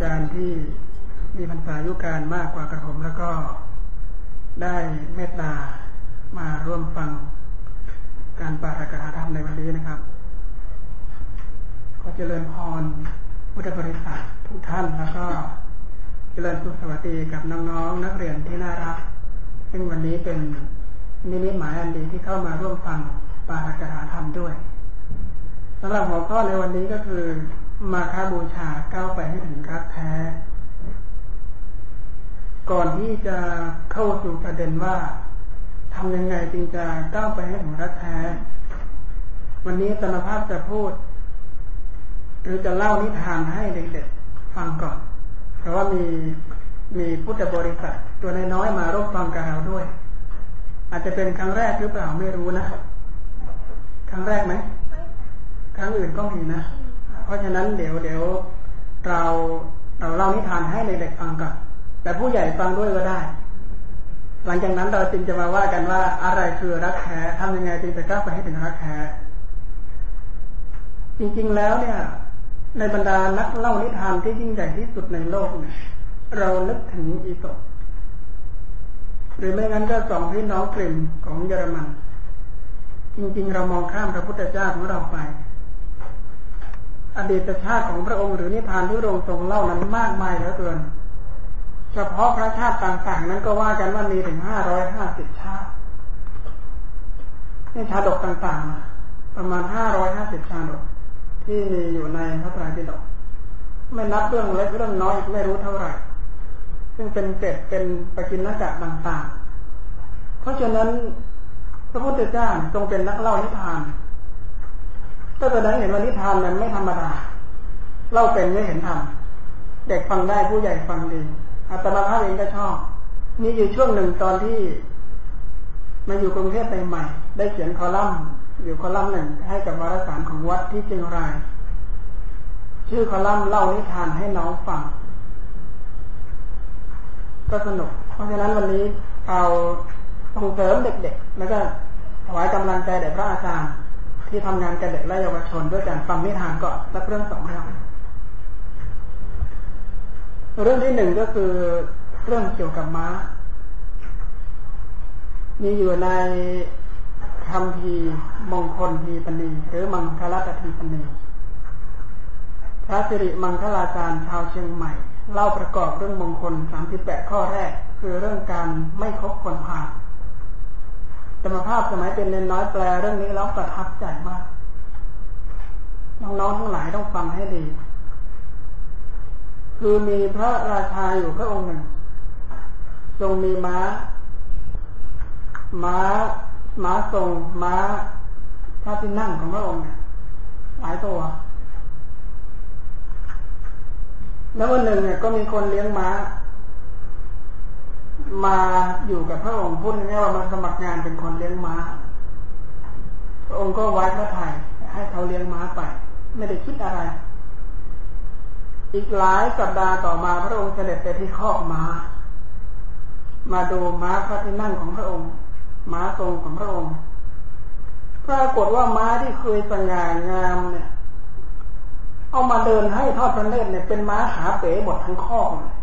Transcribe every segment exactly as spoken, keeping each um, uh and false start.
จารย์ที่มีพรรษายุการมากกว่ากระผมแล้วก็ได้เมตตามาร่วมฟังการปาฐกถาธรรมในวันนี้นะครับขอเจริญพรพุทธบริษัททุกท่านแล้วก็เจริญสุขสวัสดีกับน้องๆนักเรียนที่น่ารักซึ่งวันนี้เป็นนิมิตหมายอันดีที่เข้ามาร่วมฟังปาฐกถาธรรมด้วยสำหรับหัวข้อในวันนี้ก็คือมาฆบูชาก้าวไปให้ถึงรักแท้ก่อนที่จะเข้าสู่ประเด็นว่าทำยังไงจึงจะก้าวไปให้ถึงรักแท้วันนี้อาตมาภาพจะพูดหรือจะเล่านิทานให้เด็กๆฟังก่อนเพราะว่ามีมีพุทธบริษัทตัวน้อยๆมาร่วมฟังกับเราด้วยอาจจะเป็นครั้งแรกหรือเปล่าไม่รู้นะครั้งแรกไหมครั้งอื่นก็มีนะเพราะฉะนั้นเดี๋ยวเดี๋ยวเราเราเล่านิทานให้เด็กๆฟังก่อนแต่ผู้ใหญ่ฟังด้วยก็ได้หลังจากนั้นเราจึงจะมาว่ากันว่าอะไรคือรักแท้ทำยังไงจึงจะก้าวไปให้ถึงรักแท้จริงๆแล้วเนี่ยในบรรดานักเล่านิทานที่ยิ่งใหญ่ที่สุดในโลกเนี่ยเรานึกถึงอีสปหรือไม่งั้นก็สองพี่น้องกลิ่มของเยอรมันจริงๆเรามองข้ามพระพุทธเจ้าของเราไปอดีตชาติของพระองค์หรือนิทานที่พระองค์ทรงเล่านั้นมากมายเหลือเกินเฉพาะพระชาติต่างๆนั้นก็ว่ากันว่ามีถึงห้าร้อยห้าสิบชาตินี่ชาดกต่างๆประมาณห้าร้อยห้าสิบชาดกที่มีอยู่ในพระไตรปิฎกไม่นับเรื่องเล็กเรื่องน้อยไม่รู้เท่าไหร่ซึ่งเป็นเกร็ดเป็นปกิณกะต่างๆเพราะฉะนั้นพระพุทธเจ้าทรงเป็นนักเล่านิทานก็แสดงเห็นว่านิทานนั้นไม่ธรรมดาเล่าเป็นไม่เห็นธรรมเด็กฟังได้ผู้ใหญ่ฟังดีอาตมาภาพเองก็ชอบมีอยู่ช่วงหนึ่งตอนที่มาอยู่กรุงเทพใหม่ๆได้เขียนคอลัมน์อยู่คอลัมน์หนึ่งให้กับวารสารของวัดที่เชียงรายชื่อคอลัมน์เล่านิทานให้น้องฟังก็สนุกเพราะฉะนั้นวันนี้เอาส่งเสริมเด็กๆแล้วก็ถวายกำลังใจแด่พระอาจารย์ที่ทำงานกับเด็กและเยาวชนด้วยการฟังนิทานก่อนสักเรื่องสองเรื่องเรื่องที่หนึ่งก็คือเรื่องเกี่ยวกับม้ามีอยู่ในคัมภีร์มงคลทีปณีหรือมังคลตทีปณีพระสิริมังคลาจารย์ชาวเชียงใหม่เล่าประกอบเรื่องมงคลสามสิบแปดข้อแรกคือเรื่องการไม่คบคนพาลธรรมภาพสมัยเป็นเนนน้อยแปลเรื่องนี้แล้วประทับใจมากน้องๆทั้งหลายต้องฟังให้ดีคือมีพระราชาอยู่พระองค์หนึ่งทรงมีม้าม้าม้าทรงม้าพระที่นั่งของพระองค์เนี่ยหลายตัวแล้ววันหนึ่งเนี่ยก็มีคนเลี้ยงม้ามาอยู่กับพระองค์พูดง่ายๆว่ามาสมัครงานเป็นคนเลี้ยงม้าพระองค์ก็ไว้พระทัยให้เขาเลี้ยงม้าไปไม่ได้คิดอะไรอีกหลายสัปดาห์ต่อมาพระองค์เสด็จไปที่คอกม้ามาดูม้าพระที่นั่งของพระองค์ม้าทรงของพระองค์ปรากฏว่าม้าที่เคยสง่างามเนี่ยเอามาเดินให้ทอดพระเนตรเนี่ยเป็นม้าขาเป๋หมดทั้งคอกเลย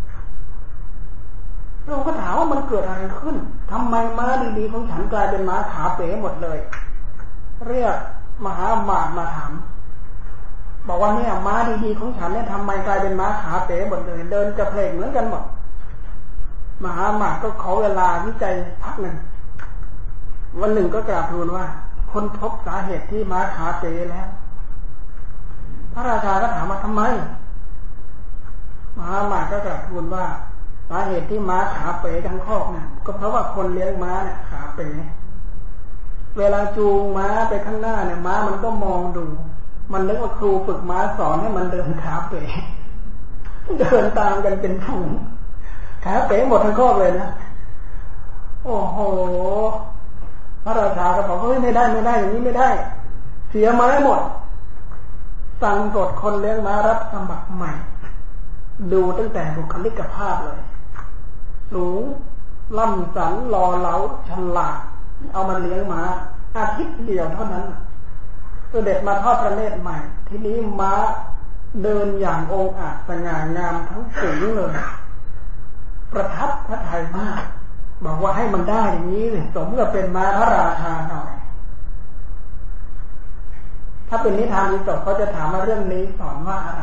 พระองค์ก็ถามว่ามันเกิดอะไรขึ้นทำไมม้าดีๆของฉันกลายเป็นม้าขาเป๋หมดเลยเรียกมหาอมาตย์มาถามบอกว่าเนี่ยม้าดีๆของฉันเนี่ยทำไมกลายเป็นม้าขาเป๋หมดเลยเดินกระเพลกเหมือนกันหมดมหาอมาตย์ก็ขอเวลาวิจัยพักหนึ่งวันหนึ่งก็กราบทูลว่าค้นพบสาเหตุที่ม้าขาเป๋แล้วพระราชาก็ถามว่าทำไมมหาอมาตย์ก็กราบทูลว่าสาเหตุที่ม้าขาเป๋ทั้งคอกเนี่ยก็เพราะว่าคนเลี้ยงม้าเนี่ยขาเป๋เวลาจูงม้าไปข้างหน้าเนี่ยม้ามันก็มองดูมันนึกว่าครูฝึกม้าสอนให้มันเดินขาเป๋เดินตามกันเป็นฝูงขาเป๋หมดทั้งคอกเลยนะโอ้โหพระราชาก็บอกเฮ้ยไม่ได้ไม่ได้อย่างนี้ไม่ได้เสียม้าหมดสั่งกดคนเลี้ยงม้ารับสมัครใหม่ดูตั้งแต่บุคลิกภาพเลยสูงล่ำสันหล่อเหลาฉลาดเอามาเลี้ยงม้าอาทิตย์เดียวเท่านั้นเสด็จมาทอดพระเนตรใหม่ทีนี้ม้าเดินอย่างองอาจสง่างามทั้งสูงเลยประทับพระทัยมากบอกว่าให้มันได้อย่างนี้เลยสมกับเป็นม้าพระราชาหน่อยถ้าเป็นนิทานอีสปเขาจะถามว่าเรื่องนี้สอนว่าอะไร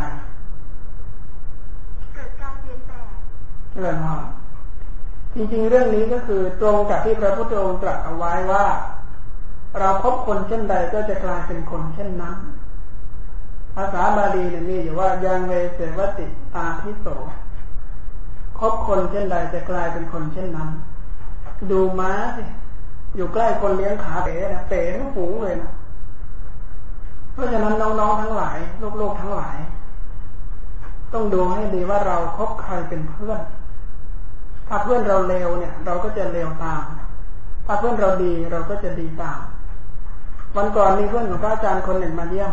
เกิดการเรียนแบบเรื่องว่าจริงๆเรื่องนี้ก็คือตรงกับที่พระพุทธองค์ตรัสเอาไว้ว่าเราคบคนเช่นใดก็จะกลายเป็นคนเช่นนั้นภาษาบาลีเนี่ยมีอยู่ว่ายังเวเสวติอาทิโสคบคนเช่นใดจะกลายเป็นคนเช่นนั้นดูม้าสิอยู่ใกล้คนเลี้ยงขาเป๋นะเป๋ทั้งฝูงเลยนะเพราะฉะนั้นน้องๆทั้งหลายโลกๆทั้งหลายต้องดูให้ดีว่าเราคบใครเป็นเพื่อนถ้าเพื่อนเราเลวเนี่ยเราก็จะเลวตามถ้าเพื่อนเราดีเราก็จะดีตามวันก่อนมีเพื่อนของพระอาจารย์คนหนึ่งมาเยี่ยม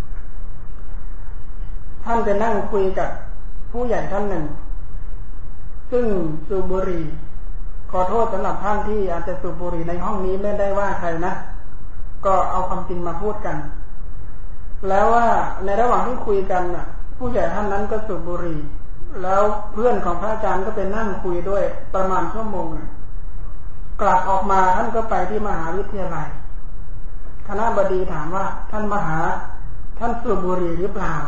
ท่านไปนั่งคุยกับผู้ใหญ่ท่านหนึ่งซึ่งสูบบุหรี่ขอโทษสำหรับท่านที่อาจจะสูบบุหรี่ในห้องนี้ไม่ได้ว่าใครนะก็เอาความจริงมาพูดกันแล้วว่าในระหว่างที่คุยกันน่ะผู้ใหญ่ท่านนั้นก็สูบบุหรี่แล้วเพื่อนของพระอาจารย์ก็ไปนั่งคุยด้วยประมาณชั่วโมงกลับออกมาท่านก็ไปที่มหาวิทยาลัยคณบดีถามว่าท่านมหาท่านสูบบุหรี่หรือเปล่า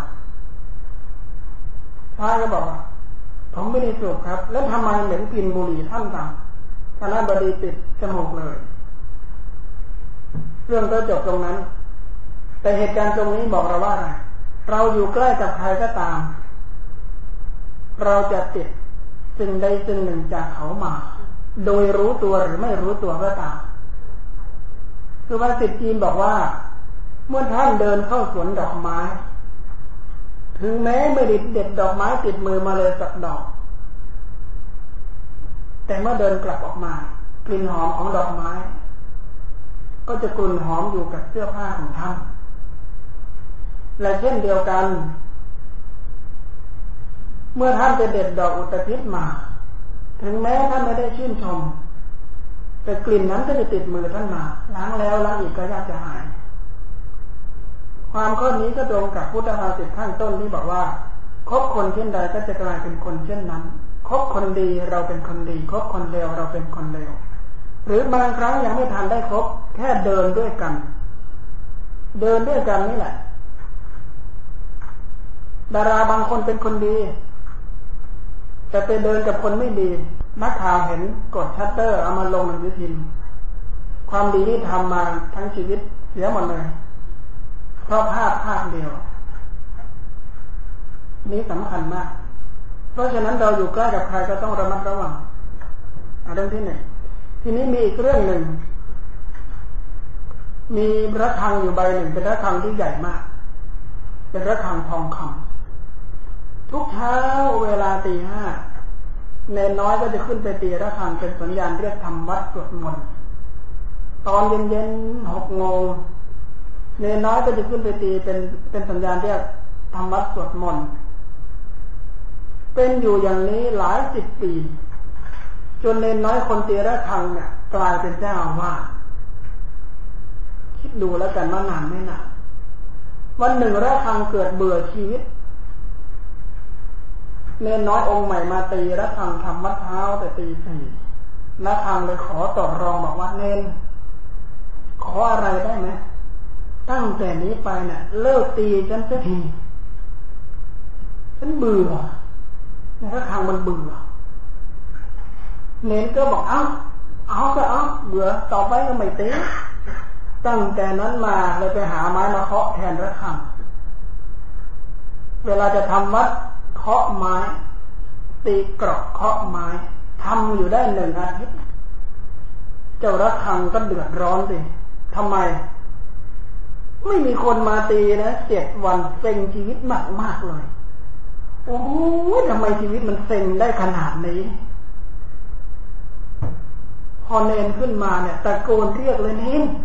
พระก็บอกว่าผมไม่ได้สูบครับแล้วทำไมเหม็นกลิ่นบุหรี่ท่านจังคณบดีติดจมูกเลยเรื่องก็จบตรงนั้นแต่เหตุการณ์ตรงนี้บอกเราว่าอะไรเราอยู่ใกล้กับใครก็ตามเราจะติดสิ่งใดสิ่งหนึ่งจากเขามาโดยรู้ตัวหรือไม่รู้ตัวก็ตามสุภาษิตจีนบอกว่าเมื่อท่านเดินเข้าสวนดอกไม้ถึงแม้ไม่ได้เด็ดดอกไม้ติดมือมาเลยสักดอกแต่เมื่อเดินกลับออกมากลิ่นหอมของดอกไม้ก็จะกลุ่นหอมอยู่กับเสื้อผ้าของท่านและเช่นเดียวกันเมื่อท่านจะเด็ดดอกอุตภิษมาถึงแม้ท่านไม่ได้ชื่นชมแต่กลิ่นนั้นก็จะติดมือท่านมาล้างแล้วล้างอีกก็ยากจะหายความข้อนี้ก็ตรงกับพุทธภาษิตข้างต้นที่บอกว่าคบคนเช่นใดก็จะกลายเป็นคนเช่นนั้นคบคนดีเราเป็นคนดีคบคนเลวเราเป็นคนเลวหรือบางครั้งยังไม่ทันได้คบแค่เดินด้วยกันเดินด้วยกันนี่แหละดาราบางคนเป็นคนดีแต่ไปเดินกับคนไม่ดีนักข่าวเห็นกดชัตเตอร์เอามาลงหนังสือพิมพ์ความดีที่ทำมาทั้งชีวิตเสียหมดเลยเพราะภาพภาพเดียวนี้สำคัญมากเพราะฉะนั้นเราอยู่ใกล้กับใครก็ต้องระมัดระวังเรื่องที่หนึ่งทีนี้มีอีกเรื่องหนึ่งมีระฆังอยู่ใบหนึ่งเป็นระฆังที่ใหญ่มากเป็นระฆังทองคำทุกเช้าเวลาตีห้าเนนน้อยก็จะขึ้นไปตีระฆังเป็นสัญญาณเรียกทำวัดสวดมนต์ตอนเย็นๆหกโมงเนนน้อยก็จะขึ้นไปตีเป็นเป็นสัญญาณเรียกทำวัดสวดมนต์เป็นอยู่อย่างนี้หลายสิบปีจนเนนน้อยคนตีระฆังเนี่ยกลายเป็นเจ้าอาวาสคิดดูแล้วกันว่านานไม่นานวันหนึ่งระฆังเกิดเบื่อชีวิตเนนน้อยองค์ใหม่มาตีระฆังทำวัดเช้าแต่ตีสี่ระฆังเลยขอต่อรองบอกว่าเนนขออะไรได้ไหมตั้งแต่นี้ไปเนี่ยเลิกตีฉันสักทีฉันเบื่อระฆังมันเบื่อเนนก็บอกเอาเอาก็เอาเบื่อต่อไปก็ไม่ตีตั้งแต่นั้นมาเลยไปหาไม้มาเคาะแทนระฆังเวลาจะทำวัดเคาะไม้ตีกรอกเคาะไม้ทำอยู่ได้หนึ่งอาทิตย์เจ้าระฆังก็เดือดร้อนสิทำไมไม่มีคนมาตีนะเจ็ดวันเซ็งชีวิตมากมากเลยโอ้โหทำไมชีวิตมันเซ็งได้ขนาดนี้พอเนนขึ้นมาเนี่ยตะโกนเรียกเลยเนน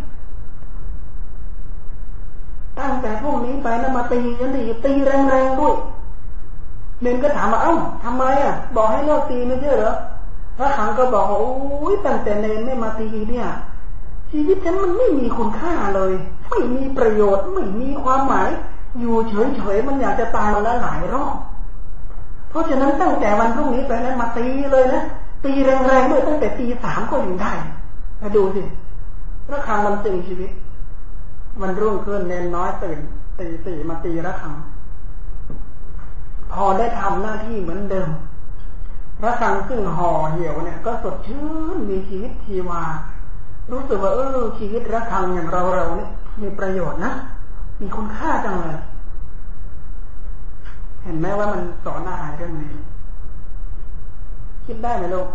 ตั้งแต่พวกนี้ไปนะมาตีกันดิตีแรงๆด้วยเนนก็ถามว่าเอ้าทำไมอ่ะบอกให้เลิกตีไม่ใช่เหรอพระขังก็บอกว่าโอ้ยตั้งแต่เนนไม่มาตีเนี่ยชีวิตฉันมันไม่มีคุณค่าเลยไม่มีประโยชน์ไม่มีความหมายอยู่เฉยๆมันอยากจะตายมาแล้วหลายรอบเพราะฉะนั้นตั้งแต่วันพรุ่งนี้ไปนั้นมาตีเลยนะตีแรงๆด้วยตั้งแต่ตีสามก็ยังได้มาดูสิระฆังมันตึงชีวิตมันรุ่งขึ้นเนนน้อยตื่นตีสี่มาตีระฆังพอได้ทำหน้าที่เหมือนเดิมระฆังซึ่งห่อเหี่ยวเนี่ยก็สดชื่นมีชีวิตชีวารู้สึกว่าเออชีวิตระฆังอย่างเราเราเนี่ยมีประโยชน์นะมีคุณค่าจังเลยเห็นไหมว่ามันสอนอะไรเรื่องนี้คิดได้ไหมลูก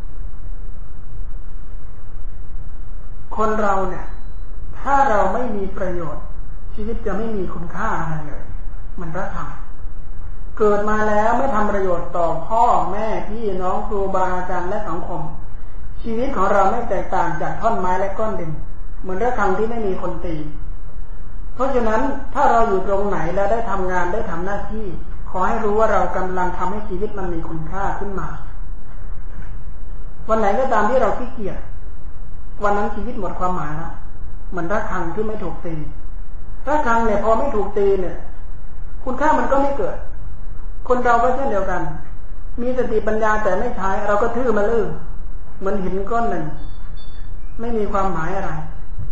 คนเราเนี่ยถ้าเราไม่มีประโยชน์ชีวิตจะไม่มีคุณค่าอะไรเลยมันระฆังเกิดมาแล้วไม่ทำประโยชน์ต่อพ่อแม่พี่น้องครูบาอาจารย์และสังคมชีวิตของเราไม่แตกต่างจากท่อนไม้และก้อนดินเหมือนระฆังที่ไม่มีคนตีเพราะฉะนั้นถ้าเราอยู่ตรงไหนแล้วได้ทำงานได้ทำหน้าที่ขอให้รู้ว่าเรากำลังทำให้ชีวิตมันมีคุณค่าขึ้นมาวันไหนก็ตามที่เราขี้เกียจวันนั้นชีวิตหมดความหมายแล้วเหมือนระฆังที่ไม่ถูกตีระฆังเนี่ยพอไม่ถูกตีเนี่ยคุณค่ามันก็ไม่เกิดคนเราก็เช่นเดียวกันมีสติปัญญาแต่ไม่ใช้เราก็ทื่อมาลื้อเหมือนหินก้อนหนึ่งไม่มีความหมายอะไร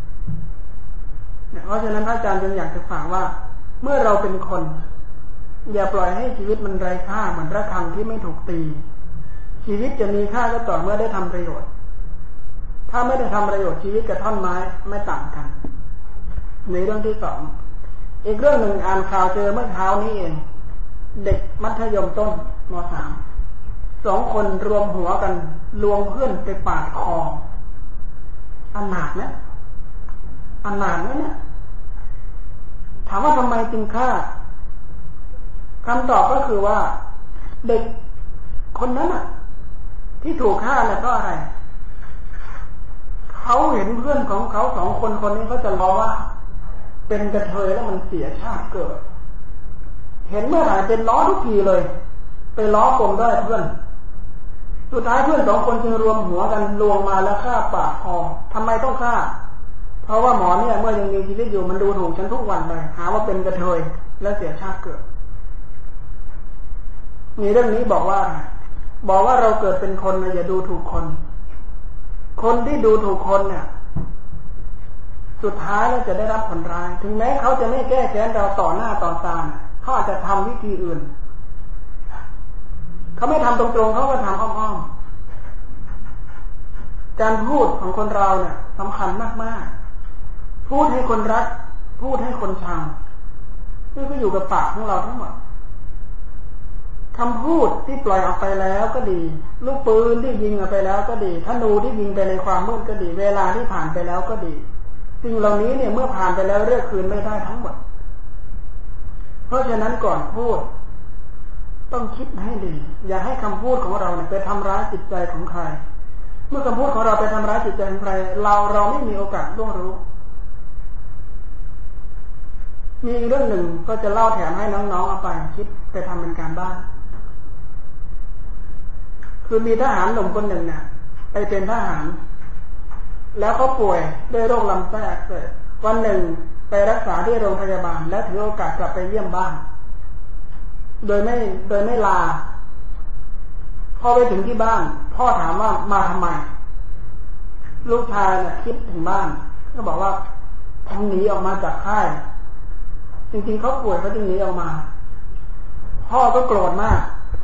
เพราะฉะนั้นพระอาจารย์จึงอยากจะฝากว่าเมื่อเราเป็นคนอย่าปล่อยให้ชีวิตมันไร้ค่าเหมือนระฆังที่ไม่ถูกตีชีวิตจะมีค่าก็ต่อเมื่อได้ทำประโยชน์ถ้าไม่ได้ทำประโยชน์ชีวิตกับท่อนไม้ไม่ต่างกันในเรื่องที่สองอีกเรื่องหนึ่งอ่านข่าวเจอเมื่อเช้านี้เองเด็กมัธยมต้นม.สาม สองคนรวมหัวกันลวงเพื่อนไปปาดคออนาถนะอนาถนะเนี่ยถามว่าทำไมจึงฆ่าคำตอบก็คือว่าเด็กคนนั้นน่ะที่ถูกฆ่าเนี่ยเพราะอะไรเขาเห็นเพื่อนของเขาสองคนคนนี้เขาจะล้อว่าเป็นกระเทยแล้วมันเสียชาติเกิดเห็นเมื่อไหร่เป็นล้อทุกทีเลยไปล้อปมด้วยเพื่อนสุดท้ายเพื่อนสองคนจึงรวมหัวกันลวงมาแล้วฆ่าปาดคอทำไมต้องฆ่าเพราะว่าหมอเนี่ยเมื่อยังมีชีวิตอยู่มันดูถูกฉันทุกวันเลยหาว่าเป็นกระเทยและเสียชาติเกิดมีเรื่องนี้บอกว่าบอกว่าเราเกิดเป็นคนนะอย่าดูถูกคนคนที่ดูถูกคนเนี่ยสุดท้ายแล้วจะได้รับผลร้ายถึงแม้เขาจะไม่แก้แค้นเราต่อหน้าต่อตาเขาอาจจะทำวิธีอื่นเขาไม่ทำตรงๆเขาก็ทำอ้อมๆการพูดของคนเราเนี่ยสำคัญมากๆพูดให้คนรักพูดให้คนชังนี่ก็อยู่กับปากของเราทั้งหมดคำพูดที่ปล่อยออกไปแล้วก็ดีลูกปืนที่ยิงออกไปแล้วก็ดีธนูที่ยิงไปในความมืดก็ดีเวลาที่ผ่านไปแล้วก็ดีสิ่งเหล่านี้เนี่ยเมื่อผ่านไปแล้วเรียกคืนไม่ได้ทั้งหมดเพราะฉะนั้นก่อนพูดต้องคิดให้ดีอย่าให้คำพูดของเราเนี่ยไปทำร้ายจิตใจของใครเมื่อคำพูดของเราไปทำร้ายจิตใจของใครเราเราไม่มีโอกาสล่วงรู้มีเรื่องหนึ่งก็จะเล่าแถมให้น้องๆเอาไปคิดไปทำเป็นการบ้านคือมีทหารหนุ่มคนหนึ่งเนี่ยไปเป็นทหารแล้วเขาป่วยด้วยโรคลำไส้อักเสบวันหนึ่งไปรักษาที่โรงพยาบาลและถือโอกาสกลับไปเยี่ยมบ้านโดยไม่โดยไม่ลาพอไปถึงที่บ้านพ่อถามว่ามาทำไมลูกชายเนี่ยคิดถึงบ้านก็บอกว่าผมหนีออกมาจากค่ายจริงๆเขาป่วยเขาจึงหนีออกมาพ่อก็โกรธมาก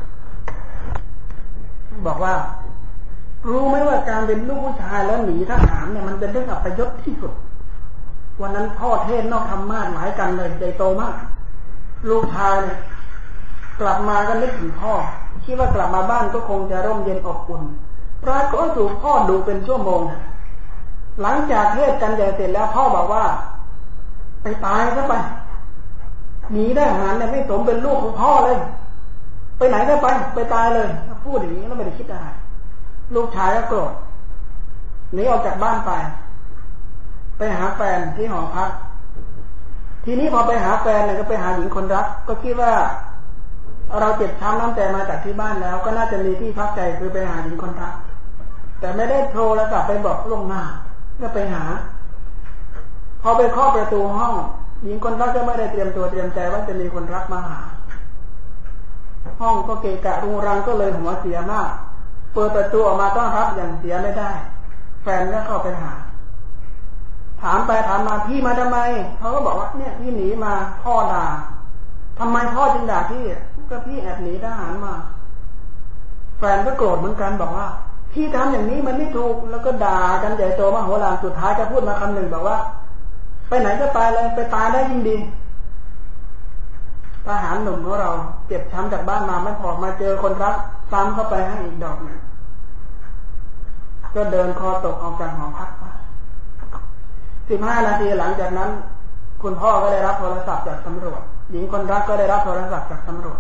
บอกว่ารู้ไหมว่าการเป็นลูกผู้ชายแล้วหนีทหารเนี่ยมันเป็นเรื่องอัปยศที่สุดวันนั้นพ่อเทศนอกธรรมาสหลายกันเลยใหญ่โตมากลูกชายเนี่ยกลับมาก็นึกถึงพ่อคิดว่ากลับมาบ้านก็คงจะร่มเย็นอบอุ่นปรากฏว่าถูกพ่อดูเป็นชั่วโมงหลังจากเทศกันใหญ่เสร็จแล้วพ่อบอกว่าไปตายซะไปหนีได้ทหารเนี่ยไม่สมเป็นลูกของพ่อเลยไปไหนได้ไปไปตายเลยพูดอย่างนี้แล้วไม่ได้คิดอะไรลูกชายก็โกรธหนีออกจากบ้านไปไปหาแฟนที่หอพักทีนี้พอไปหาแฟนเนี่ยก็ไปหาหญิงคนรักก็คิดว่าเราเจ็บช้ำน้ำใจมาจากที่บ้านแล้วก็น่าจะมีที่พักใจคือไปหาหญิงคนรักแต่ไม่ได้โทรศัพท์ไปบอกล่วงหน้าก็ไปหาพอไปเคาะประตูห้องหญิงคนรักก็ไม่ได้เตรียมตัวเตรียมใจว่าจะมีคนรักมาหาห้องก็เกะกะรุงรังก็เลยหัวเสียมากเปิดประตูออกมาต้อนรับอย่างเสียไม่ได้แฟนก็เข้าไปหาถามไปถามมาพี่มาทำไมเขาก็บอกว่าเนี่ยพี่หนีมาพ่อด่าทำไมพ่อจึงด่าพี่ก็พี่แอบหนีทหารมาแฟนก็โกรธเหมือนกันบอกว่าพี่ทำอย่างนี้มันไม่ถูกแล้วก็ด่ากันใหญ่โตมโหฬารสุดท้ายจะพูดมาคำหนึ่งบอกว่าไปไหนก็ไปเลยไปตายได้ยิ่งดีทหารหนุ่มของเราเจ็บช้ำจากบ้านมาไม่พอมาเจอคนรักซ้ำเข้าไปให้อีกดอกหนึ่งก็เดินคอตกออกจากหอพักมาสิบห้านาทีหลังจากนั้นคุณพ่อก็ได้รับโทรศัพท์จากตำรวจหญิงคนรักก็ได้รับโทรศัพท์จากตำรวจ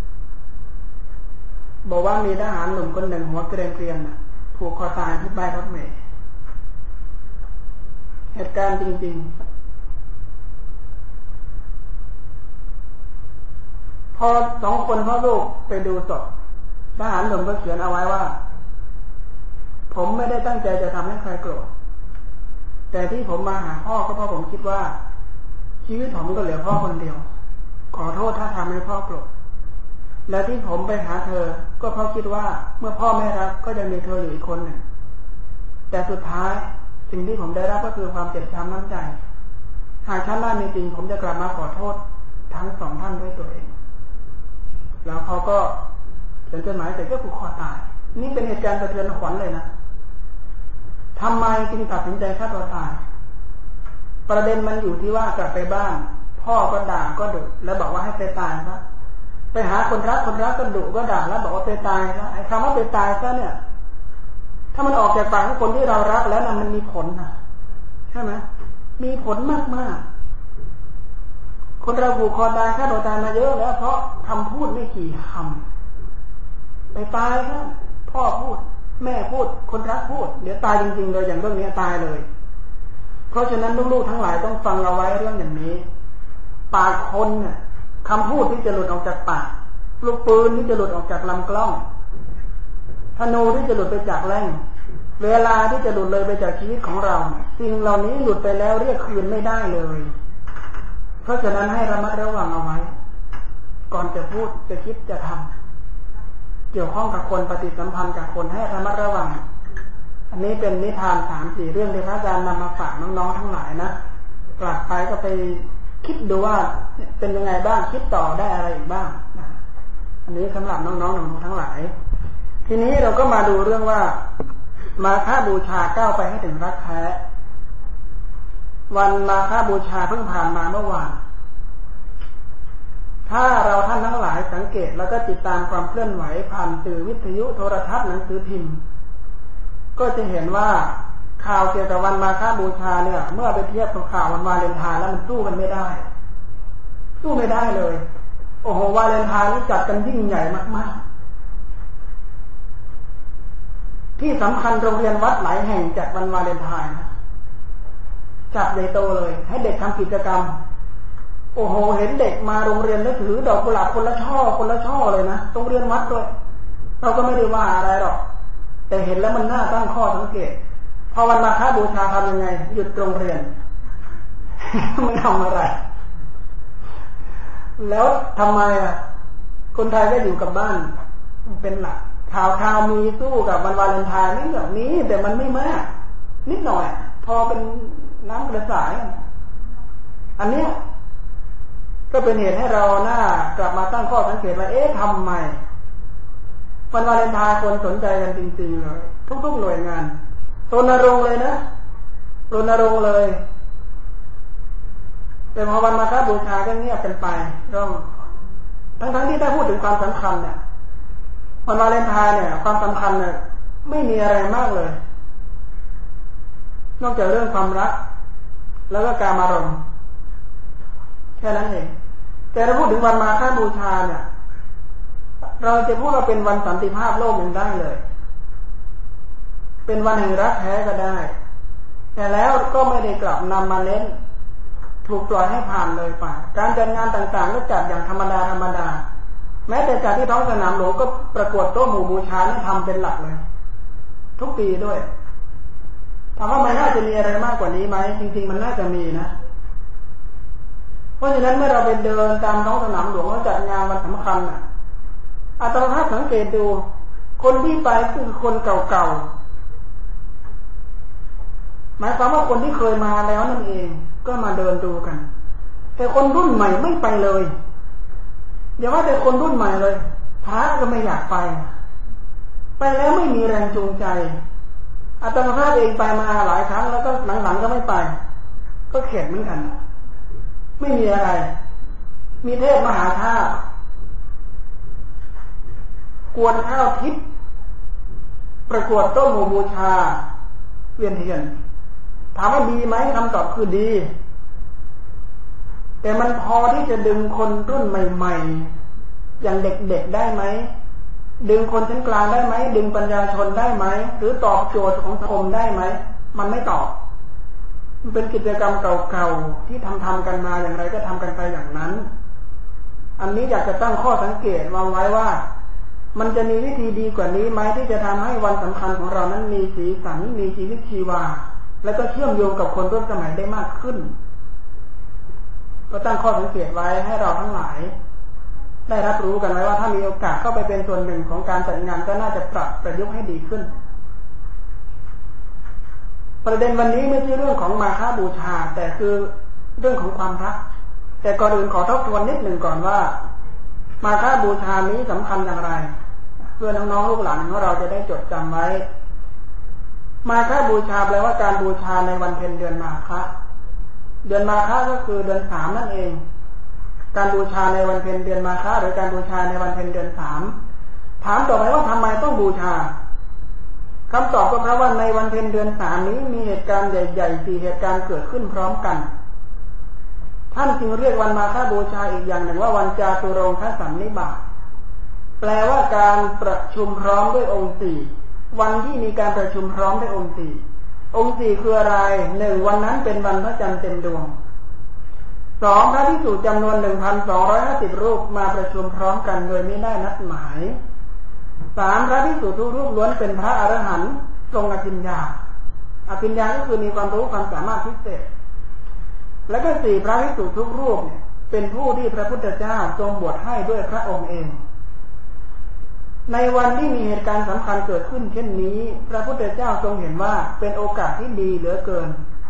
บอกว่ามีทหารหนุ่มคนหนึ่งหัวเกรียนเกรียนผูกคอตายที่ป้ายรถเมล์เหตุการณ์จริงๆพอสองคนพ่อลูกไปดูศพทหารหนุ่มก็เขียนเอาไว้ว่าผมไม่ได้ตั้งใจจะทำให้ใครโกรธแต่ที่ผมมาหาพ่อก็เพราะผมคิดว่าชีวิตผมก็เหลือพ่อคนเดียวขอโทษถ้าทำให้พ่อโกรธและที่ผมไปหาเธอก็เพราะคิดว่าเมื่อพ่อไม่รักก็ยังมีเธออยู่อีกคนหนึ่งแต่สุดท้ายสิ่งที่ผมได้รับก็คือความเจ็บช้ำน้ำใจหากชาติหน้ามีจริงผมจะกลับมาขอโทษทั้งสองท่านด้วยตัวเองแล้วเขาก็เขียนจดหมายเสร็จก็ผูกคอตายนี่เป็นเหตุการณ์สะเทือนขวัญเลยนะทำไมจึงตัดสินใจฆ่าตัวตายประเด็นมันอยู่ที่ว่ากลับไปบ้านพ่อก็ด่าก็ดุแล้วบอกว่าให้ไปตายซะไปหาคนรักคนรักก็ดุก็ด่าแล้วบอกว่าไปตายซะไอ้คำว่าไปตายซะเนี่ยถ้ามันออกจากปากของคนที่เรารักแล้วนะมันมีผลนะใช่ไหมมีผลมากมากคนเราผูกคอตายฆ่าตัวตายมาเยอะแล้วเพราะคำพูดไม่กี่คำไปตายซะพ่อพูดแม่พูดคนรักพูดเดี๋ยวตายจริงๆเลยอย่างเรื่องนี้ตายเลยเพราะฉะนั้นลูกๆทั้งหลายต้องฟังเอาไว้เรื่องอย่างนี้ปากคนเนี่ยคำพูดที่จะหลุดออกจากปากลูกปืนที่จะหลุดออกจากลำกล้องธนูที่จะหลุดไปจากแร่งเวลาที่จะหลุดเลยไปจากชีวิตของเราสิ่งเหล่านี้หลุดไปแล้วเรียกคืนไม่ได้เลยเพราะฉะนั้นให้ระมัดระวังเอาไว้ก่อนจะพูดจะคิดจะทำเกี่ยวข้องกับคนปฏิสัมพันธ์กับคนให้ระมัดระวังอันนี้เป็นนิทานสามสี่เรื่องที่พระอาจารย์นำมาฝากน้องๆทั้งหลายนะกลับไปก็ไปคิดดูว่าเป็นยังไงบ้างคิดต่อได้อะไรอีกบ้างนะอันนี้สำหรับน้องๆหนูๆทั้งหลายทีนี้เราก็มาดูเรื่องว่ามาฆบูชาก้าวไปให้ถึงรักแท้วันมาฆบูชาเพิ่งผ่านมาเมื่อวานถ้าเราท่านทั้งหลายสังเกตแล้วก็ติดตามความเคลื่อนไหวผ่านสื่อวิทยุโทรทัศน์หนังสือพิมพ์ก็จะเห็นว่าข่าวเกี่ยวกับวันมาฆบูชาเนี่ยเมื่อไปเทียบกับข่าววันวาเลนไทน์แล้วมันสู้กันไม่ได้สู้ไม่ได้เลยโอ้โหวาเลนไทน์นี่จัดกันยิ่งใหญ่มากๆที่สำคัญโรงเรียนวัดหลายแห่งจัดวันวาเลนไทน์นะจัดใหญ่โตเลยให้เด็กทำกิจกรรมโอ้โหเห็นเด็กมาโรงเรียนแล้วถือดอกกุหลาบคนละช่อคนละช่อเลยนะโรงเรียนวัดด้วยเราก็ไม่ได้ว่าอะไรหรอกแต่เห็นแล้วมันน่าตั้งข้อสังเกตพอวันมาฆบูชาทำยังไงหยุดโรงเรียน ไม่ทำอะไรแล้วทำไมอ่ะคนไทยก็อยู่กับบ้านเป็นหลักข่าวข่าวมีสู้กับวันวาเลนไทน์นี่แบบนี้แต่มันไม่มากนิดหน่อยพอเป็นน้ำกระสายอันเนี้ยก็เป็นเหตุให้เราหน้ากลับมาตั้งข้อสังเกตว่าเอ๊ะทำไมวันวาเลนไทน์คนสนใจกันจริงๆเลยทุกๆหน่วยงานรณรงค์เลยนะรณรงค์เลยแต่พอวันมาฆบูชาก็เงียบกันไปร่องทั้งๆที่ถ้าพูดถึงความสำคัญเนี่ยวันวาเลนไทน์เนี่ยความสำคัญเนี่ยไม่มีอะไรมากเลยนอกจากเรื่องความรักแล้วก็การอารมณ์แค่นั้นเองแต่ถ้าพูดถึงวันมาฆบูชาเนี่ยเราจะพูดว่าเป็นวันสันติภาพโลกหนึ่งได้เลยเป็นวันแห่งรักแท้ก็ได้แต่แล้วก็ไม่ได้กลับนำมาเน้นถูกปล่อยให้ผ่านเลยไปการจัดงานต่างๆก็จัดอย่างธรรมดาธรรมดาแม้แต่จัดที่ท้องสนามหลวงก็ประกวดโต๊ะหมู่บูชานี่ทำเป็นหลักเลยทุกปีด้วยถามว่ามันน่าจะมีอะไรมากกว่านี้ไหมจริงๆมันน่าจะมีนะราะฉะนั้นเมื่อเราไปเดินตามท้องสนามหลวงเขาจัดงานวันสำคัญน่ะอาตมาสังเกตดูคนที่ไปคือคนเก่าๆหมายความว่าคนที่เคยมาแล้วนั่นเองก็มาเดินดูกันแต่คนรุ่นใหม่ไม่ไปเลยอย่าว่าแต่คนรุ่นใหม่เลยพระก็ไม่อยากไปไปแล้วไม่มีแรงจูงใจอาตมาเองไปมาหลายครั้งแล้วก็หลังๆก็ไม่ไปก็เข็ดเหมือนกันไม่มีอะไรมีเทศมหาธาตุกวนข้าวทิพย์ประกวดต้นหมู่บูชาเวียนเทียนถามว่าดีไหมคำตอบคือดีแต่มันพอที่จะดึงคนรุ่นใหม่ๆอย่างเด็กๆได้ไหมดึงคนชั้นกลางได้ไหมดึงปัญญาชนได้ไหมหรือตอบโจทย์ของสังคมได้ไหมมันไม่ตอบมันเป็นกิจกรรมเก่าๆที่ทำทำกันมาอย่างไรก็ทำกันไปอย่างนั้นอันนี้อยากจะตั้งข้อสังเกตวางไว้ว่ามันจะมีวิธีดีกว่านี้ไหมที่จะทำให้วันสำคัญของเรานั้นมีสีสันมีชีวิตชีวาและก็เชื่อมโยงกับคนรุ่นสมัยได้มากขึ้นก็ตั้งข้อสังเกตไว้ให้เราทั้งหลายได้รับรู้กันไว้ว่าถ้ามีโอกาสเข้าไปเป็นส่วนหนึ่งของการจัดงานก็น่าจะปรับประยุกต์ให้ดีขึ้นประเด็นวันนี้ไม่ใช่เรื่องของมาฆบูชาแต่คือเรื่องของความรักแต่ก่อนอื่นขอทบทวนนิดหนึ่งก่อนว่ามาฆบูชานี้สำคัญอย่างไรเพื่อน้องๆลูกหลานของเราจะได้จดจำไว้มาฆบูชาแปลว่าการบูชาในวันเพ็ญเดือนมาฆเดือนมาฆก็คือเดือนสามนั่นเองการบูชาในวันเพ็ญเดือนมาฆหรือการบูชาในวันเพ็ญเดือนสามถามต่อไปว่าทำไมต้องบูชาคำตอบก็เพราะว่าในวันเพ็ญเดือนสามนี้มีเหตุการณ์ใหญ่ๆสี่เหตุการณ์เกิดขึ้นพร้อมกันท่านจึงเรียกวันมาฆบูชาอีกอย่างหนึ่งว่าวันจาตุรงคสันนิบาตแปลว่าการประชุมพร้อมด้วยองค์สี่วันที่มีการประชุมพร้อมด้วยองค์สี่องค์สี่คืออะไรหนึ่งวันนั้นเป็นวันพระจันทร์เต็มดวงสองพระภิกษุจำนวนหนึ่งพันสองร้อยห้าสิบรูปมาประชุมพร้อมกันโดยไม่ได้นัดหมายสามพระภิกษุทุกรูปล้วนเป็นพระอรหันต์ทรงอภิญญาอภิญญาก็คือมีความรู้ความสามารถพิเศษและก็สี่พระภิกษุทุกรูปเนี่ยเป็นผู้ที่พระพุทธเจ้าทรงบวชให้ด้วยพระองค์เองในวันที่มีเหตุการณ์สำคัญเกิดขึ้นเช่นนี้พระพุทธเจ้าทรงเห็นว่าเป็นโอกาสที่ดีเหลือเกิน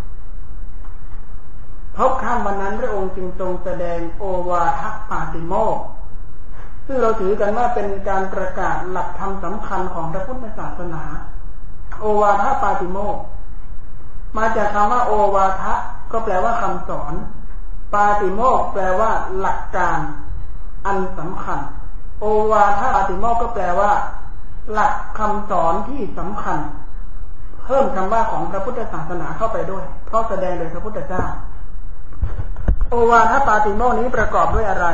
พบค่ำวันนั้นพระองค์จึงทรงแสดงโอวาทปาติโมกข์ซึ่งเราถือกันว่าเป็นการประกาศหลักธรรมสำคัญของพระพุทธศาสนาโอวาทปาติโมกข์มาจากคำว่าโอวาทะก็แปลว่าคำสอนปาติโมกข์แปลว่าหลักการอันสำคัญโอวาทปาติโมกข์ก็แปลว่าหลักคำสอนที่สำคัญเพิ่มคำว่าของพระพุทธศาสนาเข้าไปด้วยเพราะแสดงโดยพระพุทธเจ้าโอวาทปาติโมกข์นี้ประกอบด้วยอะไร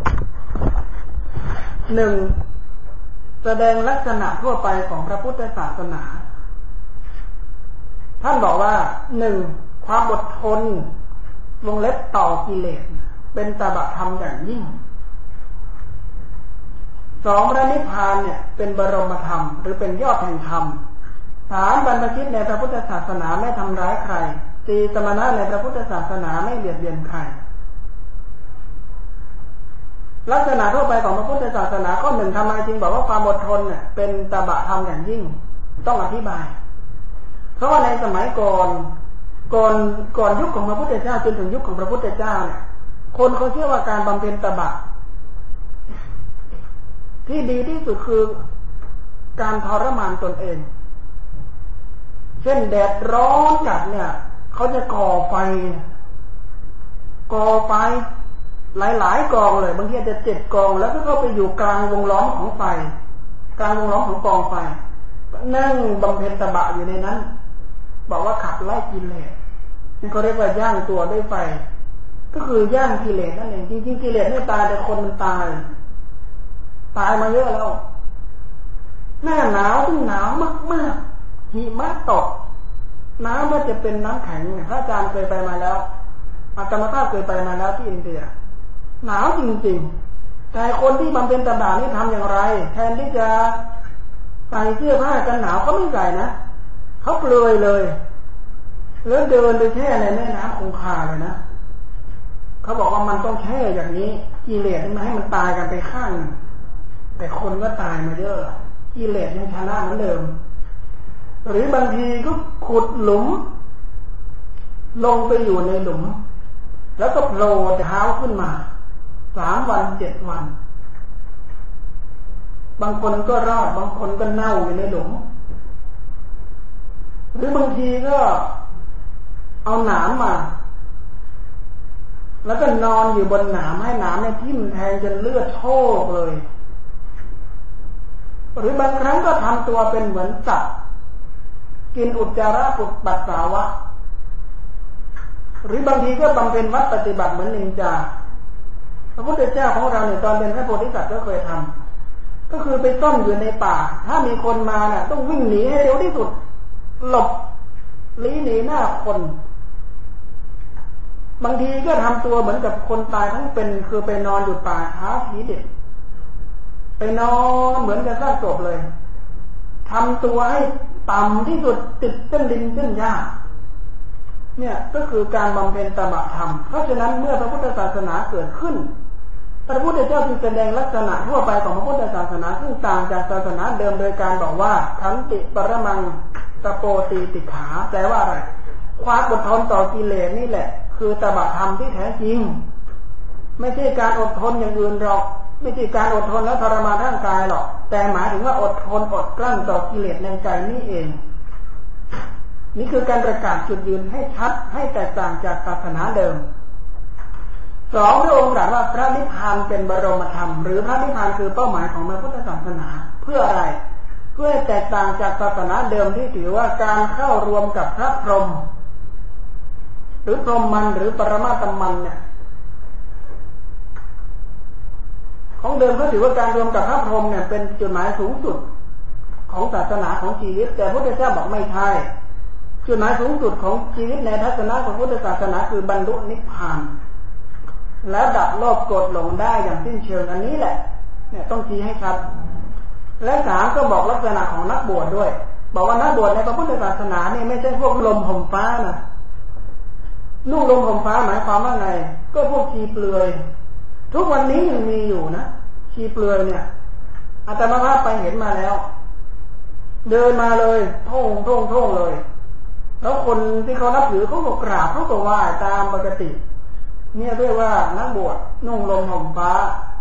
หนึ่งแสดงลักษณะทั่วไปของพระพุทธศาสนาท่านบอกว่าหนึ่งความอดทนวงเล็บต่อกิเลสเป็นตบะธรรมอย่างยิ่งสองพระนิพพานเนี่ยเป็นบรมธรรมหรือเป็นยอดแห่งธรรมสามบรรพชิตในพระพุทธศาสนาไม่ทำร้ายใครสี่สมณะในพระพุทธศาสนาไม่เบียดเบียนใครลักษณะทั่วไปของพระพุทธศาสนาข้อหนึ่งทำไมจึงบอกว่าความอดทนเนี่ยเป็นตบะธรรมอย่างยิ่งต้องอธิบายเพราะว่าในสมัยก่อนก่อนก่อนยุคของพระพุทธเจ้าจนถึงยุคของพระพุทธเจ้าเนี่ยคนเขาเชื่อว่าการบำเพ็ญตบะที่ดีที่สุดคือการทรมานตนเองเช่นแดดร้อนจัดเนี่ยเขาจะก่อไฟก่อไฟหลายๆกองเลยบางทีอาจจะเจ็ดกองแล้วก็เข้าไปอยู่กลางวงล้อมของไฟกลางวงล้อมของกองไฟนั่งบำเพ็ญตบะอยู่ในนั้นบอกว่าขับไล่กิเลสนี่เขาเรียกว่าย่างตัวด้วยไฟก็คือย่างกิเลสนั่นเองจริงๆกิเลสไม่ตายแต่คนมันตายตายมาเยอะแล้วหน้าหนาวที่หนาวมากๆหิมะตกน้ำมันจะเป็นน้ำแข็งพระอาจารย์เคยไปมาแล้วอาตมาภาพเคยไปมาแล้วที่อินเดียหนาวจริงๆแต่คนที่บำเพ็ญตบะนี่ทำอย่างไรแทนที่จะใส่เสื้อผ้ากันหนาวเขาไม่ใส่นะเขาเปลือยเลยแล้วเดินไปแช่ในแม่น้ำคงคาเลยนะเขาบอกว่ามันต้องใช้อย่างนี้กิเลสไม่ให้มันตายกันไปข้างนึงแต่คนก็ตายมาเยอะกิเลสยังชนะเหมือนเดิมหรือบางทีก็ขุดหลุมลงไปอยู่ในหลุมแล้วก็โผล่เท้าขึ้นมาสามวันเจ็ดวันบางคนก็รอดบางคนก็เน่าอยู่ในหลุมหรือบางทีก็เอาหนามมาแล้วก็นอนอยู่บนหนามให้หนามเนี่ยทิ่มแทงจนเลือดโชกเลยหรือบางครั้งก็ทำตัวเป็นเหมือนสัตว์กินอุจจาระปุบปัสสาวะหรือบางทีก็บำเพ็ญวัดปฏิบัติเหมือนนินจาพระพุทธเจ้าของเราเนี่ยตอนเป็นพระโพธิสัตว์ก็เคยทำก็คือไปซ่อนอยู่ในป่าถ้ามีคนมาเนี่ยต้องวิ่งหนีให้เร็วที่สุดหลบลี้หนีหน้าคนบางทีก็ทำตัวเหมือนกับคนตายทั้งเป็นคือไปนอนอยู่ป่าช้าผีเด็กไปนอนเหมือนกับซากศพเลยทำตัวให้ต่ำที่สุดติดเส้นดินเส้นหญ้าเนี่ยก็คือการบำเพ็ญตบะธรรมเพราะฉะนั้นเมื่อพระพุทธศาสนาเกิดขึ้นพระพุทธเจ้าจึงแสดงลักษณะทั่วไปของพระพุทธศาสนาซึ่งต่างจากศาสนาเดิมโดยการบอกว่าขันติปรมังตโปตีติขาแปลว่าอะไรความอดทนต่อกิเลสนี่แหละคือตบะธรรมที่แท้จริงไม่ใช่การอดทนอย่างอื่นหรอกไม่ใช่การอดทนแล้วทรมานร่างกายหรอกแต่หมายถึงว่าอดทนอดกลั้นต่อกิเลสในใจนี่เองนี่คือการประกาศจุดยืนให้ชัดให้แตกต่างจากศาสนาเดิมสองพระองค์ตรัสว่าพระนิพพานเป็นบรมธรรมหรือพระนิพพานคือเป้าหมายของพระพุทธศาสนาเพื่ออะไรเพื่อแตกต่างจากศาสนาเดิมที่ถือว่าการเข้ารวมกับพระพรหมหรือพรหมันหรือปรมาตมันเนี่ยของเดิมเขาถือว่าการรวมกับพระพรหมเนี่ยเป็นจุดหมายสูงสุดของศาสนาของชีวิตแต่พระพุทธเจ้าบอกไม่ใช่จุดหมายสูงสุดของชีวิตในทัศนะของพุทธศาสนาคือบรรลุนิพพานแล้วดับโลภโกรธหลงได้อย่างสิ้นเชิงอันนี้แหละเนี่ยต้องชี้ให้ชัดและสามก็บอกลักษณะของนักบวชด้วยบอกว่านักบวชในพระพุทธศาสนาเนี่ยไม่ใช่พวกลมห่มฟ้านะนุ่งลมห่มฟ้าหมายความว่าไงก็พวกชีเปลือยทุกวันนี้ยังมีอยู่นะชีเปลือยเนี่ยอาตมาภาพไปเห็นมาแล้วเดินมาเลยท่องท่องท่องเลยแล้วคนที่เขานับถือเขาก็กราบเขาก็ไหว้ตามปกติเนี่ยเรียกว่านักบวชนุ่งลมห่มฟ้า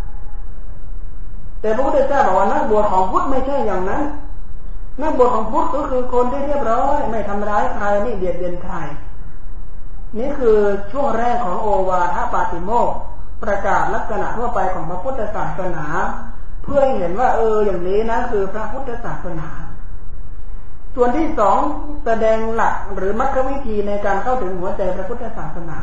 แต่พระพุทธเจ้าบอกว่านักบวชของพุทธไม่ใช่อย่างนั้นนักบวชของพุทธก็คือคนที่เรียบร้อยไม่ทำร้ายใครไม่เบียดเบียนใครนี่คือช่วงแรกของโอวาทปาติโมกข์ประกาศลักษณะทั่วไปของพระพุทธศาสนาเพื่อให้เห็นว่าเอออย่างนี้นะคือพระพุทธศาสนาส่วนที่สองแสดงหลักหรือมรรควิธีในการเข้าถึงหัวใจพระพุทธศาสนา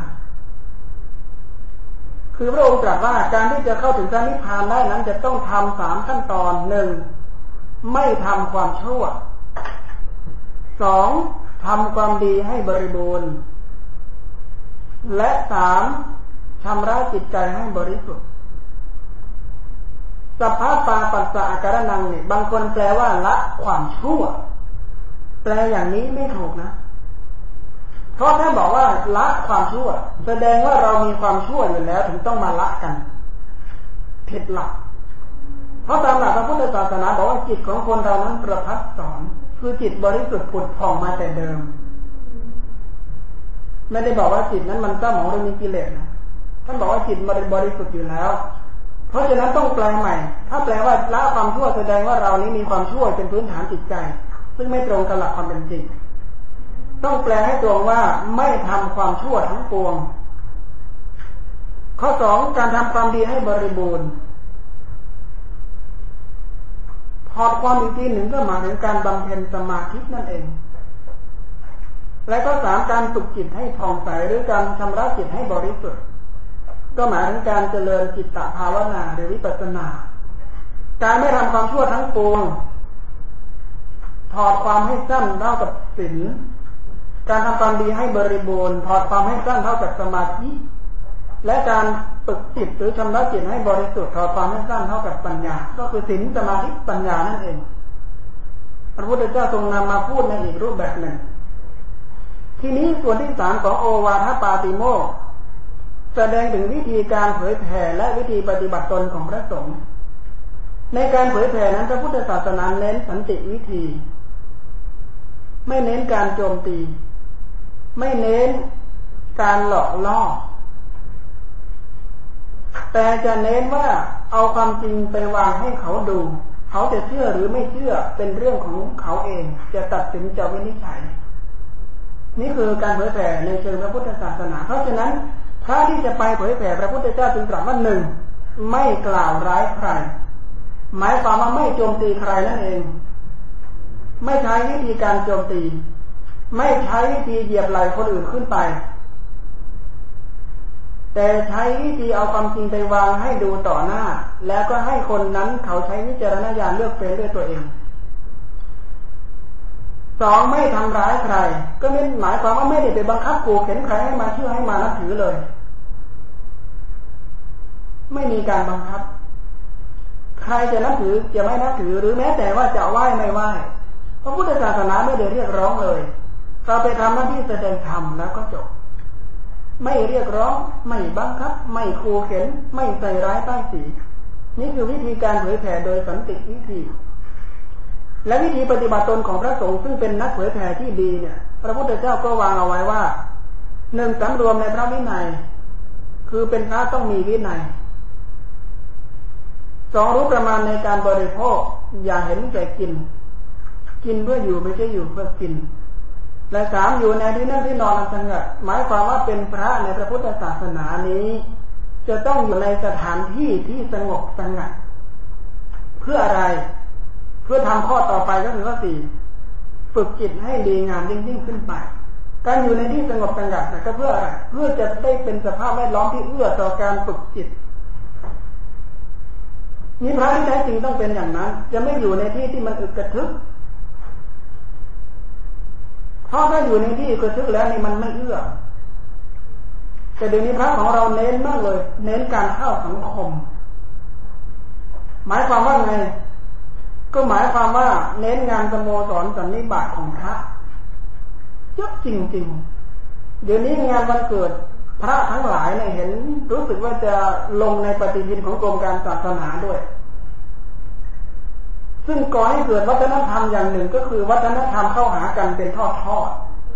คือพระองค์ตรัสว่าการที่จะเข้าถึงพระนิพพานได้นั้นจะต้องทำสามขั้นตอนหนึ่งไม่ทำความชั่วสองทำความดีให้บริบูรณ์และสามชำระจิตใจให้บริสุทธิ์สัพพะปาปัสสะอาการนังเนี่ยบางคนแปลว่าละความชั่วแปลอย่างนี้ไม่ถูกนะเพราะถ้าบอกว่าละความชั่วแสดงว่าเรามีความชั่วอยู่แล้วถึงต้องมาละกันผิดหลักเพราะตามหลักพระพุทธศาสนาบอกว่าจิตของคนเรานั้นประภัสสรคือจิตบริสุทธิ์ผุดผ่องมาแต่เดิมไม่ได้บอกว่าจิตนั้นมันเศร้าหมองหรือมีกิเลสนะท่านบอกว่าจิตมันบริสุทธิ์อยู่แล้วเพราะฉะนั้นต้องแปลใหม่ถ้าแปลว่าละความชั่วแสดงว่าเรานี้มีความชั่วเป็นพื้นฐานจิตใจซึ่งไม่ตรงกับหลักความเป็นจริงต้องแปลให้ตรงว่าไม่ทำความชั่วทั้งปวงข้อสองการทำความดีให้บริบูรณ์ถอดความอีกทีหนึ่งก็หมายถึงการบำเพ็ญสมาธินั่นเองและข้อสามการฝึกจิตให้ผ่องใสหรือการชำระจิตให้บริสุทธิ์ก็หมายถึงการเจริญจิตตภาวนาหรือวิปัสสนาการไม่ทำความชั่วทั้งปวงถอดความให้สั้นเท่ากับศีลการทำความดีให้บริบูรณ์ถอดความให้สั้นเท่ากับสมาธิและการฝึกจิตหรือชำระจิตให้บริสุทธิ์ถอดความให้สั้นเท่ากับปัญญาก็คือศีลสมาธิปัญญานั่นเองพระพุทธเจ้าทรงนำมาพูดในอีกรูปแบบหนึ่งทีนี้ส่วนที่สามของโอวาทปาติโมกข์แสดงถึงวิธีการเผยแผ่และวิธีปฏิบัติตนของพระสงฆ์ในการเผยแผ่นั้นพระพุทธศาสนาเน้นสันติวิธีไม่เน้นการโจมตีไม่เน้นการหลอกล่อแต่จะเน้นว่าเอาความจริงไปวางให้เขาดูเขาจะเชื่อหรือไม่เชื่อเป็นเรื่องของเขาเองจะตัดสินจะวินิจฉัยนี่คือการเผยแผ่ในเชิงพระพุทธศาสนาเพราะฉะนั้นพระที่จะไปเผยแผ่พระพุทธเจ้าจึงตรัสว่าหนึ่งไม่กล่าวร้ายใครหมายความว่าไม่โจมตีใครนั่นเองไม่ใช้วิธีการโจมตีไม่ใช้วิธีเหยียบไหล่คนอื่นขึ้นไปแต่ใช้วิธีเอาความจริงไปวางให้ดูต่อหน้าแล้วก็ให้คนนั้นเขาใช้วิจารณญาณเลือกเป็นด้วยตัวเองสองไม่ทำร้ายใครก็ไม่หมายความว่าไม่ได้ไปบังคับขู่เข็นใครให้มาเชื่อให้มานับถือเลยไม่มีการบังคับใครจะนับถือจะไม่นับถือหรือแม้แต่ว่าจะไหว้ไม่ไหว้พระพุทธศาสนาไม่ได้เรียกร้องเลยเราไปทำหน้าที่แสดงธรรมแล้วก็จบไม่เรียกร้องไม่บังคับไม่ขู่เข็นไม่ใส่ร้ายป้ายสีนี่คือวิธีการเผยแผ่โดยสันติวิธีและวิธีปฏิบัติตนของพระสงฆ์ซึ่งเป็นนักเผยแผ่ที่ดีเนี่ยพระพุทธเจ้าก็วางเอาไว้ว่าหนึ่งสำรวมในพระวินัยคือเป็นพระต้องมีวินัยสองรู้ประมาณในการบริโภคอย่าเห็นแก่กินกินเพื่ออยู่ไม่ใช่อยู่เพื่อกินและสามอยู่ในที่นั่งที่นอนสงบหมายความว่าเป็นพระในพระพุทธศาสนานี้จะต้องอยู่ในสถานที่ที่สงบสงัดเพื่ออะไรเพื่อทำข้อต่อไปก็คือข้อสี่ฝึกจิตให้ดีงามยิ่งยิ่งขึ้นไปการอยู่ในที่สงบสงัดก็เพื่ออะไรเพื่อจะได้เป็นสภาพแวดล้อมที่เอื้อต่อการฝึกจิตนี่พระที่แท้จริงต้องเป็นอย่างนั้นจะไม่อยู่ในที่ที่มันอึกกระทึกเพราะถ้าอยู่ในที่อึกกระทึกแล้วนี่มันไม่เอื้อแต่เดี๋ยวนี้พระของเราเน้นมากเลยเน้นการเข้าสังคมหมายความว่าไงก็หมายความว่าเน้นงานสโมสรสันนิบาตของพระเยอะจริงๆเดี๋ยวนี้งานวันเกิดพระทั้งหลายเนี่ยเห็นรู้สึกว่าจะลงในปฏิทินของกรมการศาสนาด้วยซึ่งก่อให้เกิดวัฒนธรรมอย่างหนึ่งก็คือวัฒนธรรมเข้าหากันเป็นทอดทอด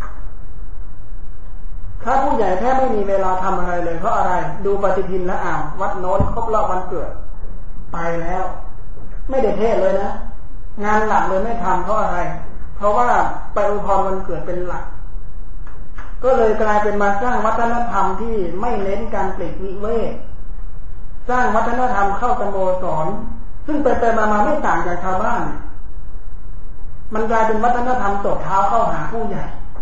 ถ้าผู้ใหญ่แทบไม่มีเวลาทำอะไรเลยเพราะอะไรดูปฏิทินแล้วอ้าววัดโน้นครบรอบวันเกิดไปแล้วไม่ได้เทศเลยนะงานหลักเลยไม่ทำเพราะอะไรเพราะว่าไปอวยพรวันเกิดเป็นหลักก็เลยกลายเป็นมาสร้างวัฒนธรรมที่ไม่เน้นการปลีกวิเวกสร้างวัฒนธรรมเข้าสโมสรซึ่งไปไปมามาไม่ต่างจากชาวบ้านมันกลายเป็นวัฒนธรรมตบเท้าเข้าหาผู้ใหญ่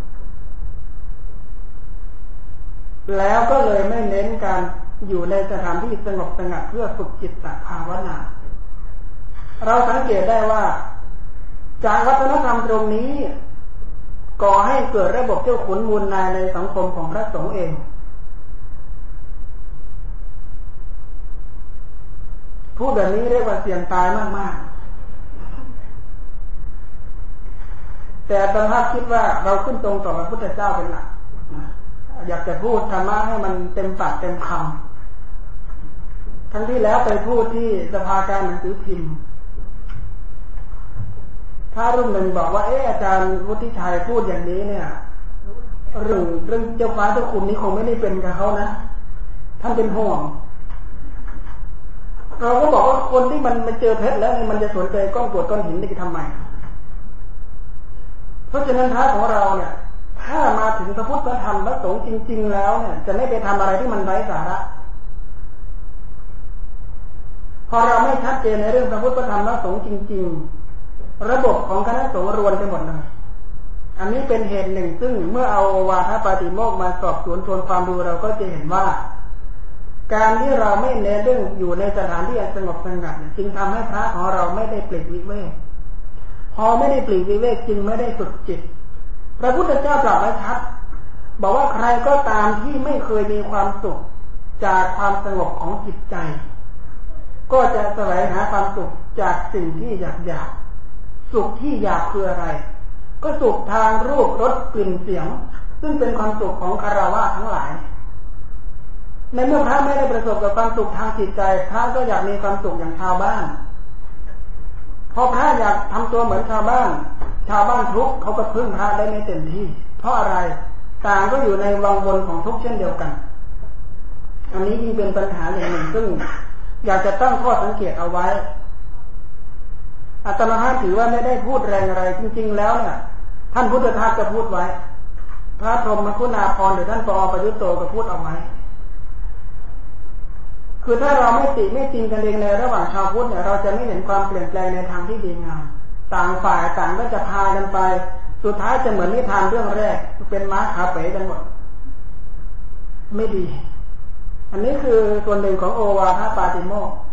แล้วก็เลยไม่เน้นการอยู่ในสถานที่สงบสงัดเพื่อฝึกจิตตภาวนาเราสังเกตได้ว่าจากวัฒนธรรมตรงนี้ก่อให้เกิดระบบเจ้าขุนมูลนายในสังคมของพระสงฆ์เองพูดแบบนี้เรียกว่าเสี่ยงตายมากๆแต่ตอนท่านคิดว่าเราขึ้นตรงต่อพระพุทธเจ้าเป็นหลักอยากจะพูดธรรมะให้มันเต็มปากเต็มคำทั้งที่แล้วไปพูดที่สภาการหนังสือพิมพ์ถ้ารุ่นหนึ่งบอกว่าเอออาจารย์วุฒิชัยพูดอย่างนี้เนี่ยเรื่องเรื่องเจ้าฟ้าเจ้าคุณนี้คงไม่ได้เป็นกับเขานะท่านเป็นห่วงเราก็บอกว่าคนที่มันมาเจอเพชรแล้วมันจะสนใจก้อนกรวดก้อนหินได้ทำไมเพราะฉะนั้นพระของเราเนี่ยถ้ามาถึงพระพุทธธรรมพระสงฆ์จริงๆแล้วเนี่ยจะไม่ไปทำอะไรที่มันไร้สาระพอเราไม่ชัดเจนในเรื่องพระพุทธธรรมพระสงฆ์จริงๆระบบของคณะสงฆ์รวนไปหมดเลยอันนี้เป็นเหตุหนึ่งซึ่งเมื่อเอาวาทปาติโมกข์มาสอบสวนทวนความดูเราก็จะเห็นว่าการที่เราไม่เน้นเรื่องอยู่ในสถานที่สงบสงัดจึงทำให้พระของเราไม่ได้ปลีกวิเวกพอไม่ได้ปลีกวิเวกจึงไม่ได้ฝึกจิตพระพุทธเจ้าตรัสไว้ชัดบอกว่าใครก็ตามที่ไม่เคยมีความสุขจากความสงบของจิตใจก็จะแสวงหาความสุขจากสิ่งที่อยากอยากสุขที่อยากคืออะไรก็สุขทางรูปรสกลิ่นเสียงซึ่งเป็นความสุขของคฤหัสถ์ทั้งหลายในเมื่อพระไม่ได้ประสบกับความสุขทางจิตใจพระก็อยากมีความสุขอย่างชาวบ้านพอพระอยากทำตัวเหมือนชาวบ้านชาวบ้านทุกข์เขาก็พึ่งพระได้ไม่เต็มที่เพราะอะไรต่างก็อยู่ในวังวนของทุกข์เช่นเดียวกันอันนี้ยิ่งเป็นปัญหาอย่างหนึ่งซึ่งอยากจะตั้งข้อสังเกตเอาไว้อาตมาถือว่าไม่ได้พูดแรงอะไรจริงๆแล้วเนี่ยท่านพุทธทาสก็พูดไว้พระพรหมคุณาภรณ์หรือท่านปอประยุตโตก็พูดเอาไว้คือถ้าเราไม่ติไม่ติงกันเองในระหว่างชาวพุทธเนี่ยเราจะไม่เห็นความเปลี่ยนแปลงในทางที่ดีงามต่างฝ่ายต่างก็จะพากันไปสุดท้ายจะเหมือนนิทานเรื่องแรกเป็นม้าขาเป๋กันหมดไม่ดีอันนี้คือส่วนหนึ่งของโอวาทปาติโมกข์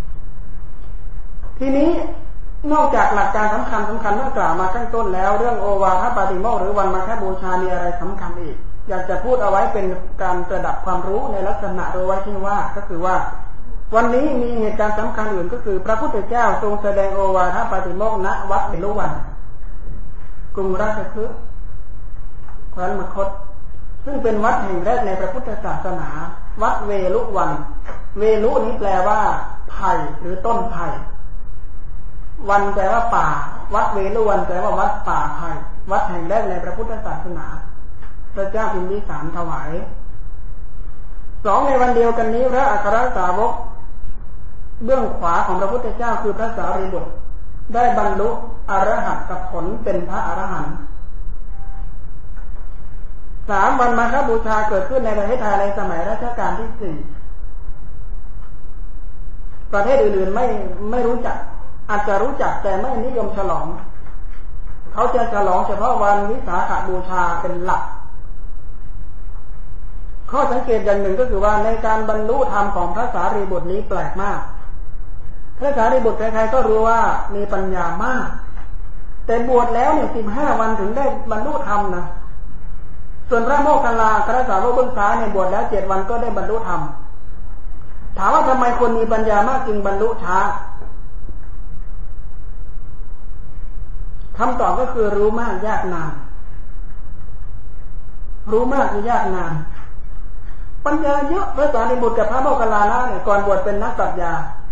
ทีนี้นอกจากหลักการสำคัญสำคัญเมื่อกล่าวมาข้างต้นแล้วเรื่องโอวาทปาติโมกข์หรือวันมาฆบูชามีอะไรสำคัญอีกอยากจะพูดเอาไว้เป็นการประดับความรู้ในลักษณะโดยไว้ที่ว่าก็คือว่าวันนี้มีเหตุการณ์สำคัญอื่นก็คือพระพุทธเจ้าทรงแสดงโอวาทปาติโมกข์ณวัดเวฬุวันกรุงราชคฤห์แคว้นมคธซึ่งเป็นวัดแห่งแรกในพระพุทธศาสนาวัดเวฬุวันเวลุนี้แปลว่าไผ่หรือต้นไผ่วันแปลว่าป่าวัดเวฬุวันแปลว่าวัดป่าไผ่วัดแห่งแรกในพระพุทธศาสนาพระเจ้าพิมพิสารถวายสองในวันเดียวกันนี้พระอัครสาวกเบื้องขวาของพระพุทธเจ้าคือพระสารีบุตรได้บรรลุอรหัตผลเป็นพระอรหันต์สามวันมาฆบูชาเกิดขึ้นในประเทศไทยในสมัยรัชกาลที่สี่ประเทศอื่นๆไม่ไม่รู้จักอาจจะรู้จักแต่ไม่นิยมฉลองเขาจะฉลองเฉพาะวันวิสาขบูชาเป็นหลักข้อสังเกตอย่างหนึ่งก็คือว่าในการบรรลุธรรมของพระสารีบุตรนี้แปลกมากพระสารีบุตรใครๆก็รู้ว่ามีปัญญามากแต่บวชแล้วเนี่ยสิบห้าวันถึงได้บรรลุธรรมนะส่วนพระโมคคัลลาพระสาวกเบื้องซ้ายเนี่ยบวชแล้วเจ็ดวันก็ได้บรรลุธรรมถามว่าทำไมคนมีปัญญามากจึงบรรลุช้าคำตอบก็คือรู้มากยากนานรู้มากคือยากนานปัญญาเยอะพระสารีบุตรกับพระโมคคัลลานะเนี่ยก่อนบวชเป็นนักปรัชญา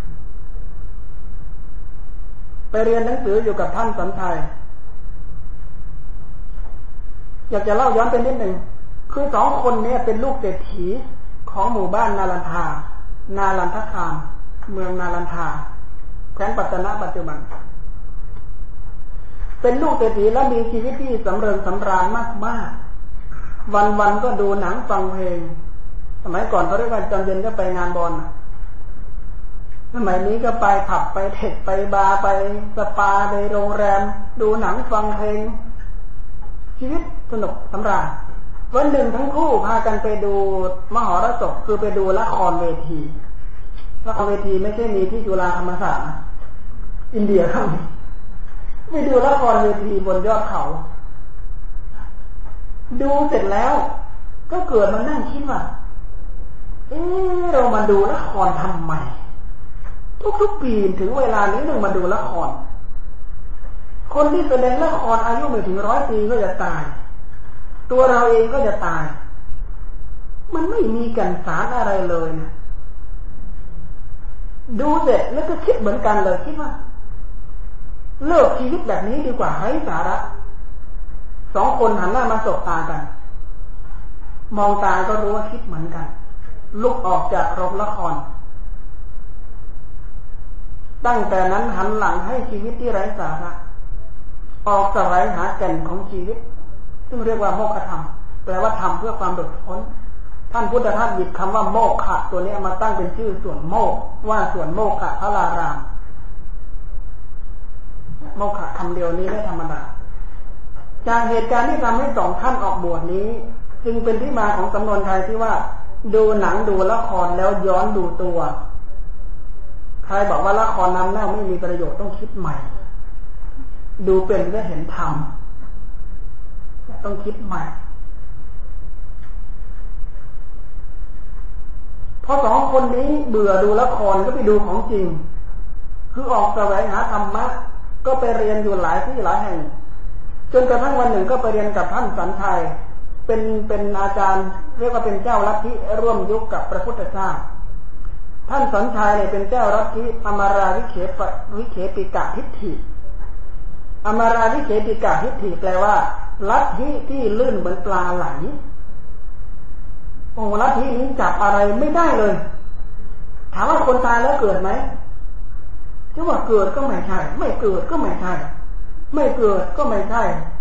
ไปเรียนหนังสืออยู่กับท่านสันทัยอยากจะเล่าย้อนไปนิดหนึ่งคือสองคนนี้เป็นลูกเศรษฐีของหมู่บ้านนาลันทานาลันทคามเมืองนาลันทาแคว้นปัตตนะปัจจุบันเป็นลูกเศรษฐีและมีชีวิตที่สำเริงสำราญมากๆวันๆก็ดูหนังฟังเพลงสมัยก่อนเขาเรียกว่าตอนเย็นก็ไปงานบอลสมัยนี้ก็ไปผับไปเทคไปบาร์ไปสปาไปโรงแรมดูหนังฟังเพลงชีวิตสนุกสำราญวันหนึ่งทั้งคู่พากันไปดูมหรสพคือไปดูละครเวทีละครเวทีไม่ใช่มีที่จุฬาธรรมศาสตร์นะอินเดียเขามีไปดูละครเวทีบนยอดเขาดูเสร็จแล้วก็เกิดมานั่งคิดว่าเอ๊ะเรามาดูละครทำไมทุกๆปีถึงเวลานี้ต้องมาดูละครคนที่แสดงละครอายุไม่ถึงร้อยปีก็จะตายตัวเราเองก็จะตายมันไม่มีแก่นสารอะไรเลยนะดูเสร็จแล้วก็คิดเหมือนกันเลยคิดว่าเลิกชีวิตแบบนี้ดีกว่าไร้สาระสองคนหันหน้ามาสบตากันมองตาก็รู้ว่าคิดเหมือนกันลุกออกจากโรงละครตั้งแต่นั้นหันหลังให้ชีวิตที่ไร้สาระออกแสวงหาแก่นของชีวิตซึ่งเรียกว่าโมกขธรรมแปลว่าทำเพื่อความหลุดพ้นท่านพุทธทาสหยิบคำว่าโมกขะตัวนี้มาตั้งเป็นชื่อส่วนโมกว่าส่วนโมกขะพระลารามโมกขะคำเดียวนี้ไม่ธรรมดาจากเหตุการณ์ที่ทำให้สองท่านออกบวชนี้จึงเป็นที่มาของสำนวนไทยที่ว่าดูหนังดูละครแล้วย้อนดูตัวใครบอกว่าละครน้ำเน่าไม่มีประโยชน์ต้องคิดใหม่ดูเป็นก็เห็นธรรมต้องคิดใหม่พอสองคนนี้เบื่อดูละครก็ไปดูของจริงคือออกแสวงหาธรรมะก็ไปเรียนอยู่หลายที่หลายแห่งจนกระทั่งวันหนึ่งก็ไปเรียนกับท่านสันทัยเป็นเป็นอาจารย์เรียกว่าเป็นเจ้าลัทธิร่วมยุคกับพระพุทธเจ้าท่านสัญชัยเนี่ยเป็นเจ้าลัทธิอมราวิเขปวิเขปิกะทิฏฐิอมราวิเขปิกะทิฏฐิแปลว่าลัทธิที่ลื่นเหมือนปลาไหลโอ้ลัทธินี้จับอะไรไม่ได้เลยถามว่าคนตายแล้วเกิดไหมจะว่าเกิดก็ไม่ใช่ไม่เกิดก็ไม่ใช่ไม่เกิดก็ไม่ใช่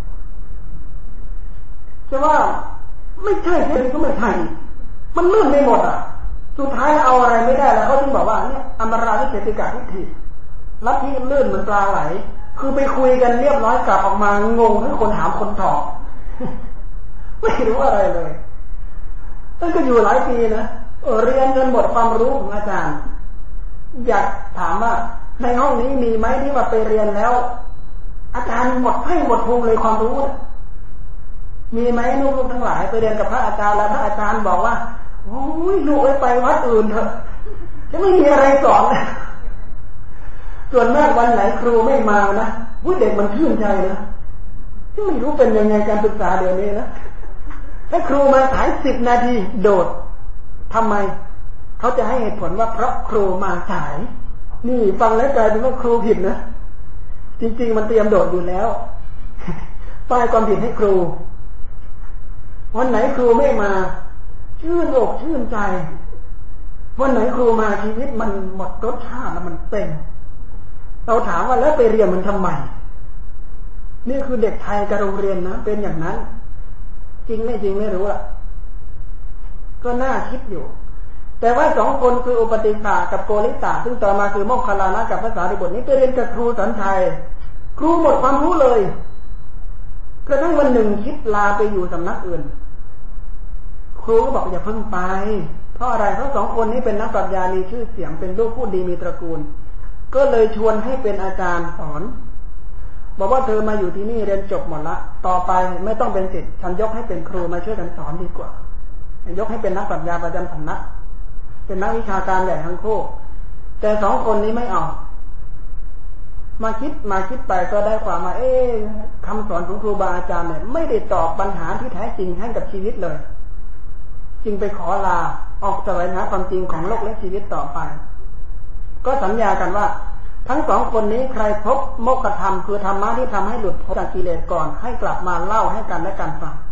จะว่าไม่ใช่ใช่ก็ไม่ใช่มันลื่นไปหมดอ่ะสุดท้ายเอาอะไรไม่ได้แล้วเขาถึงบอกว่าเนี่ยอมราวิเขปิกะทิฏฐิลัทธิลื่นเหมือนปลาไหลคือไปคุยกันเรียบร้อยกลับออกมางงทั้งคนถามคนตอบไม่รู้อะไรเลยตั้งก็อยู่หลายปีนะเออเรียนจนหมดความรู้ของอาจารย์อยากถามว่าในห้องนี้มีไหมที่ว่าไปเรียนแล้วอาจารย์หมดให้หมดภูมิเลยความรู้มีไหมลูกๆทั้งหลายไปเรียนกับพระอาจารย์แล้วพระอาจารย์บอกว่าโอ้ยลูกไปวัดอื่นเถอะจะไม่มีอะไรสอนส่วนมากวันไหนครูไม่มานะผู้เด็กมันชื่นใจนะที่ไม่รู้เป็นยังไงการศึกษาเดี๋ยวนี้นะถ้าครูมาสายสิบนาทีโดดทำไมเขาจะให้เหตุผลว่าเพราะครูมาสายนี่ฟังแล้วกลายเป็นว่าครูผิดนะจริงๆมันเตรียมโดดอยู่แล้วป้ายความผิดให้ครูวันไหนครูไม่มาชื่นอกชื่นใจวันไหนครูมาชีวิตมันหมดรสชาติแล้วมันเต็มเราถามว่าแล้วไปเรียนมันทำไมนี่คือเด็กไทยกับโรงเรียนนะเป็นอย่างนั้นจริงไม่จริงไม่รู้ล่ะก็น่าคิดอยู่แต่ว่าสองคนคืออุปติสากับโกริตาซึ่งต่อมาคือโมคคัลลานะกับภาษาริบุตรนี้ไปเรียนกับครูสันชัยครูหมดความรู้เลยกระทั่งวันหนึ่งคิดลาไปอยู่สำนักอื่นครูก็บอกอย่าเพิ่งไปเพราะอะไรเพราะสองคนนี้เป็นนักปรัชญามีชื่อเสียงเป็นลูกผู้ดีมีตระกูลก็เลยชวนให้เป็นอาจารย์สอนบอกว่าเธอมาอยู่ที่นี่เรียนจบหมดละต่อไปไม่ต้องเป็นศิษย์ฉันยกให้เป็นครูมาช่วยกันสอนดีกว่ายกให้เป็นนักปรัชญาประจำสำนักเป็นนักวิชาการใหญ่ทั้งคู่แต่สองคนนี้ไม่เอามาคิดมาคิดไปก็ได้ความมาเอ๊ะคำสอนของครูบาอาจารย์เนี่ยไม่ได้ตอบปัญหาที่แท้จริงให้กับชีวิตเลยจึงไปขอลาออกแสวงหาความจริงของโลกและชีวิตต่อไปก็สัญญากันว่าทั้งสองคนนี้ใครพบโมกขธรรมคือธรรมะที่ทำให้หลุดพ้นจากกิเลสก่อนให้กลับมาเล่าให้กันและกันฟัง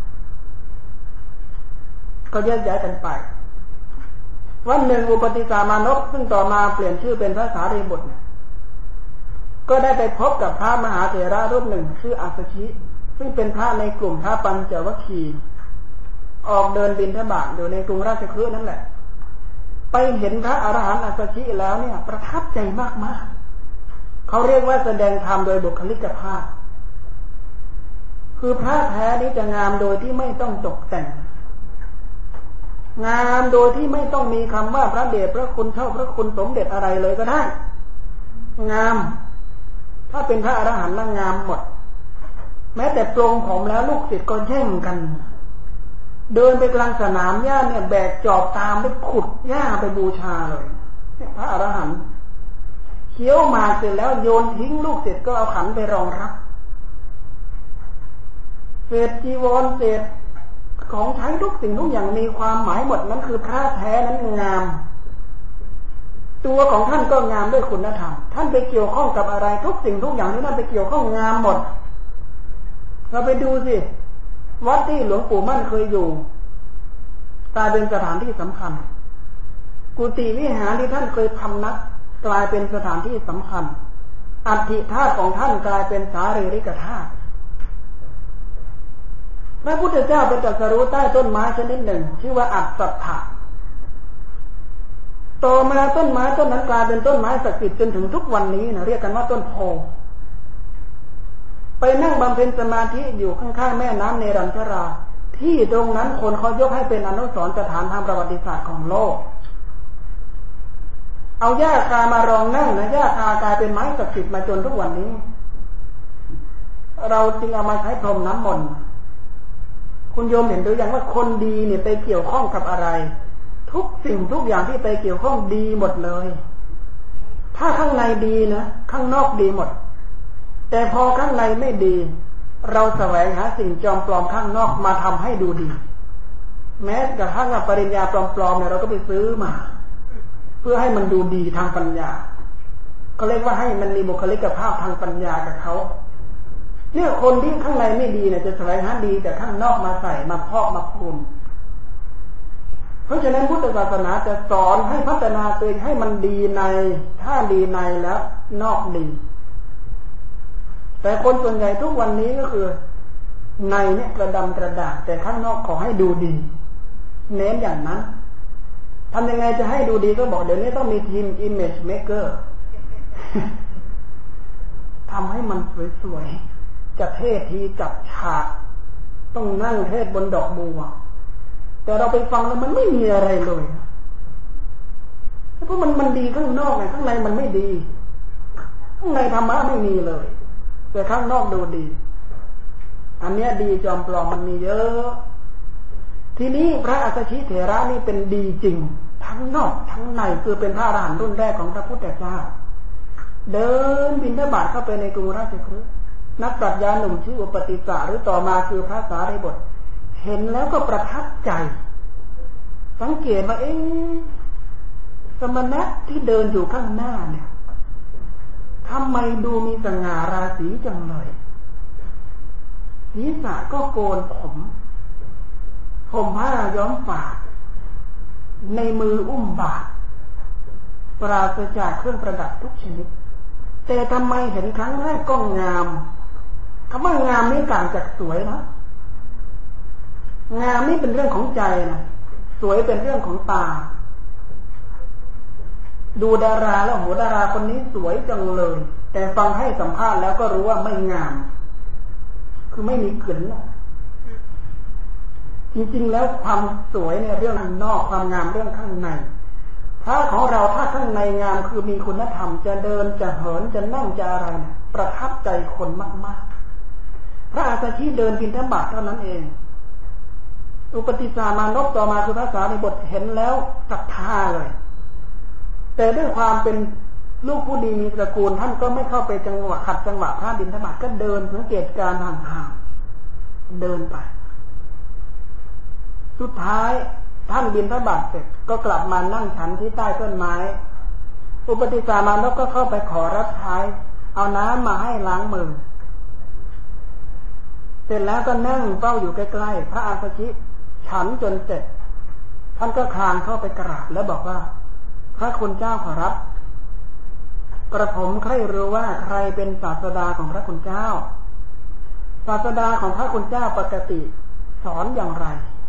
ก็แยกย้ายกันไปวันหนึ่งอุปติสามานพซึ่งต่อมาเปลี่ยนชื่อเป็นพระสารีบุตรก็ได้ไปพบกับพระมหาเถระรูปหนึ่งชื่ออัสสชิซึ่งเป็นพระในกลุ่มพระปัญจวัคคีย์ออกเดินบิณฑบาตอยู่ในกรุงราชคฤห์นั่นแหละไปเห็นพระอรหันต์อัสสชิแล้วเนี่ยประทับใจมากๆเขาเรียกว่าแสดงธรรมโดยบุคลิกภาพคือพระแท้นี้จะงามโดยที่ไม่ต้องตกแต่งงามโดยที่ไม่ต้องมีคำว่าพระเดชพระคุณเท่าพระคุณสมเด็จอะไรเลยก็ได้งามถ้าเป็นพระอรหันต์แล้วงามหมดแม้แต่ปรงผมแล้วลูกศิษย์ก็แย่งกันเดินไปกลางสนามหญ้าเนี่ยแบกจอบตามไปขุดหญ้าไปบูชาเลยพระอรหันต์เคี้ยวมาเสร็จแล้วโยนทิ้งลูกศิษย์ก็เอาขันไปรองรับเศษจีวรเศษของใช้ทุกสิ่งทุกอย่างมีความหมายหมดนั้นคือพระแท้นั้นงามตัวของท่านก็งามด้วยคุณธรรมท่านไปเกี่ยวข้องกับอะไรทุกสิ่งทุกอย่างที่ท่านไปเกี่ยวข้องงามหมดเราไปดูสิวัดที่หลวงปู่มั่นเคยอยู่กลายเป็นสถานที่สำคัญกุฏิวิหารที่ท่านเคยพำนักกลายเป็นสถานที่สำคัญอัฐิธาตุของท่านกลายเป็นสารีริกธาตุพระพุทธเจ้าเป็นตรัสรู้ใต้ต้นไม้ชนิดหนึ่งชื่อว่าอัฏฐัตถะต่อมาต้นไม้ต้นนั้นกลายเป็นต้นไม้ศักดิ์สิทธิ์จนถึงทุกวันนี้นะเรียกกันว่าต้นโพไปนั่งบำเพ็ญสมาธิอยู่ข้างๆแม่น้ำเนรัญชราที่ตรงนั้นคนเขายกให้เป็นอนุสรณ์สถานทางประวัติศาสตร์ของโลกเอาหญ้าคามารองนั่งนะหญ้าคากลายเป็นไม้ศักดิ์สิทธิ์มาจนทุกวันนี้เราจึงเอามาใช้พรมน้ำมนต์คุณโยมเห็นหรือยังว่าคนดีเนี่ยไปเกี่ยวข้องกับอะไรทุกสิ่งทุกอย่างที่ไปเกี่ยวข้องดีหมดเลยถ้าข้างในดีนะข้างนอกดีหมดแต่พอข้างในไม่ดีเราแสวงหาสิ่งจอมปลอมข้างนอกมาทำให้ดูดีแม้กระทั่งปริญญาปลอมๆเนี่ยเราก็ไปซื้อมาเพื่อให้มันดูดีทางปัญญาก็เรียกว่าให้มันมีบุคลิกภาพทางปัญญากับเขาเนี่ยคนที่ข้างในไม่ดีเนี่ยจะแสวงหาดีแต่ข้างนอกมาใส่มาพอกมาพูนเพราะฉะนั้นพุทธศาสนาจะสอนให้พัฒนาตัวเองให้มันดีในถ้าดีในแล้วนอกดีแต่คนส่วนใหญ่ทุกวันนี้ก็คือในเนี่ยกระดำกระดาษแต่ข้างนอกขอให้ดูดีเน้นอย่างนั้นทำยังไงจะให้ดูดีก็บอกเดี๋ยวนี้ต้องมีทีม image maker ทำให้มันสวยๆจะเทศทีจับฉากต้องนั่งเทศบนดอกบัวแต่เราไปฟังแล้วมันไม่มีอะไรเลยเพราะมันมันดีข้างนอกไงข้างในมันไม่ดีข้างในธรรมะไม่มีเลยแต่ข้างนอกดูดีอันเนี้ยดีจอมปลอมมันมีเยอะทีนี้พระอัสสชิเถระนี่เป็นดีจริงทั้งนอกทั้งในคือเป็นพระอรหันต์รุ่นแรกของพระพุทธเจ้าเดินบิณฑบาตเข้าไปในกรุงราชคฤห์นักปรัชญาหนุ่มชื่ออุปติสสะหรือต่อมาคือพระสารีบุตรเห็นแล้วก็ประทับใจสังเกตว่าเอ๊ะสมณะที่เดินอยู่ข้างหน้าเนี่ยทำไมดูมีสง่าราศีจังเลยศีรษะก็โกนผมผมผ้าย้อมฝาดในมืออุ้มบาตรปราศจากเครื่องประดับทุกชนิดแต่ทำไมเห็นครั้งแรกก็งามคำว่างามนี่ต่างจากสวยนะงามนี่เป็นเรื่องของใจนะสวยเป็นเรื่องของตาดูดาราแล้วโหดาราคนนี้สวยจังเลยแต่ฟังให้สัมภาษณ์แล้วก็รู้ว่าไม่งามคือไม่มีกลิ่นจริงๆแล้วความสวยเนี่ยเรื่องข้างนอกความงามเรื่องข้างในพระของเราถ้าข้างในงามคือมีคุณธรรมจะเดินจะเหินจะนั่งจะอะไรเนี่ยประทับใจคนมากๆพระอัสสชิเดินบิณฑบาตเท่านั้นเองอุปติสสะมานพต่อมาคือพระสารีบุตรเห็นแล้วศรัทธาเลยแต่ด้วยความเป็นลูกผู้ดีมีตระกูลท่านก็ไม่เข้าไปจังหวะขัดจังหวะพระบิณฑบาตก็เดินสังเกตการห่างๆเดินไปสุดท้ายท่านบิณฑบาตเสร็จก็กลับมานั่งฉันที่ใต้ต้นไม้อุปติสสะมานพก็เข้าไปขอรับใช้เอาน้ำมาให้ล้างมือเสร็จแล้วก็นั่งเฝ้าอยู่ใกล้ๆพระอัสสชิฉันจนเสร็จท่านก็คลานเข้าไปกราบแล้วบอกว่าพระคุณเจ้าขอรับกระผมใคร่รู้ว่าใครเป็นศาสดาของพระคุณเจ้าศาสดาของพระคุณเจ้าปกติสอนอย่างไร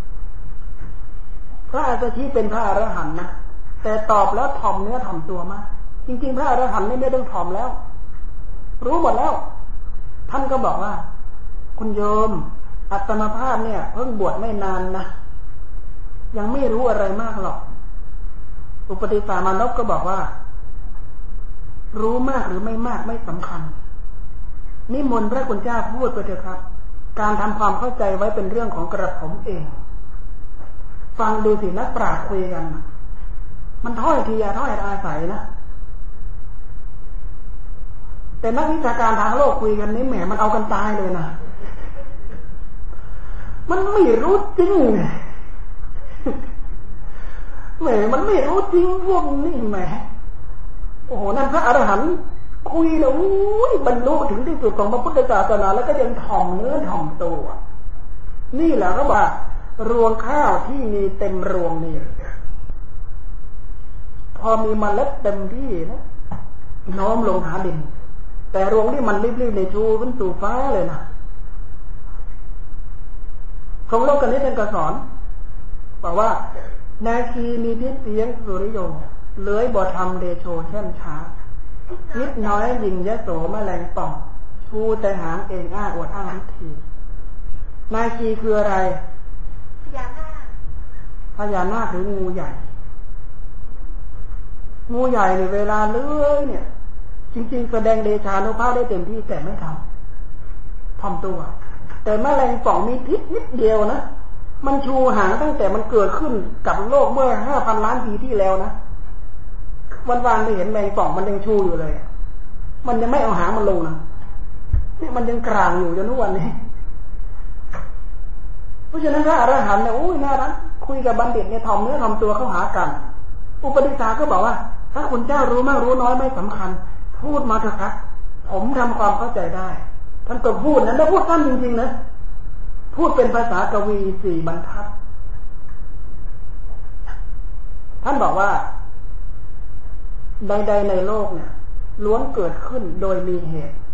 พระอัสสชิเป็นพระอรหันต์นะแต่ตอบแล้วถ่อมเนื้อถ่อมตัวมากจริงๆพระอรหันต์ไม่ต้องถ่อมแล้วรู้หมดแล้วท่านก็บอกว่าคุณโยมอัตมาภาพเนี่ยเพิ่งบวชไม่นานนะยังไม่รู้อะไรมากหรอกอุปติสสะมานพก็บอกว่ารู้มากหรือไม่มากไม่สำคัญนิมนต์พระคุณเจ้าพูดไปเถอะครับการทำความเข้าใจไว้เป็นเรื่องของกระผมเองฟังดูสินักปราชญ์คุยกันมันถ้อยทีถ้อยอาศัยนะแต่นักวิชาการทางโลกคุยกันนี่แหมมันเอากันตายเลยนะมันไม่รู้จริงแหมมันไม่รู้จริงพวกนี้แหมโอ้โหนั่นพระอรหันต์คุยแล้วบรรลุถึงที่สุดของพระพุทธศาสนาแล้วก็ยังถ่อมเนื้อถ่อมตัวนี่แหละเขาบอกรวงข้าวที่มีเต็มรวงนี่พอมีเมล็ดเต็มที่นะน้อมลงหาดินแต่รวงที่มันรีบๆในชูขึ้นสู่ฟ้าเลยนะของโลกกันนี้ท่านก็สอนบอกว่านาคีมีพิษเสียงสุริโยเลื้อยบ่ทำเดโชเช่นช้านิดน้อยยิงยโสแมลงป่องชูแต่หางเองอ้าอวดอ้างวิธีนาคีคืออะไรพญานาคพญานาคหรืองูใหญ่งูใหญ่เนี่ยเวลาเลื้อยเนี่ยจริงๆแสดงเดชานุภาพได้เต็มที่แต่ไม่ทำทำตัวแต่แมลงป่องมีพิษนิดเดียวนะมันชูหางตั้งแต่มันเกิดขึ้นกับโลกเมื่อห้าพันล้านปีที่แล้วนะวันวานไม่เห็นแมงป่องมันยังชูอยู่เลยมันยังไม่เอาหางมันลงนะนี่มันยังกลางอยู่จนทุกวันนี้เพราะฉะนั้นพระอรหันต์เนี่ยโอ้ยน่ารักคุยกับบัณฑิตเนี่ยถ่อมเนื้อถ่อมตัวเข้าหากันอุปติสสะก็บอกว่าถ้าคุณเจ้ารู้มากรู้น้อยไม่สำคัญพูดมาเถอะครับผมทำความเข้าใจได้ท่านก็พูดนั้นแล้วพูดสั้นจริงๆนะพูดเป็นภาษากวีสี่บรรทัดท่านบอกว่าใดๆในโลกเนี่ยล้วนเกิดขึ้นโดยมีเหตุ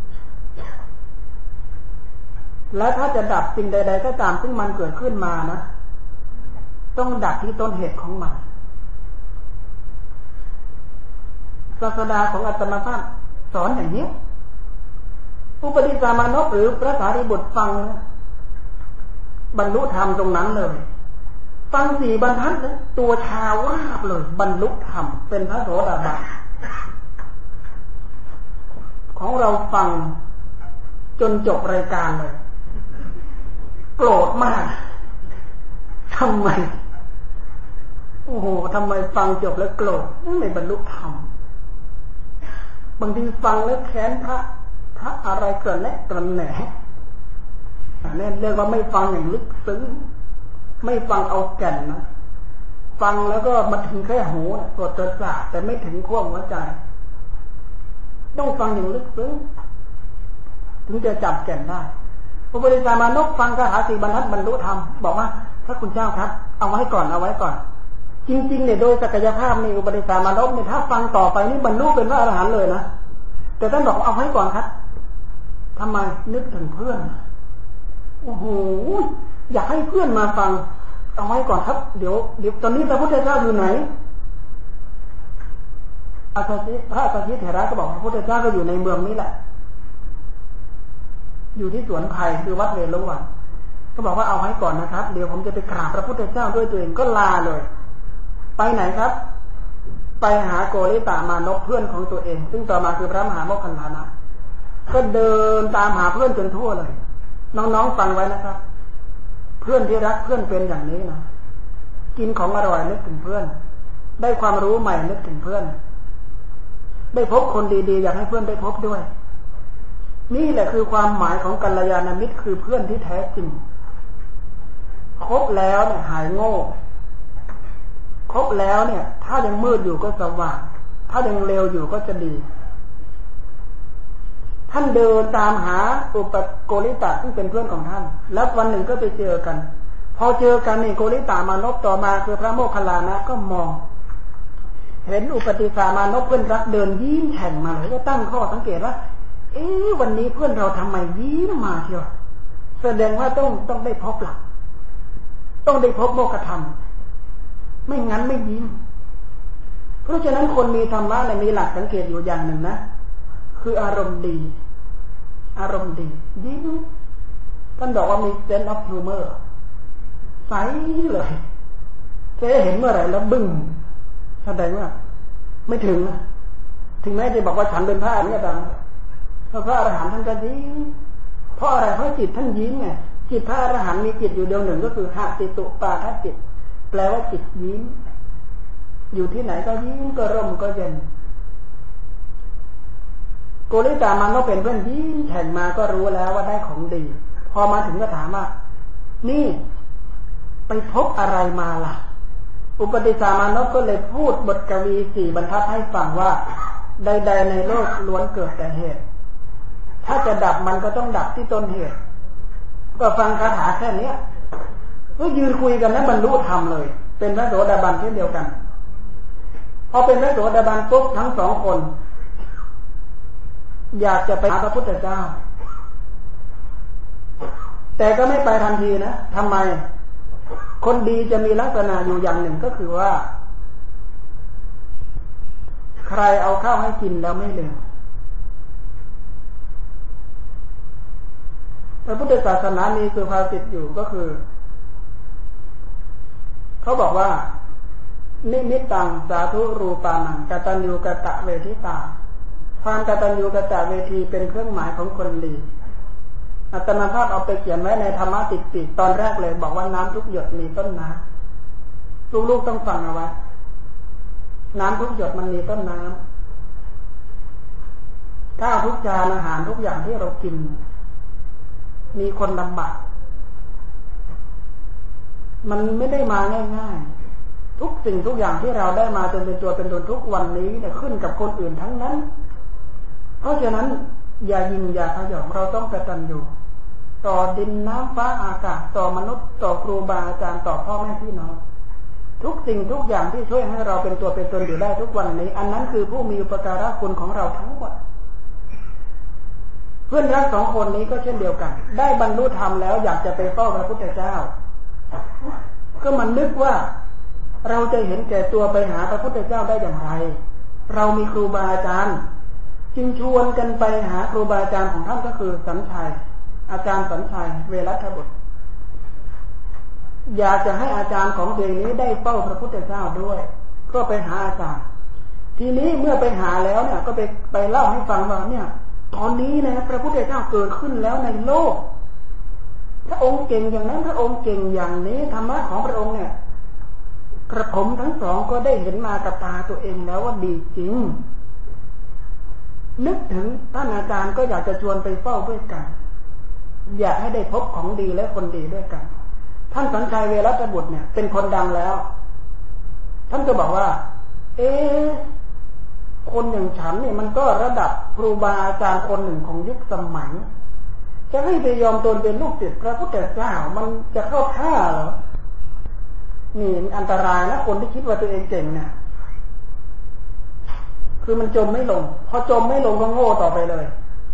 และถ้าจะดับสิ่งใดๆก็ตามซึ่งมันเกิดขึ้นมานะต้องดับที่ต้นเหตุของมันศาสดาของอาตมาภาพสอนอย่างนี้อุปติสามานพหรือพระสารีบุตรฟังบรรลุธรรมตรงนั้นเลยฟังสี่บรรทัดนะตัวชาวาบเลยบรรลุธรรมเป็นพระโสดาบันของเราฟังจนจบรายการเลยโกรธมากทำไมโอ้โหทำไมฟังจบแล้วโกรธไม่บรรลุธรรมบางทีฟังแล้วแค้นพระพระอะไรกระแนะกระแหน่นี่เรียกว่าไม่ฟังอย่างลึกซึ้งไม่ฟังเอาแก่นนะฟังแล้วก็มาถึงแค่หูกดประสาทแต่ไม่ถึงขั้วหัวใจต้องฟังอย่างลึกซึ้งถึงจะจับแก่นได้พระพุทธเจ้ามานพฟังคาถาสี่บรรทัดบรรลุธรรมบอกว่าพระคุณเจ้าครับเอาไว้ก่อนเอาไว้ก่อนจริงๆเนี่ยโดยศักยภาพในอุปติสามานพเนี่ยถ้าฟังต่อไปนี่บรรลุเป็นพระอรหันต์เลยนะแต่ท่านบอกเอาไว้ก่อนครับทำไมนึกถึงเพื่อนโอ้โหอยากให้เพื่อนมาฟังเอาไว้ก่อนครับเดี๋ยวเดี๋ยวตอนนี้พระพุทธเจ้าอยู่ไหนอาสาสิพระอาสาสิเถระก็บอกพระพุทธเจ้าก็อยู่ในเมืองนี้แหละอยู่ที่สวนไผ่คือวัดเวรุวันก็บอกว่าเอาไว้ก่อนนะครับเดี๋ยวผมจะไปกราบพระพุทธเจ้าด้วยตัวเองก็ลาเลยไปไหนครับไปหาโกริตามานพเพื่อนของตัวเองซึ่งต่อมาคือพระมหาโมคคัลลานะก็เดินตามหาเพื่อนจนทั่วเลยน้องๆฟังไว้นะครับเพื่อนที่รักเพื่อนเป็นอย่างนี้นะกินของอร่อยนึกถึงเพื่อนได้ความรู้ใหม่นึกถึงเพื่อนได้พบคนดีๆอยากให้เพื่อนได้พบด้วยนี่แหละคือความหมายของกัลยาณมิตรคือเพื่อนที่แท้จริงคบแล้วเนี่ยหายโง่คบแล้วเนี่ยถ้ายังมืดอยู่ก็สว่างถ้ายังเลวอยู่ก็จะดีท่านเดินตามหาอุปโกริตะซึ่งเป็นเพื่อนของท่านแล้ววันหนึ่งก็ไปเจอกันพอเจอกันนี่โกริตามานพต่อมาคือพระโมคคัลลานะก็มองเห็นอุปติสามานพเพื่อนรักเดินยิ้มแฉ่งมาเลยก็ตั้งข้อสังเกตว่าเอ๊ะวันนี้เพื่อนเราทำไมยิ้มมาเชียวแสดงว่าต้องต้องได้พบหลักต้องได้พบโมกขธรรมไม่งั้นไม่ยิ้มเพราะฉะนั้นคนมีธรรมะเนี่ยมีหลักสังเกตอยู่อย่างหนึ่งนะคืออารมณ์ดีอารมณ์ดียิ้มท่านบอกว่ามี sense of humor ใสเลยแค่เห็นเมื่อไหร่แล้วบึ้งแสดงว่าไม่ถึงนะถึงแม้จะบอกว่าฉันเป็นพระอรหันต์ก็ตามเพราะพระอรหันต์ท่านก็ยิ้มเพราะอะไรเพราะจิตท่านยิ้มไงจิตพระอรหันต์มีจิตอยู่ดวงหนึ่งก็คือหะติตุปาทจิตแปลว่าจิตยิ้มอยู่ที่ไหนก็ยิ้มก็ร่มก็เย็นโกริตามานพเป็นเพื่อนยิ้มแฉ่งมาก็รู้แล้วว่าได้ของดีพอมาถึงก็ถามว่านี่ไปพบอะไรมาล่ะอุปติสามานพก็เลยพูดบทกวีสี่บรรทัดให้ฟังว่าใดๆในโลกล้วนเกิดแต่เหตุถ้าจะดับมันก็ต้องดับที่ต้นเหตุก็ฟังคาถาแค่นี้ก็ยืนคุยกันนะบรรลุธรรมเลยเป็นพระโสดาบันเช่นเดียวกันพอเป็นพระโสดาบันปุ๊บทั้งสองคนอยากจะไปหาพระพุทธเจ้าแต่ก็ไม่ไปทันทีนะทำไมคนดีจะมีลักษณะอยู่อย่างหนึ่งก็คือว่าใครเอาข้าวให้กินแล้วไม่ลืมพระพุทธศาสนามีสุภาษิตอยู่ก็คือเขาบอกว่านิมิตตังสาธุรูปานังกตัญญูกตเวทิตาความกตัญญูกตเวทีเป็นเครื่องหมายของคนดีอาตมาภาพเอาไปเขียนไว้ในธรรมะติดติดตอนแรกเลยบอกว่าน้ำทุกหยดมีต้นน้ำลูกๆต้องฟังเอาไว้น้ำทุกหยดมันมีต้นน้ถ้าทุกจานอาหารทุกอย่างที่เรากินมีคนลำบากมันไม่ได้มาง่ายๆทุกสิ่งทุกอย่างที่เราได้มาจนเป็นตัวเป็นตนทุกวันนี้เนี่ยขึ้นกับคนอื่นทั้งนั้นเพราะฉะนั้นอย่ายิงอย่าขยองเราต้องกตัญญูต่อดินน้ำฟ้าอากาศต่อมนุษย์ต่อครูบาอาจารย์ต่อพ่อแม่พี่น้องทุกสิ่งทุกอย่างที่ช่วยให้เราเป็นตัวเป็นตนอยู่ได้ทุกวันนี้อันนั้นคือผู้มีอุปการะคุณของเราทั้งหมดเพื่อนรักสองคนนี้ก็เช่นเดียวกันได้บรรลุธรรมแล้วอยากจะไปเฝ้าพระพุทธเจ้าก็มันนึกว่าเราจะเห็นแก่ตัวไปหาพระพุทธเจ้าได้อย่างไรเรามีครูบาอาจารย์จึงชวนกันไปหาครูบาอาจารย์ของท่านก็คือสัญชัยอาจารย์สัญชัยเวรัตบุตรอยากจะให้อาจารย์ของตัวเองนี้ได้เฝ้าพระพุทธเจ้าด้วยก็ไปหาอาจารย์ทีนี้เมื่อไปหาแล้วเนี่ยก็ไปไปเล่าให้ฟังว่าเนี่ยตอนนี้นะพระพุทธเจ้าเกิดขึ้นแล้วในโลกพระองค์เก่งอย่างนั้นพระองค์เก่งอย่างนี้ธรรมะของพระองค์เนี่ยกระผมทั้งสองก็ได้เห็นมากับตาตัวเองแล้วว่าดีจริงนึกถึงท่านอาจารย์ก็อยากจะชวนไปเฝ้าด้วยกันอยากให้ได้พบของดีและคนดีด้วยกันท่านสัญชัยเวรัตบุตรเนี่ยเป็นคนดังแล้วท่านก็บอกว่าเอ๊ะคนอย่างฉันเนี่ยมันก็ระดับครูบาอาจารย์คนหนึ่งของยุคสมัยจะให้ไปยอมตนเป็นลูกศิษย์พระพุทธเจ้ามันจะเข้าท่าเหรอนี่อันตรายนะคนที่คิดว่าตัวเองเก่งเนี่ยคือมันจมไม่ลงพอจมไม่ลงก็โง่ต่อไปเลย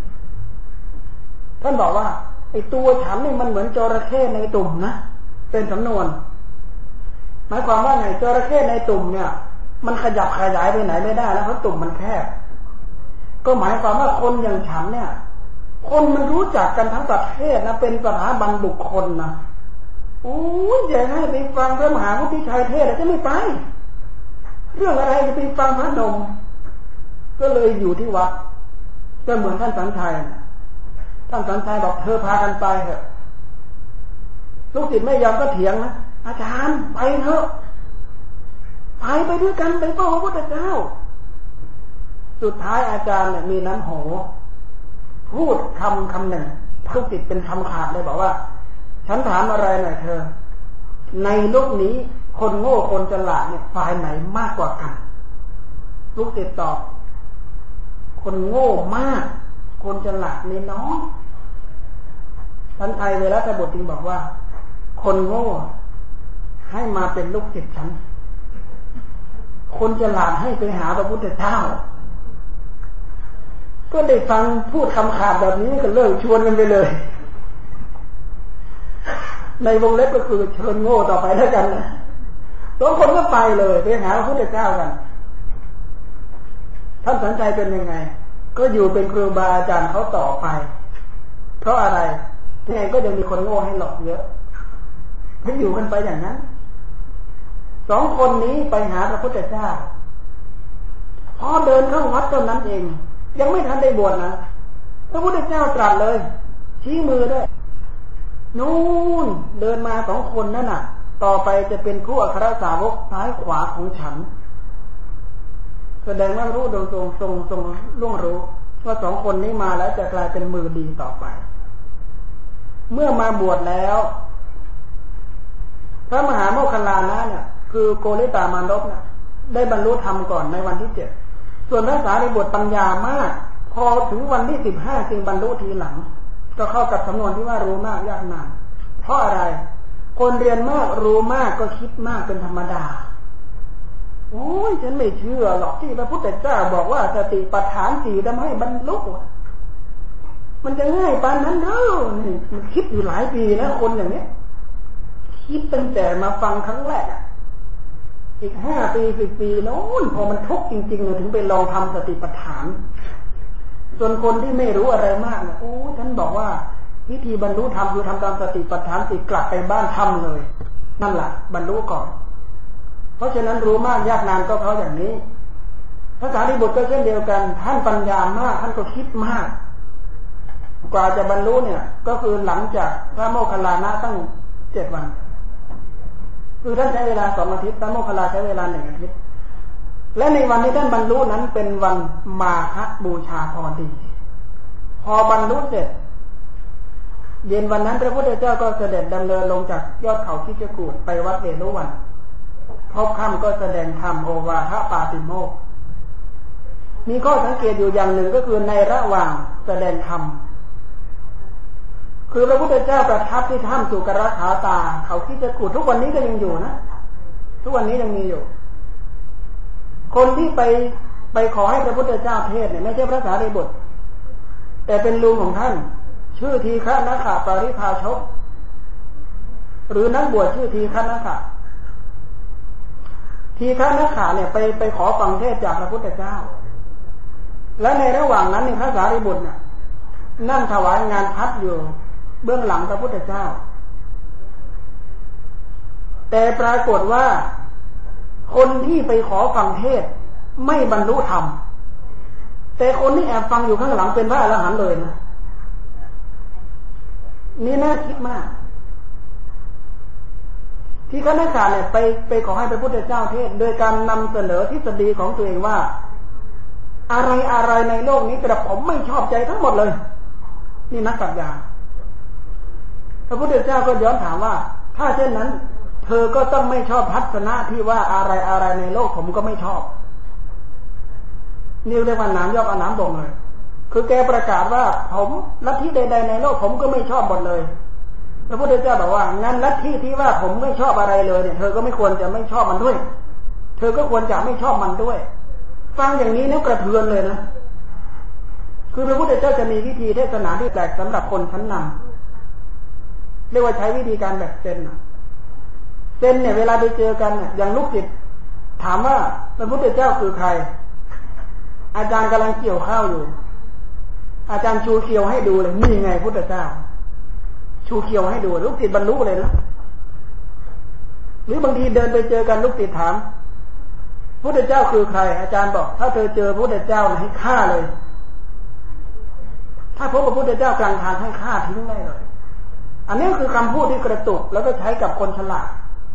ท่านบอกว่าไอ้ตัวฉันนี่มันเหมือนจระเข้ในตุ่มนะเป็นสำนวนหมายความว่าไงจระเข้ในตุ่มเนี่ยมันขยับขยายไปไหนไม่ได้แล้วเพราะตุ่มมันแคบก็หมายความว่าคนอย่างฉันเนี่ยคนมันรู้จักกันทั้งประเทศนะเป็นสถาบันบุคคลนะอู้ยอย่าให้ไปฟังพระมหาวุฒิชัยเทศน์จะไม่ไปเรื่องอะไรจะไปฟังพระนมก็เลยอยู่ที่วัดก็เหมือนท่านสัญชัยท่านสัญชัยบอกเธอพากันไปเถอะลูกศิษย์ไม่ยอมก็เถียงนะอาจารย์ไปเถอะไปไปด้วยกันไปเฝ้าพระพุทธเจ้าสุดท้ายอาจารย์เนี่ยมีน้ำโหพูดคำคำหนึ่งลูกศิษย์เป็นคำขาดเลยบอกว่าฉันถามอะไรหน่อยเธอในโลกนี้คนโง่คนฉลาดเนี่ยฝ่ายไหนมากกว่ากันลูกศิษย์ตอบคนโง่มากคนฉลาดนี่น้อยท่านไอเวรัตบุตรจึงบอกว่าคนโง่ให้มาเป็นลูกศิษย์ฉันคนฉลาดให้ไปหาพระพุทธเจ้าก็ได้ฟังพูดคำขาดแบบนี้ก็เลิกชวนกันไปเลยในวงเล็บก็คือชวนโง่ต่อไปแล้วกันนะสองคนก็ไปเลยไปหาพระพุทธเจ้ากันท่านสัญชัยเป็นยังไงก็อยู่เป็นครูบาอาจารย์เขาต่อไปเพราะอะไรยังไงก็ยังมีคนโง่ให้หลอกเยอะให้อยู่กันไปอย่างนั้นสองคนนี้ไปหาพระพุทธเจ้าพอเดินเข้าวัดเท่านั้นเองยังไม่ทันได้บวชนะพระพุทธเจ้าตรัสเลยชี้มือด้วยนู่นเดินมาสองคนนั่นน่ะต่อไปจะเป็นผู้อัครสาวกซ้ายขวาของฉันแสดงว่ารู้โดยทรงทรงทรงล่วงรู้ว่าสองคนนี้มาแล้วจะกลายเป็นมือดีต่อไปเมื่อมาบวชแล้วพระมหาโมคคัลลานะเนี่ยคือโกริตามานพเนี่ยได้บรรลุธรรมก่อนในวันที่เจ็ดส่วนพระสารีบุตรปัญญามากพอถึงวันที่สิบห้าจึงบรรลุทีหลังก็เข้ากับสำนวนที่ว่ารู้มากยากนานเพราะอะไรคนเรียนมากรู้มากก็คิดมากเป็นธรรมดาโอ้ยฉันไม่เชื่อหรอกที่พระพุทธเจ้าบอกว่าสติปัฏฐานสี่ทำให้บรรลุมันจะง่ายปานนั้นเด้อนี่มันคิดอยู่หลายปีนะคนอย่างนี้คิดตั้งแต่มาฟังครั้งแรกอีกห้าปีสิบปีโน้นพอมันทุกข์จริงๆเลยถึงไปลองทำสติปัฏฐานส่วนคนที่ไม่รู้อะไรมากเนี่ยโอ้ฉันบอกว่าวิธีบรรลุธรรมคือทำตามสติปัฏฐานสิกลับไปบ้านทำเลยนั่นแหละบรรลุก่อนเพราะฉะนั้นรู้มากยากนานก็เพราะอย่างนี้พระสารีบุตรก็เช่นเดียวกันท่านปัญญามากท่านก็คิดมากกว่าจะบรรลุเนี่ยก็คือหลังจากพระโมคคัลลานะตั้งเจ็ดวันคือท่านใช้เวลาสองอาทิตย์พระโมคคัลลาใช้เวลาหนึ่งอาทิตย์และในวันที่ท่านบรรลุนั้นเป็นวันมาฆบูชาพอดีพอบรรลุเสร็จเย็นวันนั้นพระพุทธเจ้าก็เสด็จดำเนินลงจากยอดเขาคิชกูฏไปวัดเวฬุวันพบค่ำก็แสดงธรรมโอวาทปาติโมกข์มีข้อสังเกตอยู่อย่างหนึ่งก็คือในระหว่างแสดงธรรมคือพระพุทธเจ้าประทับที่ถ้ำสุกรขาตาเขาคิชกูฏทุกวันนี้ก็ยังอยู่นะทุกวันนี้ยังมีอยู่คนที่ไปไปขอให้พระพุทธเจ้าเทศน์เนี่ยไม่ใช่พระสารีบุตรแต่เป็นลุงของท่านชื่อทีฆนขะปริภาชกหรือนักบวชชื่อทีฆนขะทีฆนขะเนี่ยไปไปขอฟังเทศน์จากพระพุทธเจ้าและในระหว่างนั้นเนี่ยพระสารีบุตรเนี่ยนั่งถวายงานพัดอยู่เบื้องหลังพระพุทธเจ้าแต่ปรากฏว่าคนที่ไปขอฟังเทศน์ไม่บรรลุธรรมแต่คนที่แอบฟังอยู่ข้างหลังเป็นพระอรหันต์เลยนะนี่น่าคิดมากที่คณะกรรมเนี่ยไปไปขอให้พระพุทธเจ้าเทศน์โดยการนำเสนอทฤษฎีของตัวเองว่าอะไรอะไรในโลกนี้แต่ผมไม่ชอบใจทั้งหมดเลยนี่นักปรัชญาพระพุทธเจ้าก็ย้อนถามว่าถ้าเช่นนั้นเธอก็ต้องไม่ชอบทัศนะที่ว่าอะไรอะไรในโลกผมก็ไม่ชอบนี่เรียกว่าหนามยอกเอาหนามบ่งเลยคือแกประกาศว่าผมลัทธิใดๆในโลกผมก็ไม่ชอบหมดเลยพระพุทธเจ้าบอกว่างั้นลัทธิที่ว่าผมไม่ชอบอะไรเลยเนี่ยเธอก็ไม่ควรจะไม่ชอบมันด้วยเธอก็ควรจะไม่ชอบมันด้วยฟังอย่างนี้เนี่ยกระเทือนเลยนะคือพระพุทธเจ้าจะมีวิธีเทศนาที่แปลกสำหรับคนชั้นนำเรียกว่าใช้วิธีการแบบเซนเซนเนี่ยเวลาไปเจอกันเนี่ยอย่างลูกศิษย์ถามว่าพระพุทธเจ้าคือใครอาจารย์กำลังเกี่ยวข้าวอยู่อาจารย์ชูเขียวให้ดูเลยนี่ไงพุทธเจ้าชูเขียวให้ดูลูกศิษย์บรรลุเลยนะหรือบางทีเดินไปเจอกันลูกศิษย์ถามพุทธเจ้าคือใครอาจารย์บอกถ้าเธอเจอพุทธเจ้าให้ฆ่าเลยถ้าพบพระพุทธเจ้ากลางทางให้ฆ่าทิ้งได้เลยอันนี้คือคำพูดที่กระตุกแล้วก็ใช้กับคนฉลาด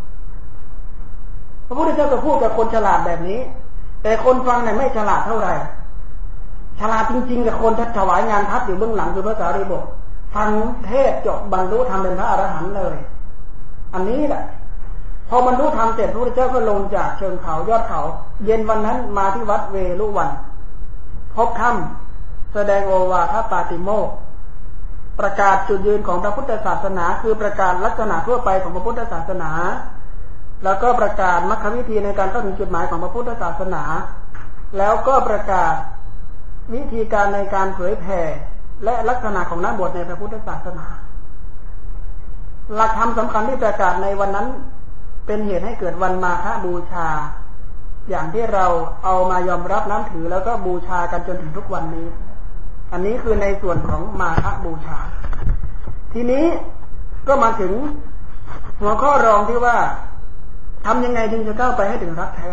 พระพุทธเจ้าก็พูดกับคนฉลาดแบบนี้แต่คนฟังเนี่ยไม่ฉลาดเท่าไหร่ฉลาดจริงๆกับคนที่ถวายงานพัดอยู่เบื้องหลังคือพระสารีบุตรฟังเทศจบบรรลุธรรมเป็นพระอรหันต์เลยอันนี้แหละพอบรรลุธรรมเสร็จพระพุทธเจ้าก็ลงจากเชิงเขายอดเขาเย็นวันนั้นมาที่วัดเวฬุวันพบค่ำแสดงโอวาทปาติโมกข์ประกาศจุดยืนของพระพุทธศาสนาคือประกาศลักษณะทั่วไปของพระพุทธศาสนาแล้วก็ประกาศมรรควิธีในการเข้าถึงจุดหมายของพระพุทธศาสนาแล้วก็ประกาศวิธีการในการเผยแผ่และลักษณะของนักบวชในพระพุทธศาสนาหลักธรรมสำคัญที่ประกาศในวันนั้นเป็นเหตุให้เกิดวันมาฆบูชาอย่างที่เราเอามายอมรับน้ำถือแล้วก็บูชากันจนถึงทุกวันนี้อันนี้คือในส่วนของมาฆบูชาทีนี้ก็มาถึงหัวข้อรองที่ว่าทำยังไงจึงจะก้าวไปให้ถึงรักแท้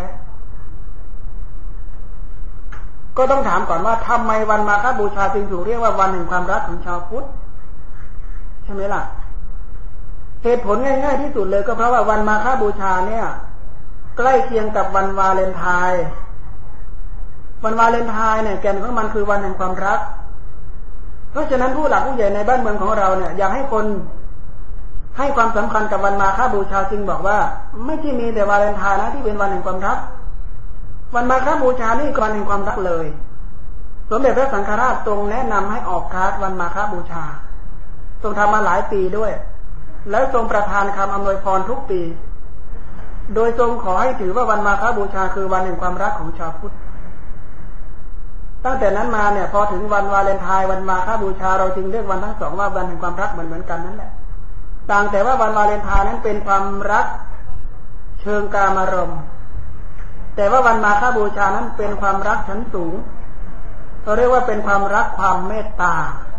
ก็ต้องถามก่อนว่าทำไมวันมาฆบูชาจึงถูกเรียกว่าวันแห่งความรักของชาวพุทธใช่ไหมล่ะเหตุผลง่ายๆที่สุดเลยก็เพราะว่าวันมาฆบูชาเนี่ยใกล้เคียงกับวันวาเลนไทน์วันวาเลนไทน์เนี่ยแก่นของมันคือวันแห่งความรักเพราะฉะนั้นผู้หลักผู้ใหญ่ในบ้านเมืองของเราเนี่ยอยากให้คนให้ความสำคัญกับวันมาฆบูชาจึงบอกว่าไม่ใช่มีแต่วาเลนไทน์นะที่เป็นวันแห่งความรักวันมาฆบูชานี่ก็วันแห่งความรักเลยสมเด็จพระสังฆราชทรงแนะนำให้ออกคลาสวันมาฆบูชาทรงทำมาหลายปีด้วยแล้วทรงประทานคำอำนวยพรทุกปีโดยทรงขอให้ถือว่าวันมาฆบูชาคือวันแห่งความรักของชาวพุทธตั้งแต่นั้นมาเนี่ยพอถึงวันวาเลนไทน์วันมาฆบูชาเราจึงเรียกวันทั้งสองว่าวันแห่งความรักเหมือนเหมือนกันนั่นแหละต่างแต่ว่าวันวาเลนไทน์นั้นเป็นความรักเชิงกามารมณ์แต่ว่าวันมาฆบูชานั้นเป็นความรักชั้นสูงเราเรียกว่าเป็นความรักความเมตตา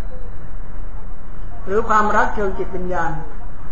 หรือความรักเชิงจิตวิญญาณ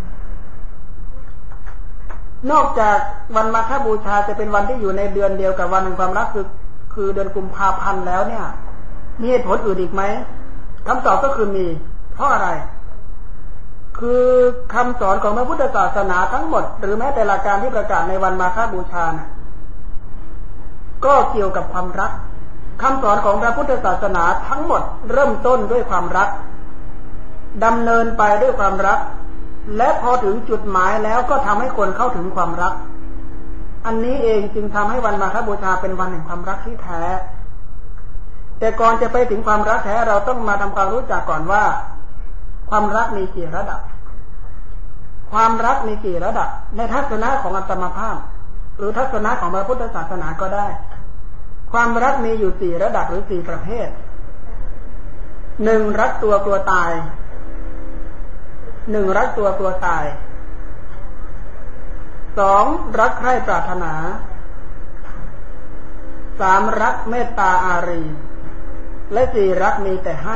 นอกจากวันมาฆบูชาจะเป็นวันที่อยู่ในเดือนเดียวกับวันแห่งความรักคือคือเดือนกุมภาพันธ์แล้วเนี่ยมีเหตุผลอื่นอีกไหมคำตอบก็คือมีเพราะอะไรคือคำสอนของพระพุทธศาสนาทั้งหมดหรือแม้แต่หลักการที่ประกาศในวันมาฆบูชานะก็เกี่ยวกับความรักคำสอนของพระพุทธศาสนาทั้งหมดเริ่มต้นด้วยความรักดำเนินไปด้วยความรักและพอถึงจุดหมายแล้วก็ทำให้คนเข้าถึงความรักอันนี้เองจึงทำให้วันมาฆบูชาเป็นวันแห่งความรักที่แท้แต่ก่อนจะไปถึงความรักแท้เราต้องมาทำความรู้จักก่อนว่าความรักมีกี่ระดับความรักมีกี่ระดับในทัศนะของอัตมภาพหรือทัศนะของพระพุทธศาสนาก็ได้ความรักมีอยู่สี่ระดับหรือสี่ประเภทหนึ่งรักตัวกลัวตายหนึ่งรักตัวกลัวตายสองรักใคร่ปรารถนาสามรักเมตตาอารีและสี่รักมีแต่ให้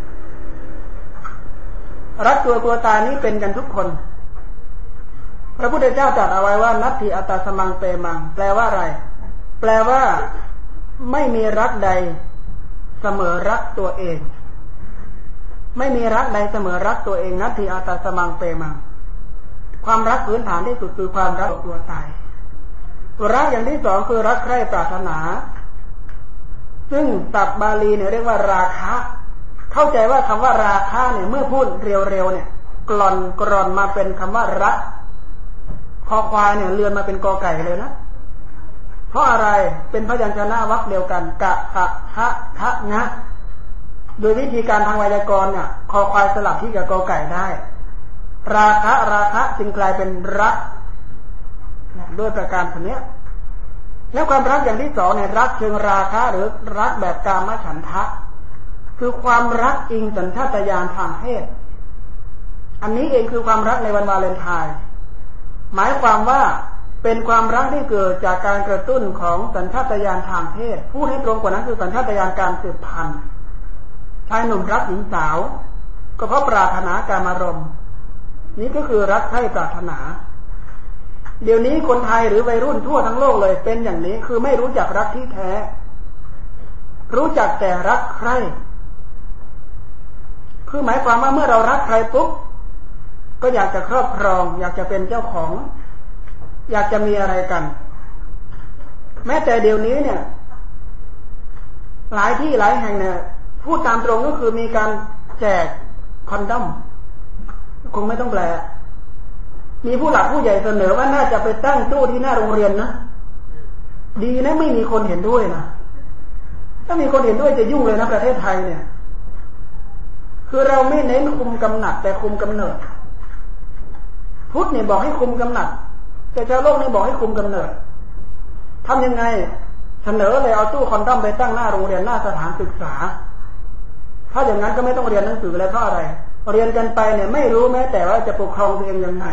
รักตัวกลัวตายนี้เป็นกันทุกคนพระพุทธเจ้าตรัสเอาไว้ว่านัตถิอัตตสมังเปมังแปลว่าอะไรแปลว่าไม่มีรักใดเสมอรักตัวเองไม่มีรักใดเสมอรักตัวเองนัตถิอัตตสมังเปมังความรักพื้นฐานที่สุดคือความรักตัวตายรักอย่างที่สองคือรักใคร่ปรารถนาซึ่งศัพท์บาลีเนี่ยเรียกว่าราคะเข้าใจว่าคำว่าราคะเนี่ยเมื่อพูดเร็วๆเนี่ยกล่อนกร่อนมาเป็นคำว่ารักคอควายเนี่ยเลื่อนมาเป็นกอไก่เลยนะเพราะอะไรเป็นพยัญชนะวรรคเดียวกันกะขะคะทะงะโดยวิธีการทางไวยากรณ์เนี่ยคอควายสลับที่กับกอไก่ได้ราคะราคะจึงกลายเป็นรักด้วยประการชนิดแล้วความรักอย่างที่สองเนี่ยรักเชิงราคะหรือรักแบบกามฉันทะคือความรักอิงสัญชาตญาณทางเพศอันนี้เองคือความรักในวันวาเลนไทน์หมายความว่าเป็นความรักที่เกิดจากการกระตุ้นของสัญชาตญาณทางเพศพูดให้ตรงกว่านั้นคือสัญชาตญาณการสืบพันธุ์ชายหนุ่มรักหญิงสาวก็เพราะปรารถนากามารมณ์นี้ก็คือรักใคร่ปรารถนาเดี๋ยวนี้คนไทยหรือวัยรุ่นทั่วทั้งโลกเลยเป็นอย่างนี้คือไม่รู้จักรักที่แท้รู้จักแต่รักใคร่คือหมายความว่าเมื่อเรารักใครปุ๊บก็อยากจะครอบครองอยากจะเป็นเจ้าของอยากจะมีอะไรกันแม้แต่เดี๋ยวนี้เนี่ยหลายที่หลายแห่งเนี่ยพูดตามตรงก็คือมีการแจกคอนดอมคงไม่ต้องแปลมีผู้หลักผู้ใหญ่เสนอว่าน่าจะไปตั้งตู้ที่หน้าโรงเรียนนะดีนะไม่มีคนเห็นด้วยนะถ้ามีคนเห็นด้วยจะยุ่งเลยนะประเทศไทยเนี่ยคือเราไม่เน้นคุมกำหนัดแต่คุมกำเนิดพุทธเนี่ยบอกให้คุมกำหนัดแต่ชาวโลกนี่บอกให้คุมกำเนิดทำยังไงเสนอเลยเอาตู้คอนดอมไปตั้งหน้าโรงเรียนหน้าสถานศึกษาถ้าอย่างนั้นก็ไม่ต้องเรียนหนังสือแล้วเพราะอะไรเรียนกันไปเนี่ยไม่รู้แม้แต่ว่าจะปกครองตัวเองยังไง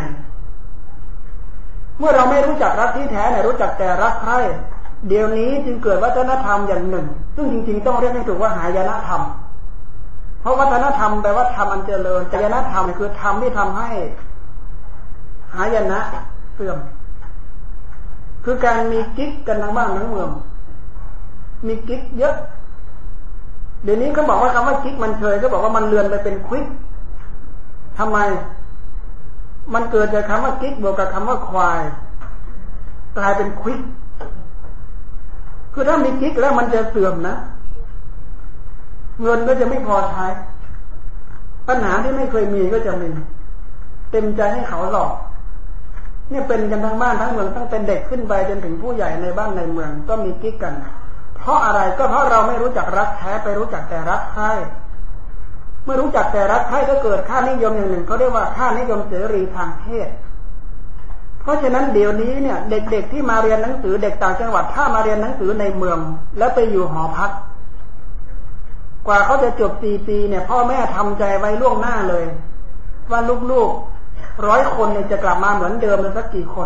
เมื่อเราไม่รู้จักรักที่แท้เนี่ยรู้จักแต่รักใคร่เดี๋ยวนี้จึงเกิดวัฒนธรรมอย่างหนึ่งซึ่งจริงๆต้องเรียกให้ถูกว่าหายนะธรรมเพราะวัฒนธรรมแปลว่าธรรมอันเจริญหายนะธรรมคือธรรมที่ทำให้หายนะเสื่อมคือการมีกิ๊กกันทั้งบ้านทั้งเมืองมีกิ๊กเยอะเดี๋ยวนี้เขาบอกว่าคำว่ากิ๊กมันเชยเขาบอกว่ามันเลือนไปเป็นควิกทำไมมันเกิดจากคำว่ากิ๊กบวกกับคำว่าควายกลายเป็นควิกคือถ้ามีกิ๊กแล้วมันจะเสื่อมนะเงินก็จะไม่พอใช้ปัญหาที่ไม่เคยมีก็จะมีเต็มใจให้เขาหลอกเนี่ยเป็นกันทั้งบ้านทั้งเมืองตั้งแต่เด็กขึ้นไปจนถึงผู้ใหญ่ในบ้านในเมืองก็มีกิ๊กกันเพราะอะไรก็เพราะเราไม่รู้จักรักแท้ไปรู้จักแต่รักใคร่เมื่อรู้จักแต่รักใคร่ก็เกิดค่านิยมอย่างหนึ่งเขาเรียกว่าค่านิยมเสรีทางเพศเพราะฉะนั้นเดี๋ยวนี้เนี่ยเด็กๆที่มาเรียนหนังสือเด็กต่างจังหวัดถ้ามาเรียนหนังสือในเมืองแล้วไปอยู่หอพักกว่าเขาจะจบสี่ปีเนี่ยพ่อแม่ทำใจไว้ล่วงหน้าเลยว่าลูกๆร้อยคนเนี่ยจะกลับมาเหมือนเดิมสักกี่คน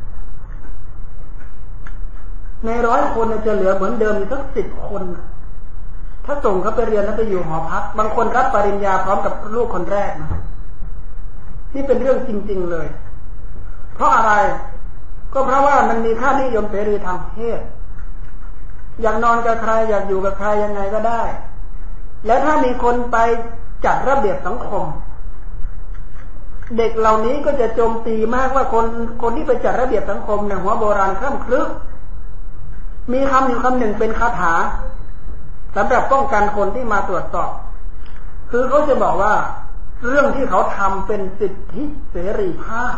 ในร้อยคนจะเหลือเหมือนเดิมอีกสักสิบคนถ้าส่งเขาไปเรียนแล้วไปอยู่หอพักบางคนรับปริญญาพร้อมกับลูกคนแรกนะนี่เป็นเรื่องจริงๆเลยเพราะอะไรก็เพราะว่ามันมีค่านิยมเสรีทางเพศอยากนอนกับใครอยากอยู่กับใครยังไงก็ได้และถ้ามีคนไปจัดระเบียบสังคมเด็กเหล่านี้ก็จะโจมตีมากว่าคนคนที่ไปจัดระเบียบสังคมเนี่ยหัวโบราณคล่ำคลึมีคำอยู่คำหนึ่งเป็นคาถาสำหรับป้องกันคนที่มาตรวจสอบคือเขาจะบอกว่าเรื่องที่เขาทำเป็นสิทธิเสรีภาพ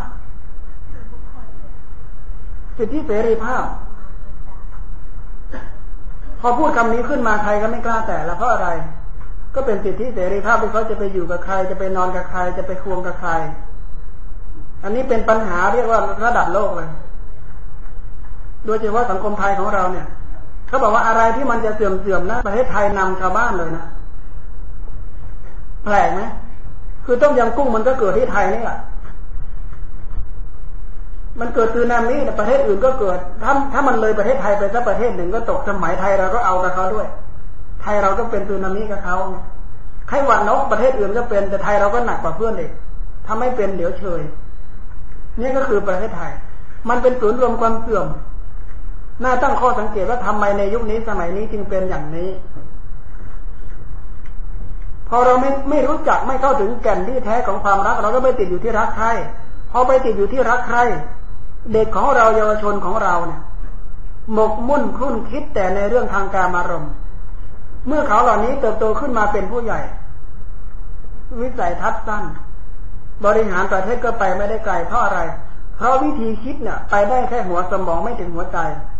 สิทธิเสรีภาพพอพูดคำนี้ขึ้นมาใครก็ไม่กล้าแตะแล้วเพราะอะไรก็เป็นสิทธิเสรีภาพที่เขาจะไปอยู่กับใครจะไปนอนกับใครจะไปควงกับใครอันนี้เป็นปัญหาเรียกว่าระดับโลกเลยโดยเฉพาะสังคมไทยของเราเนี่ยเขาบอกว่าอะไรที่มันจะเสื่อมเสื่อมนะประเทศไทยนำชาวบ้านเลยนะแปลกไหมคือต้มยำกุ้งมันก็เกิดที่ไทยนี่แหละมันเกิดสึนามิในประเทศอื่นก็เกิดถ้าถ้ามันเลยประเทศไทยไปสักประเทศหนึ่งก็ตกสมัยไทยเราก็เอากับเขาด้วยไทยเราก็เป็นสึนามิกับเขาไข้หวัดนกประเทศอื่นก็เป็นแต่ไทยเราก็หนักกว่าเพื่อนเด็กถ้าไม่เป็นเดี๋ยวเฉยนี่ก็คือประเทศไทยมันเป็นศูนย์รวมความเสื่อมน่าตั้งข้อสังเกตว่าทำไมในยุคนี้สมัยนี้จึงเป็นอย่างนี้พอเราไม่ไม่รู้จักไม่เข้าถึงแก่นที่แท้ของความรักเราก็ไม่ติดอยู่ที่รักใครพอไปติดอยู่ที่รักใครเด็กของเราเยาวชนของเราเนี่ยหมกมุ่นคลุ่นคิดแต่ในเรื่องทางกามารมณ์เมื่อเขาเหล่านี้เติบโตขึ้นมาเป็นผู้ใหญ่วิสัยทัศน์สั้นบริหารประเทศก็ไปไม่ได้ไกลเพราะอะไรเพราะวิธีคิดเนี่ยไปได้แค่หัวสมองไม่ถึงหัวใจ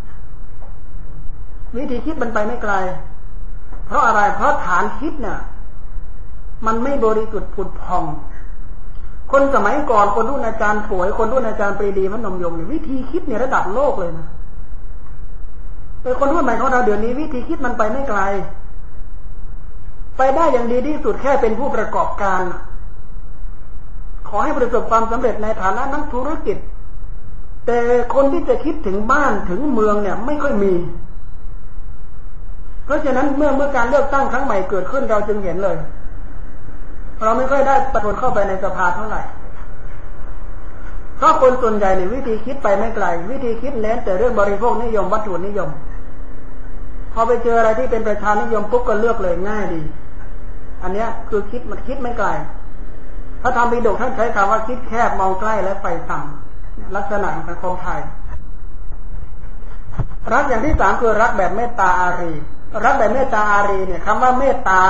วิธีคิดมันไปไม่ไกลเพราะอะไรเพราะฐานคิดเนี่ยมันไม่บริสุทธิ์ผุดผ่องคนสมัยก่อนคนรุ่นอาจารย์ป่วยคนรุ่นอาจารย์ปรีดีพนมยงค์วิธีคิดเนี่ยระดับโลกเลยนะแต่คนรุ่นใหม่ของเราเดี๋ยวนี้วิธีคิดมันไปไม่ไกลไปได้อย่างดีที่สุดแค่เป็นผู้ประกอบการขอให้ประสบความสำเร็จในฐานะนักธุรกิจแต่คนที่จะคิดถึงบ้านถึงเมืองเนี่ยไม่ค่อยมีเพราะฉะนั้นเมื่อเมื่อการเลือกตั้งครั้งใหม่เกิดขึ้นเราจึงเห็นเลยเราไม่ค่อยได้ประทุนเข้าไปในสภาเท่าไหร่เพราะคนส่วนใหญ่ในวิธีคิดไปไม่ไกลวิธีคิดเน้นแต่เรื่องบริโภคนิยมวัตถุนิยมพอไปเจออะไรที่เป็นประชานิยมปุ๊บก็เลือกเลยง่ายดีอันเนี้ยคือคิดมันคิดไม่ไกลพระธรรมปิฎกท่านใช้คำว่าคิดแคบมองใกล้และไฟต่ำลักษณะของสังคมไทยรักอย่างที่สามคือรักแบบเมตตาอารีรักแบบเมตตาอารีเนี่ยคำว่าเมตตา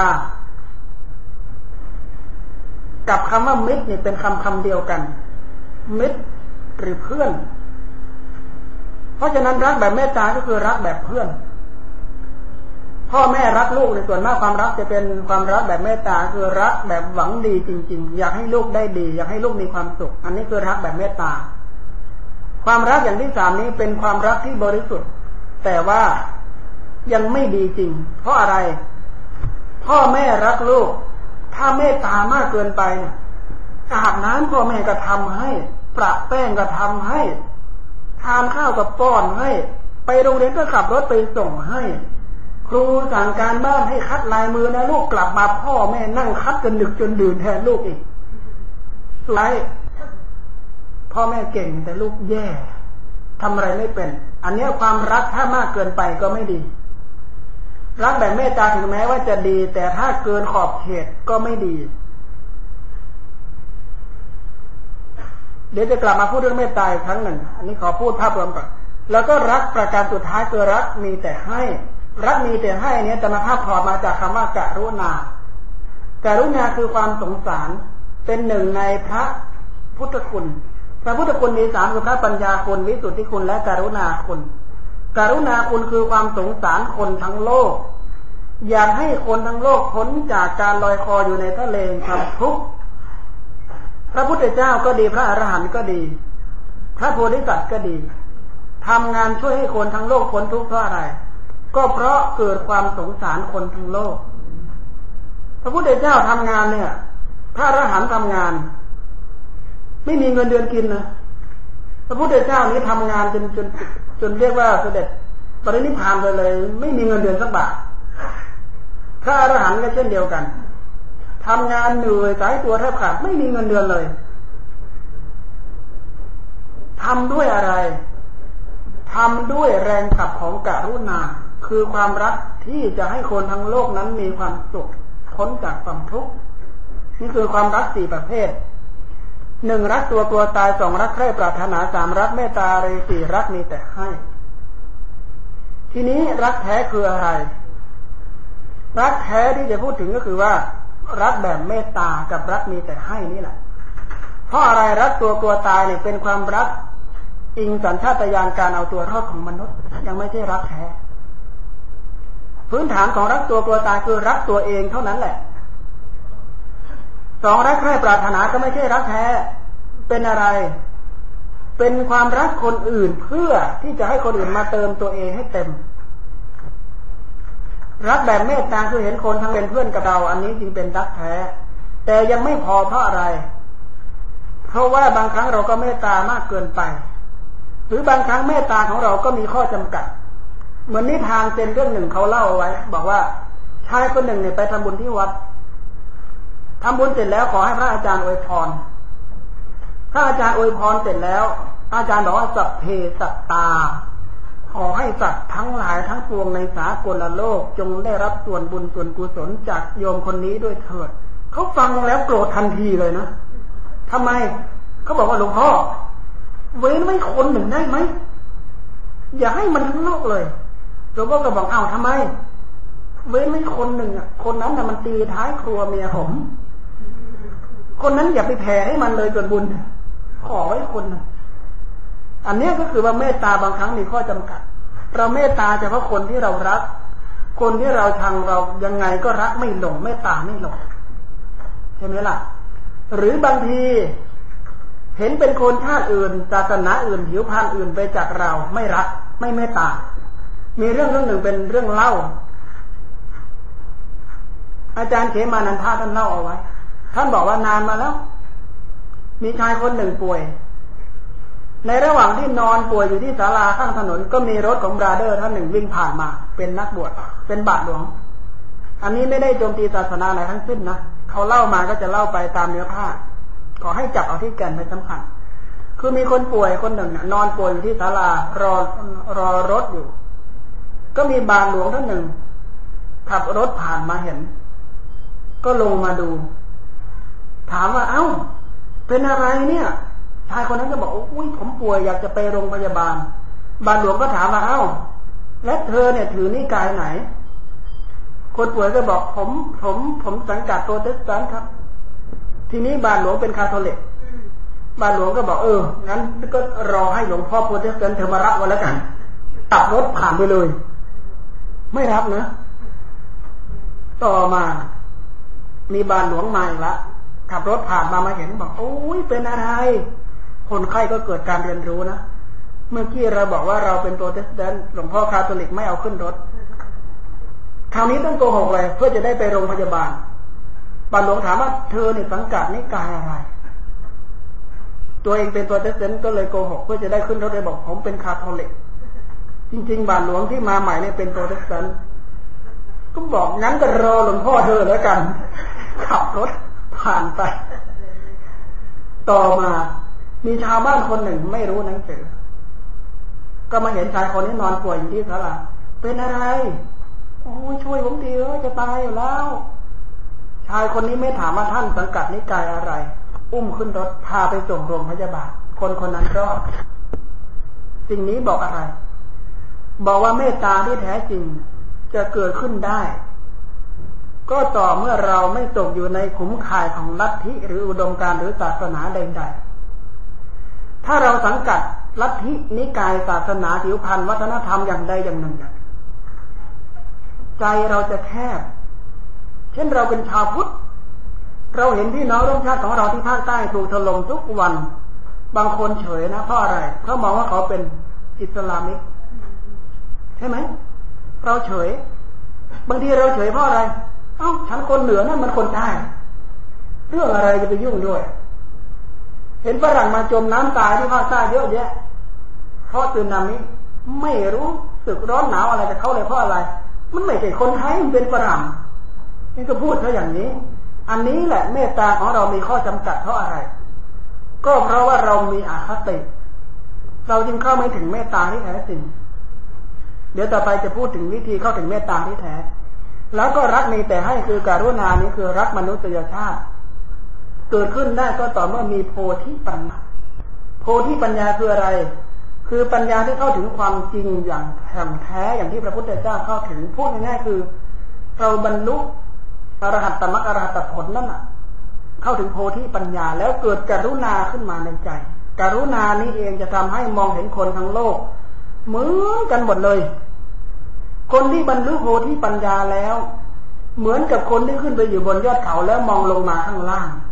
กับคำว่ามิตรเนี่ยเป็นคำคำเดียวกันมิตรหรือเพื่อนเพราะฉะนั้นรักแบบเมตตาก็คือรักแบบเพื่อนพ่อแม่รักลูกในส่วนมากความรักจะเป็นความรักแบบเมตตาคือรักแบบหวังดีจริงๆอยากให้ลูกได้ดีอยากให้ลูกมีความสุขอันนี้คือรักแบบเมตตาความรักอย่างที่สามนี้เป็นความรักที่บริสุทธิ์แต่ว่ายังไม่ดีจริงเพราะอะไรพ่อแม่รักลูกถ้าเมตตามากเกินไปเนี่ยอาบน้ำพ่อแม่ก็ทำให้ประแป้งก็ทำให้ทานข้าวก็ป้อนให้ไปโรงเรียนก็ขับรถไปส่งให้ครูสั่งการบ้านให้คัดลายมือนะลูกกลับมาพ่อแม่นั่งคัดจนดึกจนดื่นแทนลูกอีกสุดท้ายพ่อแม่เก่งแต่ลูกแย่ทำอะไรไม่เป็นอันนี้ความรักถ้ามากเกินไปก็ไม่ดีรักแบบเมตตาถึงแม้ว่าจะดีแต่ถ้าเกินขอบเขตก็ไม่ดีเดี๋ยวจะกลับมาพูดเรื่องเมตตาอีกครั้งหนึ่งอันนี้ขอพูดภาพรวมก่อนแล้วก็รักประการสุดท้ายคือรักมีแต่ให้รักมีแต่ให้เนี่ยธรรมภาพถอดมาจากคำว่ากรุณาการุณาคือความสงสารเป็นหนึ่งในพระพุทธคุณพระพุทธคุณมีสามคือพระปัญญาคุณวิสุทธิคุณและกรุณาคุณกรุณาคุณคือความสงสารคนทั้งโลกอยากให้คนทั้งโลกพ้นจากการลอยคออยู่ในทะเลความทุกข์พระพุทธเจ้าก็ดีพระอรหันต์ก็ดีพระโพธิสัตว์ก็ดีทำงานช่วยให้คนทั้งโลกพ้นทุกข์เพราะอะไรก็เพราะเกิดความสงสารคนทั้งโลกพระพุทธเจ้าทำงานเนี่ยพระอรหันต์ทำงานไม่มีเงินเดือนกินนะพระพุทธเจ้านี้ทำงานจนจนจนเรียกว่าเสด็จปรินิพพานไปเลยไม่มีเงินเดือนสักบาทพระอรหันต์ก็เช่นเดียวกันทำงานเหนื่อยสายตัวแทบขาดไม่มีเงินเดือนเลยทำด้วยอะไรทำด้วยแรงขับของกรุณาคือความรักที่จะให้คนทั้งโลกนั้นมีความสุขพ้นจากความทุกข์นี่คือความรักสี่ประเภทหนึ่งรักตัวกลัวตายสองรักใคร่ปรารถนาสามรักเมตตาเรสี่รักมีแต่ให้ทีนี้รักแท้คืออะไรรักแท้ที่จะพูดถึงก็คือว่ารักแบบเมตตากับรักมีแต่ให้นี่แหละเพราะอะไรรักตัวกลัวตายเนี่ยเป็นความรักอิงสัญชาตญาณการเอาตัวรอดของมนุษย์ยังไม่ใช่รักแท้พื้นฐานของรักตัวกลัวตายคือรักตัวเองเท่านั้นแหละสองรักใคร่ปรารถนาก็ไม่ใช่รักแท้เป็นอะไรเป็นความรักคนอื่นเพื่อที่จะให้คนอื่นมาเติมตัวเองให้เต็มรักแบบเมตตาคือเห็นคนทั้งเป็นเพื่อนกับเราอันนี้จึงเป็นรักแท้แต่ยังไม่พอเพราะอะไรเพราะว่าบางครั้งเราก็เมตตามากเกินไปหรือบางครั้งเมตตาของเราก็มีข้อจำกัดเหมือนนิทานเซนเรื่องหนึ่งเขาเล่าเอาไว้บอกว่าชายคนหนึ่งเนี่ยไปทำบุญที่วัดทำบุญเสร็จแล้วขอให้พระอาจารย์อวยพรพระอาจารย์อวยพรเสร็จแล้วอาจารย์บอกว่าสัพเพสัตตาขอให้สัตว์ทั้งหลายทั้งปวงในสากลโลกจงได้รับส่วนบุญส่วนกุศลจากโยมคนนี้ด้วยเถิดเขาฟังแล้วโกรธทันทีเลยนะทำไมเขาบอกว่าหลวงพ่อเว้นไว้คนหนึ่งได้ไหมอย่าให้มันทั้งโลกเลยหลวงพ่อก็บอกอ้าวทำไมเว้นไว้คนหนึ่งอ่ะคนนั้นน่ะมันตีท้ายครัวเมียผมคนนั้นอย่าไปแผ่ให้มันเลยส่วนบุญขอไว้คนนึงอันนี้ก็คือว่าเมตตาบางครั้งมีข้อจำกัดเราเมตตาเฉพาะคนที่เรารักคนที่เราชังเรายังไงก็รักไม่ลงเมตตาไม่ลงใช่ไหมล่ะหรือบางทีเห็นเป็นคนชาติอื่นศาสนาอื่นผิวพรรณอื่นไปจากเราไม่รักไม่เมตตามีเรื่องเรื่องหนึ่งเป็นเรื่องเล่าอาจารย์เขมานันทาท่านเล่าเอาไว้ท่านบอกว่านานมาแล้วมีชายคนหนึ่งป่วยในระหว่างที่นอนป่วยอยู่ที่ศาลาข้างถนนก็มีรถของบราเดอร์ท่านหนึ่งวิ่งผ่านมาเป็นนักบวชเป็นบาทหลวงอันนี้ไม่ได้โจมตีศาสนาอะไรทั้งสิ้นนะเขาเล่ามาก็จะเล่าไปตามเนื้อผ้าขอให้จับเอาที่แก่นเป็นสำคัญคือมีคนป่วยคนหนึ่งนอนป่วยอยู่ที่ศาลารอรอรถอยู่ก็มีบาทหลวงท่านหนึ่งขับรถผ่านมาเห็นก็ลงมาดูถามว่าเอ้าเป็นอะไรเนี่ยชายคนนั้นก็บอกอุ้ยผมป่วยอยากจะไปโรงพยาบาลบาทหลวงก็ถามว่าเอ้าและเธอเนี่ยถือนิกายไหนคนป่วยก็บอกผมผมผมสังกัดโปรเตสแตนต์ครับทีนี้บาทหลวงเป็นคาทอลิกบาทหลวงก็บอกเอองั้นก็รอให้หลวงพ่อโปรเตสแตนต์เธอมารับวันแล้วกันขับรถผ่านไปเลยไม่รับนะต่อมามีบาทหลวงมาอีกละขับรถผ่านมามาเห็นบอกโอ้ยเป็นอะไรคนไข้ก็เกิดการเรียนรู้นะเมื่อกี้เราบอกว่าเราเป็นโปรเตสแตนต์หลวงพ่อคาทอลิกไม่เอาขึ้นรถคราวนี้ต้องโกหกเลยเพื่อจะได้ไปโรงพยาบาลบาทหลวงถามว่าเธอเนี่ยสังกัดนิกายอะไรตัวเองเป็นโปรเตสแตนต์ก็เลยโกหกเพื่อจะได้ขึ้นรถเลยบอกผมเป็นคาทอลิกจริงๆบาทหลวงที่มาใหม่เนี่ยเป็นโปรเตสแตนต์ก็บอกงั้นก็รอหลวงพ่อเธอแล้วกันขับรถผ่านไปต่อมามีชาวบ้านคนหนึ่งไม่รู้หนังสือก็มาเห็นชายคนนี้นอนป่วยอยู่ที่ศาลาเป็นอะไรโอ้ช่วยผมทีเถอะจะตายอยู่แล้วชายคนนี้ไม่ถามว่าท่านสังกัดนิกายอะไรอุ้มขึ้นรถพาไปส่งโรงพยาบาลคนคนนั้นรอดสิ่งนี้บอกอะไรบอกว่าเมตตาที่แท้จริงจะเกิดขึ้นได้ก็ต่อเมื่อเราไม่ตกอยู่ในขุมข่ายของลัทธิหรืออุดมการณ์หรือศาสนาใดๆถ้าเราสังกัดลัทธินิกายศาสนาผิวพรรณวัฒนธรรมอย่างใดอย่างหนึ่งใจเราจะแคบเช่นเราเป็นชาวพุทธเราเห็นพี่น้องร่วมชาติของเราที่ภาคใต้ถูกถล่มทุกวันบางคนเฉยนะเพราะอะไรเพราะมองว่าเขาเป็นอิสลามิกใช่ไหมเราเฉยบางทีเราเฉยเพราะอะไรเอ้าฉันคนเหนือนั่นมันคนใต้เรื่องอะไรจะไปยุ่งด้วยเห็นฝรั่งมาจมน้ำตายที่ภาคใต้เยอะแยะเพราะสึนามิไม่รู้สึกร้อนหนาวอะไรจะเข้าเลยเพราะอะไรมันไม่ใช่คนไทยมันเป็นฝรั่งนี่ก็พูดเขาอย่างนี้อันนี้แหละเมตตาของเรามีข้อจำกัดเพราะอะไรก็เพราะว่าเรามีอคติเราจึงเข้าไม่ถึงเมตตาที่แท้จริงเดี๋ยวต่อไปจะพูดถึงวิธีเข้าถึงเมตตาที่แท้แล้วก็รักมีแต่ให้คือการุณานี้คือรักมนุษยชาติเกิดขึ้นได้ก็ต่อเมื่อมีโพธิปัญญาโพธิปัญญาคืออะไรคือปัญญาที่เข้าถึงความจริงอย่างแท้อย่างที่พระพุทธเจ้าเข้าถึงพูดง่ายๆคือเราบรรลุอรหัตตมรรคอรหัตผลนั่นน่ะเข้าถึงโพธิปัญญาแล้วเกิดกรุณาขึ้นมาในใจกรุณานี้เองจะทำให้มองเห็นคนทั้งโลกเหมือนกันหมดเลยคนที่บรรลุโพธิปัญญาแล้วเหมือนกับคนที่ขึ้นไปอยู่บนยอดเขาแล้วมองลงมาข้างล่าง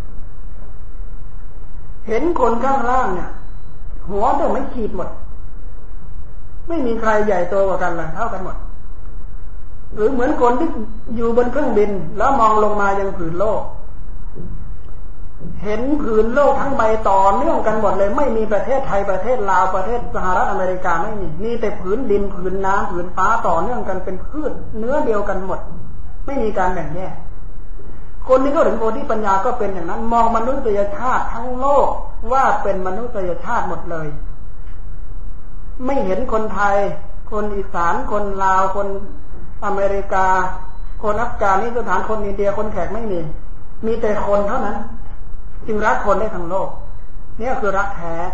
เห็นคนข้างล่างเนี่ยหัวต้องไม่ขีดหมดไม่มีใครใหญ่โตกว่ากันเลยเท่ากันหมดหรือเหมือนคนที่อยู่บนเครื่องบินแล้วมองลงมายังผืนโลกเห็นผืนโลกทั้งใบต่อเนื่องกันหมดเลยไม่มีประเทศไทยประเทศลาวประเทศสหรัฐอเมริกาไม่มีมีแต่ผืนดินผืนน้ำผืนฟ้าต่อเนื่องกันเป็นพืชเนื้อเดียวกันหมดไม่มีการแบ่งแยกคนที่เข้าถึงโพธิปัญญาก็เป็นอย่างนั้นมองมนุษยชาติทั้งโลกว่าเป็นมนุษยชาติหมดเลยไม่เห็นคนไทยคนอีสานคนลาวคนอเมริกาคนอัฟกานิสถานคนอินเดียคนแขกไม่มีมีแต่คนเท่านั้นจึงรักคนได้ทั้งโลกนี่คือรักแท้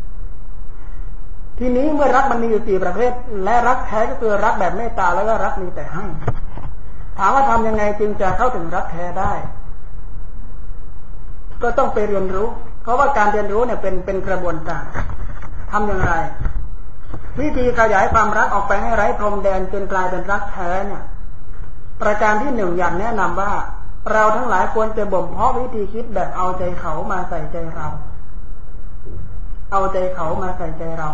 ทีนี้เมื่อรักมันมีอยู่สี่ประเภทและรักแท้ก็คือรักแบบเมตตาแล้วก็รักมีแต่ให้ถามว่าทำยังไงจึงจะเข้าถึงรักแท้ได้ก็ต้องไปเรียนรู้เพราะว่าการเรียนรู้เนี่ยเป็นเป็นกระบวนการทำอย่างไรวิธีขยายความรักออกไปให้ไร้พรมแดนจนกลายเป็นรักแท้เนี่ยประการที่หนึ่งอย่างแนะนำว่าเราทั้งหลายควรจะบ่มเพาะวิธีคิดแบบเอาใจเขามาใส่ใจเราเอาใจเขามาใส่ใจเรา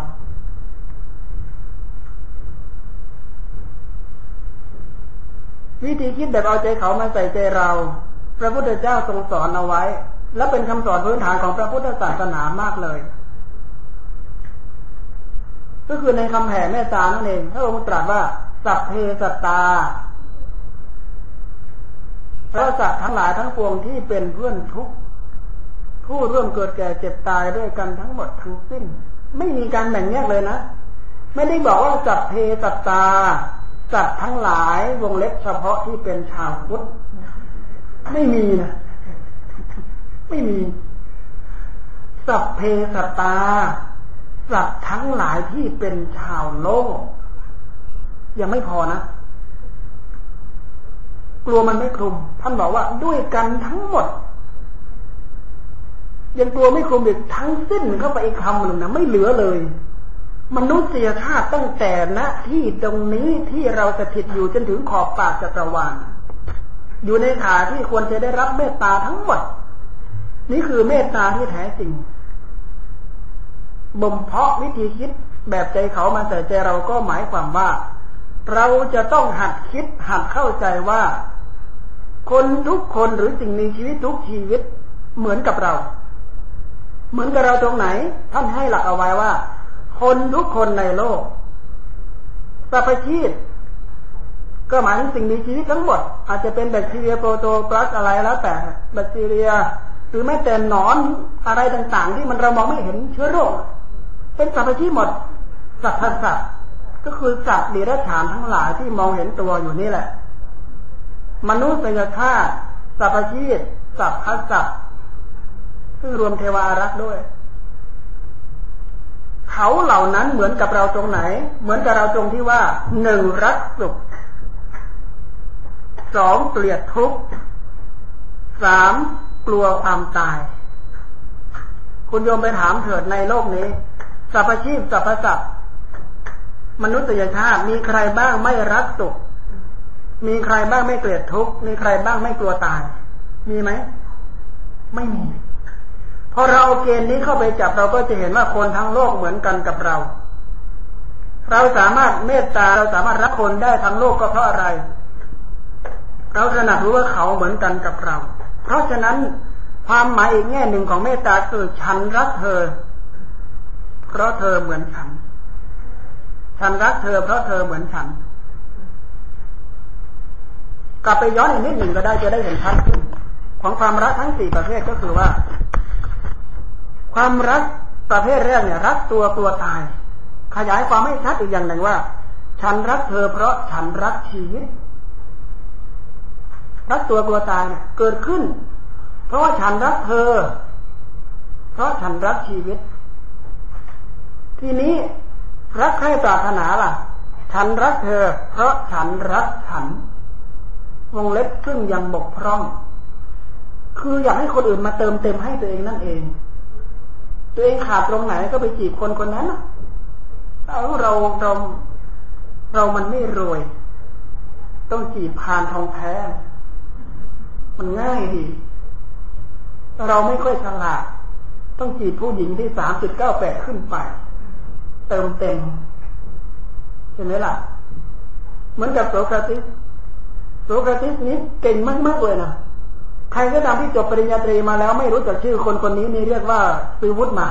วิธีคิดแบบเอาใจเขามาใส่ใจเราพระพุทธเจ้าทรงสอนเอาไว้และเป็นคำสอนพื้นฐานของพระพุทธศาสนามากเลยก็คือในคำแผ่เมตตานั่นเองพระองค์ตรัสว่าสัพเพสัตตาเพราะสัตว์ทั้งหลายทั้งปวงที่เป็นเพื่อนทุกข์ผู้ร่วมเกิดแก่เจ็บตายด้วยกันทั้งหมดทั้งสิ้นไม่มีการแบ่งแยกเลยนะไม่ได้บอกว่าสัพเพสัตตาสัตว์ทั้งหลายวงเล็บเฉพาะที่เป็นชาวพุทธไม่มีนะไม่มีสัพเพสัตตาสัตว์ทั้งหลายที่เป็นชาวโลกยังไม่พอนะกลัวมันไม่คลุมท่านบอกว่าด้วยกันทั้งหมดยังกลัวไม่คลุมอีกทั้งสิ้นเข้าไปอีกคำหนึ่งนะไม่เหลือเลยมนุษยชาติตั้งแต่ณที่ตรงนี้ที่เราสถิตอยู่จนถึงขอบปากจักรวาลอยู่ในฐานที่ควรจะได้รับเมตตาทั้งหมดนี่คือเมตตาที่แท้จริงบ่มเพาะวิธีคิดแบบใจเขามาใส่ใจเราก็หมายความว่าเราจะต้องหัดคิดหัดเข้าใจว่าคนทุกคนหรือสิ่งมีชีวิตทุกชีวิตเหมือนกับเราเหมือนกับเราตรงไหนท่านให้หลักเอาไว้ว่าคนทุกคนในโลกสรรพชีวิตก็หมายถึงสิ่งมีชีวิตทั้งหมดอาจจะเป็นแบคทีเรียโปรโตพลาสอะไรแล้วแต่แบคทีเรียหรือแม้แต่หนอนอะไรต่างๆที่มันเรามองไม่เห็นเชื้อโรคเป็นสรรพชีวิตหมดสัตว์สัตว์ก็คือสัตว์เดรัจฉานทั้งหลายที่มองเห็นตัวอยู่นี่แหละมนุษยชาติสรรพชีวิตสัตว์พัสัตว์ซึ่งรวมเทวาอารักษ์ด้วยเขาเหล่านั้นเหมือนกับเราตรงไหนเหมือนกับเราตรงที่ว่าหนึ่งรักสุขสองเกลียดทุกข์สามกลัวความตายคุณโยมไปถามเถิดในโลกนี้สรรพชีพสรรพสัตว์มนุษยชาติมีใครบ้างไม่รักสุขมีใครบ้างไม่เกลียดทุกข์มีใครบ้างไม่กลัวตายมีไหมไม่มีพอเราเกณฑ์นี้เข้าไปจับเราก็จะเห็นว่าคนทั้งโลกเหมือนกันกับเราเราสามารถเมตตาเราสามารถรักคนได้ทั้งโลกก็เพราะอะไรเราตระหนักรู้ว่าเขาเหมือนกันกับเราเพราะฉะนั้นความหมายอีกแง่หนึ่งของเมตตาคือฉันรักเธอเพราะเธอเหมือนฉันฉันรักเธอเพราะเธอเหมือนฉันกลับไปย้อนอีกนิดหนึ่งก็ได้จะได้เห็นชัดขึ้นของความรักทั้งสี่ประเภทก็คือว่าความรักประเภทแรกเนี่ยรักตัวตัวตายขยายความให้ชัดอีกอย่างหนึ่งว่าฉันรักเธอเพราะฉันรักชีวิตรักตัวตัวตายเนี่ยเกิดขึ้นเพราะว่าฉันรักเธอเพราะฉันรักชีวิตทีนี้รักใครปรารถนาล่ะฉันรักเธอเพราะฉันรักฉันวงเล็บซึ่งยังบกพร่องคืออยากให้คนอื่นมาเติมเต็มให้ตัวเองนั่นเองตัวเองขาดตรงไหนก็ไปจีบคนคนนั้นเอาเราเราเรามันไม่รวยต้องจีบผ่านทองแท้มันง่ายดีเราไม่ค่อยฉลาดต้องจีบผู้หญิงที่สามจุดเก้าแปดขึ้นไปเติมเต็มเห็นไหมล่ะเหมือนกับโสเคราติสโสเคราติสนี้เก่งมากๆเลยนะใครก็ตามที่จบปริญญาตรีมาแล้วไม่รู้จักชื่อคนคนนี้นี่เรียกว่าซื้อวุฒิมา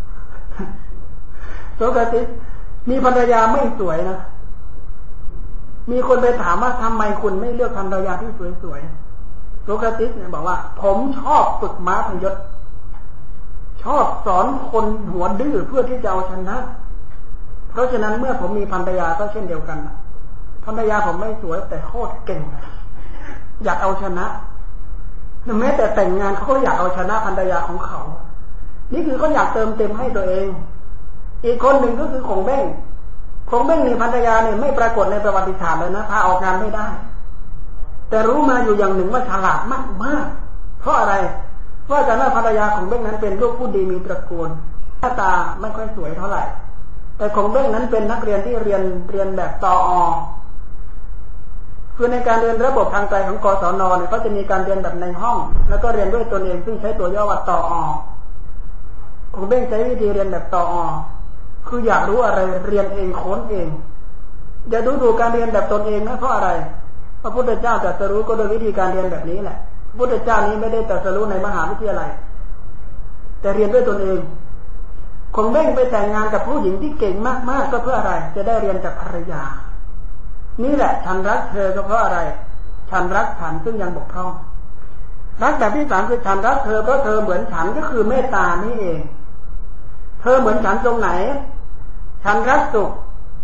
โสเคราติสมีภรรยาไม่สวยนะมีคนไปถามว่าทำไมคุณไม่เลือกภรรยาที่สวยๆโสเคราติสเนี่ยบอกว่าผมชอบฝึกม้าพยศชอบสอนคนหัวดื้อเพื่อที่จะเอาชนะเพราะฉะนั้นเมื่อผมมีภรรยาก็เช่นเดียวกันภรรยาผมไม่สวยแต่โคตรเก่งอยากเอาชนะแม้แต่แต่งงานเขาก็อยากเอาชนะภรรยาของเขานี่คือเขาอยากเติมเต็มให้ตัวเองอีกคนหนึ่งก็คือคงเบ้งคงเบ้งในภรรยาเนี่ยไม่ปรากฏในประวัติศาสตร์เลยนะพาออกงานไม่ได้แต่รู้มาอยู่อย่างหนึ่งว่าฉลาดมากมากเพราะอะไรเพราะจากนั้นภรรยาของเบ้งนั้นเป็นลูกผู้ดีมีตระกูลหน้าตาไม่ค่อยสวยเท่าไหร่แต่ของเบ้งนั้นเป็นนักเรียนที่เรียนเรียนแบบตอคือในการเรียนระบบทางไกลของกศนเนี่ยเขาจะมีการเรียนแบบในห้องแล้วก็เรียนด้วยตนเองซึ่งใช้ตัวย่อว่าตอของเบ้งใช้วิธีเรียนแบบตอคืออยากรู้อะไรเรียนเองค้นเองอย่าดูถูกการเรียนแบบตนเองนะเพราะอะไรพระพุทธเจ้าตรัสรู้ก็โดยวิธีการเรียนแบบนี้แหละพระพุทธเจ้านี้ไม่ได้ตรัสรู้ในมหาวิทยาลัยแต่เรียนด้วยตนเองของเบ้งไปแต่งงานกับผู้หญิงที่เก่งมากๆก็เพื่ออะไรจะได้เรียนจากภรรยานี่แหละฉันรักเธอก็เพราะอะไรฉันรักฉันซึ่งยังบกพร่องรักแบบที่สามคือฉันรักเธอเพราะเธอเหมือนฉันก็คือเมตตานี่เองเธอเหมือนฉันตรงไหนฉันรักสุข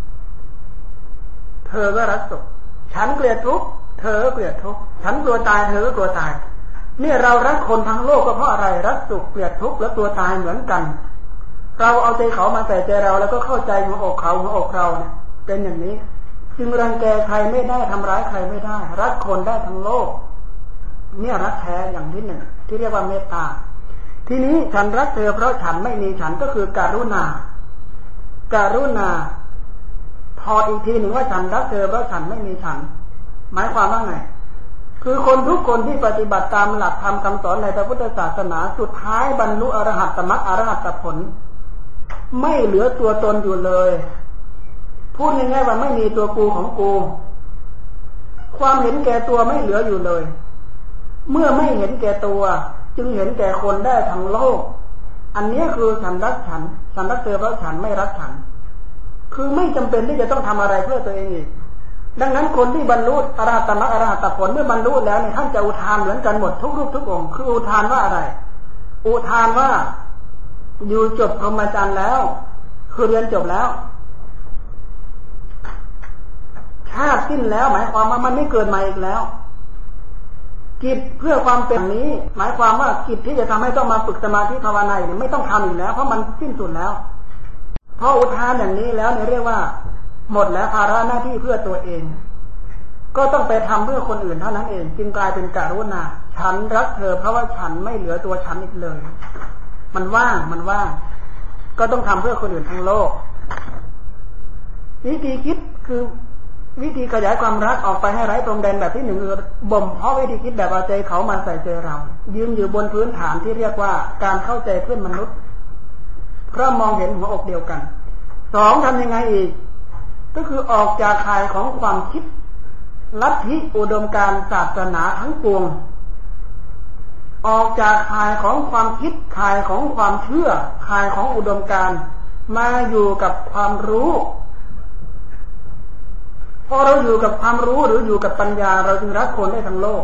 เธอก็รักสุขฉันเกลียดทุกข์เธอก็เกลียดทุกข์ฉันกลัวตายเธอก็กลัวตายเนี่ยเรารักคนทั้งโลกก็เพราะอะไรรักสุขเกลียดทุกข์และกลัวตายเหมือนกันเราเอาใจเขามาใส่ใจเราแล้วก็เข้าใจหัวอกเขาหัวอกเราเนี่ยเป็นอย่างนี้จึงรังแกใครไม่ได้ทำร้ายใครไม่ได้รักคนได้ทั้งโลกเนี่ยรักแท้อย่างที่หนึ่งที่เรียกว่าเมตตาทีนี้ฉันรักเธอเพราะฉันไม่มีฉันก็คือการุณาการุณาพออีกทีหนึ่งว่าฉันรักเธอเพราะฉันไม่มีฉันหมายความว่าไงคือคนทุกคนที่ปฏิบัติตามหลักธรรมคำสอนในพระพุทธศาสนาสุดท้ายบรรลุอรหัตตมรรคอรหัตผลไม่เหลือตัวตนอยู่เลยพูดง่ายๆว่าไม่มีตัวกูของกูความเห็นแก่ตัวไม่เหลืออยู่เลยเมื่อไม่เห็นแก่ตัวจึงเห็นแก่คนได้ทั้งโลกอันนี้คือฉันรักฉันฉันรักเธอเพราะฉันไม่รักฉันคือไม่จำเป็นที่จะต้องทำอะไรเพื่อตัวเองอีกดังนั้นคนที่บรรลุอรหัตมรรคอรหัตผลเมื่อบรรลุแล้วเนี่ยท่านจะอุทานเหมือนกันหมดทุกรูปทุกองค์คืออุทานว่าอะไรอุทานว่าอยู่จบพรหมจรรย์แล้วคือเรียนจบแล้วชาติสิ้นแล้วหมายความว่ามันไม่เกิดใหม่อีกแล้วกิจเพื่อความเป็นนี้หมายความว่ากิจที่จะทำให้ต้องมาฝึกสมาธิภาวนาเนี่ยไม่ต้องทำอีกแล้วเพราะมันสิ้นสุดแล้วพออุทานอย่างนี้แล้วเนี่ยเรียกว่าหมดแล้วภาระหน้าที่เพื่อตัวเองก็ต้องไปทำเพื่อคนอื่นเท่านั้นเองจึงกลายเป็นการุณาฉันรักเธอเพราะว่าฉันไม่เหลือตัวฉันอีกเลยมันว่างมันว่างก็ต้องทำเพื่อคนอื่นทั้งโลกวิธีคิดคือวิธีขยายความรักออกไปให้ไร้พรมแดนแบบที่หนึ่งคือบ่มเพาะวิธีคิดแบบเอาใจเขามาใส่ใจเรายืนอยู่บนพื้นฐานที่เรียกว่าการเข้าใจเพื่อนมนุษย์เพราะมองเห็นหัวอกเดียวกันสองทำยังไงอีกก็คือออกจากข่ายของความคิดลัทธิอุดมการณ์ศาสนาทั้งปวงออกจากข่ายของความคิดข่ายของความเชื่อข่ายของอุดมการณ์มาอยู่กับความรู้พอเราอยู่กับความรู้หรืออยู่กับปัญญาเราจึงรักคนได้ทั้งโลก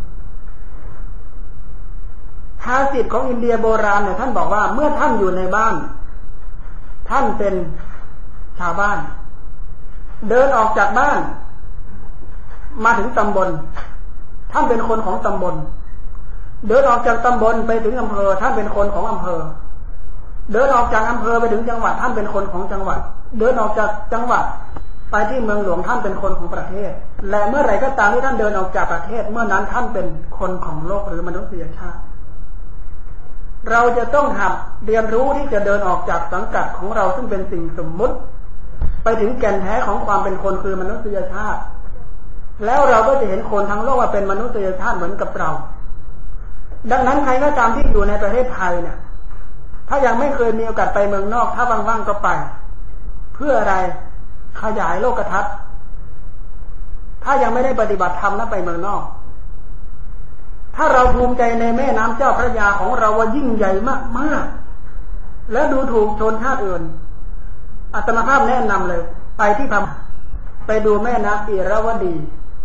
ภาษิตของอินเดียโบราณเนี่ยท่านบอกว่าเมื่อท่านอยู่ในบ้านท่านเป็นชาวบ้านเดินออกจากบ้านมาถึงตำบลท่านเป็นคนของตำบลเดินออกจากตำบลไปถึงอำเภอท่านเป็นคนของอำเภอเดินออกจากอำเภอไปถึงจังหวัดท่านเป็นคนของจังหวัดเดินออกจากจังหวัดไปที่เมืองหลวงท่านเป็นคนของประเทศและเมื่อไหร่ก็ตามที่ท่านเดินออกจากประเทศเมื่อนั้นท่านเป็นคนของโลกหรือมนุษยชาติเราจะต้องหัดเรียนรู้ที่จะเดินออกจากสังกัดของเราซึ่งเป็นสิ่งสมมุติไปถึงแก่นแท้ของความเป็นคนคือมนุษยชาติแล้วเราก็จะเห็นคนทั้งโลกว่าเป็นมนุษยชาติเหมือนกับเราดังนั้นใครก็ตามที่อยู่ในประเทศไทยเนี่ยถ้ายังไม่เคยมีโอกาสไปเมืองนอกถ้าว่างๆก็ไปเพื่ออะไรขยายโลกทัศน์ถ้ายังไม่ได้ปฏิบัติธรรมแล้วไปเมืองนอกถ้าเราภูมิใจในแม่น้ำเจ้าพระยาของเราว่ายิ่งใหญ่มากๆแล้วดูถูกชนชาติอื่นอาตมาภาพแนะนำเลยไปที่พม่าไปดูแม่น้ำอิระวดี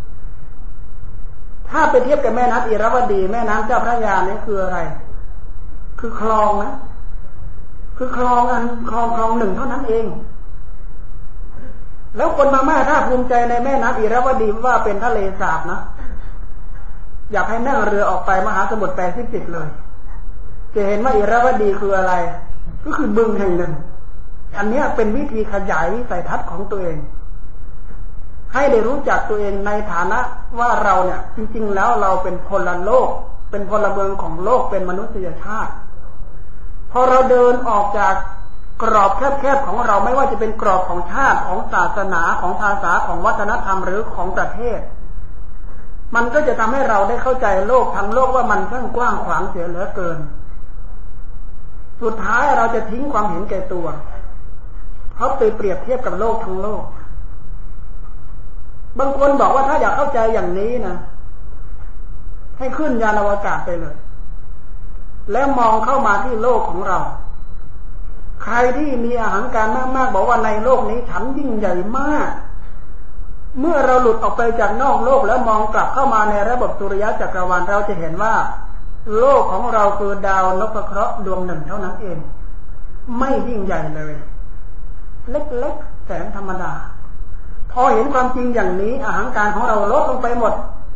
ถ้าไปเทียบกับแม่น้ำอิระวดีแม่น้ำเจ้าพระยานี่คืออะไรคือคลองนะคือคลองอันคลองคลองหนึ่งเท่านั้นเองแล้วคนพม่าถ้าภูมิใจในแม่น้ำอิระวดีว่าเป็นทะเลสาบนะอยากให้นั่งเรือออกไปมหาสมุทรแปซิฟิกเลยจะเห็นว่าอิระวดีคืออะไรก็คือบึงแห่งหนึ่งอันนี้เป็นวิธีขยายวิสัยทัศน์ของตัวเองให้ได้รู้จักตัวเองในฐานะว่าเราเนี่ยจริงๆแล้วเราเป็นพลโลกเป็นพลเมืองของโลกเป็นมนุษยชาติพอเราเดินออกจากกรอบแคบๆของเราไม่ว่าจะเป็นกรอบของชาติของศาสนาของภาษาของวัฒนธรรมหรือของประเทศมันก็จะทำให้เราได้เข้าใจโลกทั้งโลกว่ามันช่างกว้างขวางเสียเหลือเกินสุดท้ายเราจะทิ้งความเห็นแก่ตัวเพราะไปเปรียบเทียบกับโลกทั้งโลกบางคนบอกว่าถ้าอยากเข้าใจอย่างนี้นะให้ขึ้นยานอวกาศไปเลยแล้วมองเข้ามาที่โลกของเราใครที่มีอหังการมากๆบอกว่าในโลกนี้ฉันยิ่งใหญ่มากเมื่อเราหลุดออกไปจากนอกโลกแล้วมองกลับเข้ามาในระบบสุริยะจักรวาลเราจะเห็นว่าโลกของเราคือดาวนพเคราะห์ดวงหนึ่งเท่านั้นเองไม่ยิ่งใหญ่เลยเล็กๆแสนธรรมดาพอเห็นความจริงอย่างนี้อหังการของเราลดลงไปหมด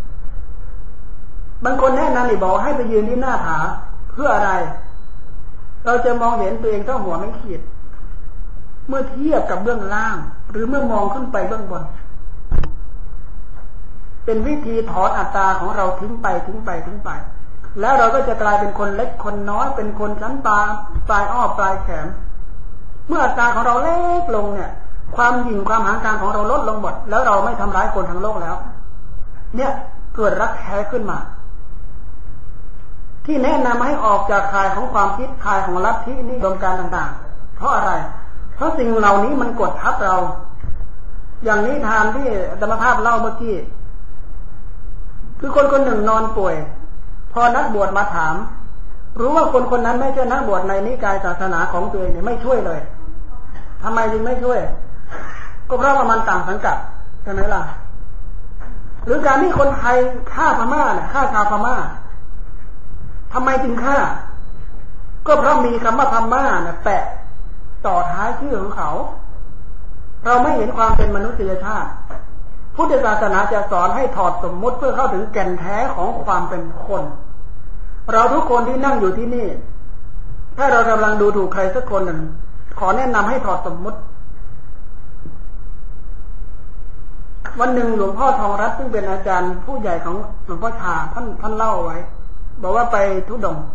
บางคนแนะนำอีกบอกให้ไปยืนที่หน้าผาเพื่ออะไรเราจะมองเห็นตัวเองเท่าหัวไม่ขีดเมื่อเทียบกับเบื้องล่างหรือเมื่อมองขึ้นไปเบื้องบนเป็นวิธีถอนอัตตาของเราทิ้งไปทิ้งไปทิ้งไปแล้วเราก็จะกลายเป็นคนเล็กคนน้อยเป็นคนชั้นปลายปลายอ้อปลายแขนเมื่ออัตตาของเราเล็กลงเนี่ยความหยิ่งความหางการของเราลดลงหมดแล้วเราไม่ทำร้ายคนทั้งโลกแล้วเนี่ยเกิดรักแท้ขึ้นมาที่แนะนำให้ออกจากข่ายของความคิดข่ายของลัทธินิยมการต่างๆเพราะอะไรเพราะสิ่งเหล่านี้มันกดทับเราอย่างนี้ทานที่ธรรมภาพเล่าเมื่อกี้คือคนคนหนึ่งนอนป่วยพอนักบวชมาถามรู้ว่าคนคนนั้นไม่ใช่นักบวชในนิกายศาสนาของตัวเองเนี่ยไม่ช่วยเลยทำไมจึงไม่ช่วยก็เพราะว่ามันต่างสังกัดใช่ไหมล่ะหรือการที่คนไทยฆ่าพม่าเนี่ยฆ่าชาวพม่าทำไมจึงฆ่าก็เพราะมีคำว่าพม่าเนี่ยแปะต่อท้ายชื่อของเขาเราไม่เห็นความเป็นมนุษยชาติพุทธศาสนาจะสอนให้ถอดสมมุติเพื่อเข้าถึงแก่นแท้ของความเป็นคนเราทุกคนที่นั่งอยู่ที่นี่ถ้าเรากำลังดูถูกใครสักคนหนึ่งขอแนะนำให้ถอดสมมุติวันหนึ่งหลวงพ่อทองรัตน์ซึ่งเป็นอาจารย์ผู้ใหญ่ของหลวงพ่อชาท่านท่านเล่าไว้บอกว่าไปทุดงค์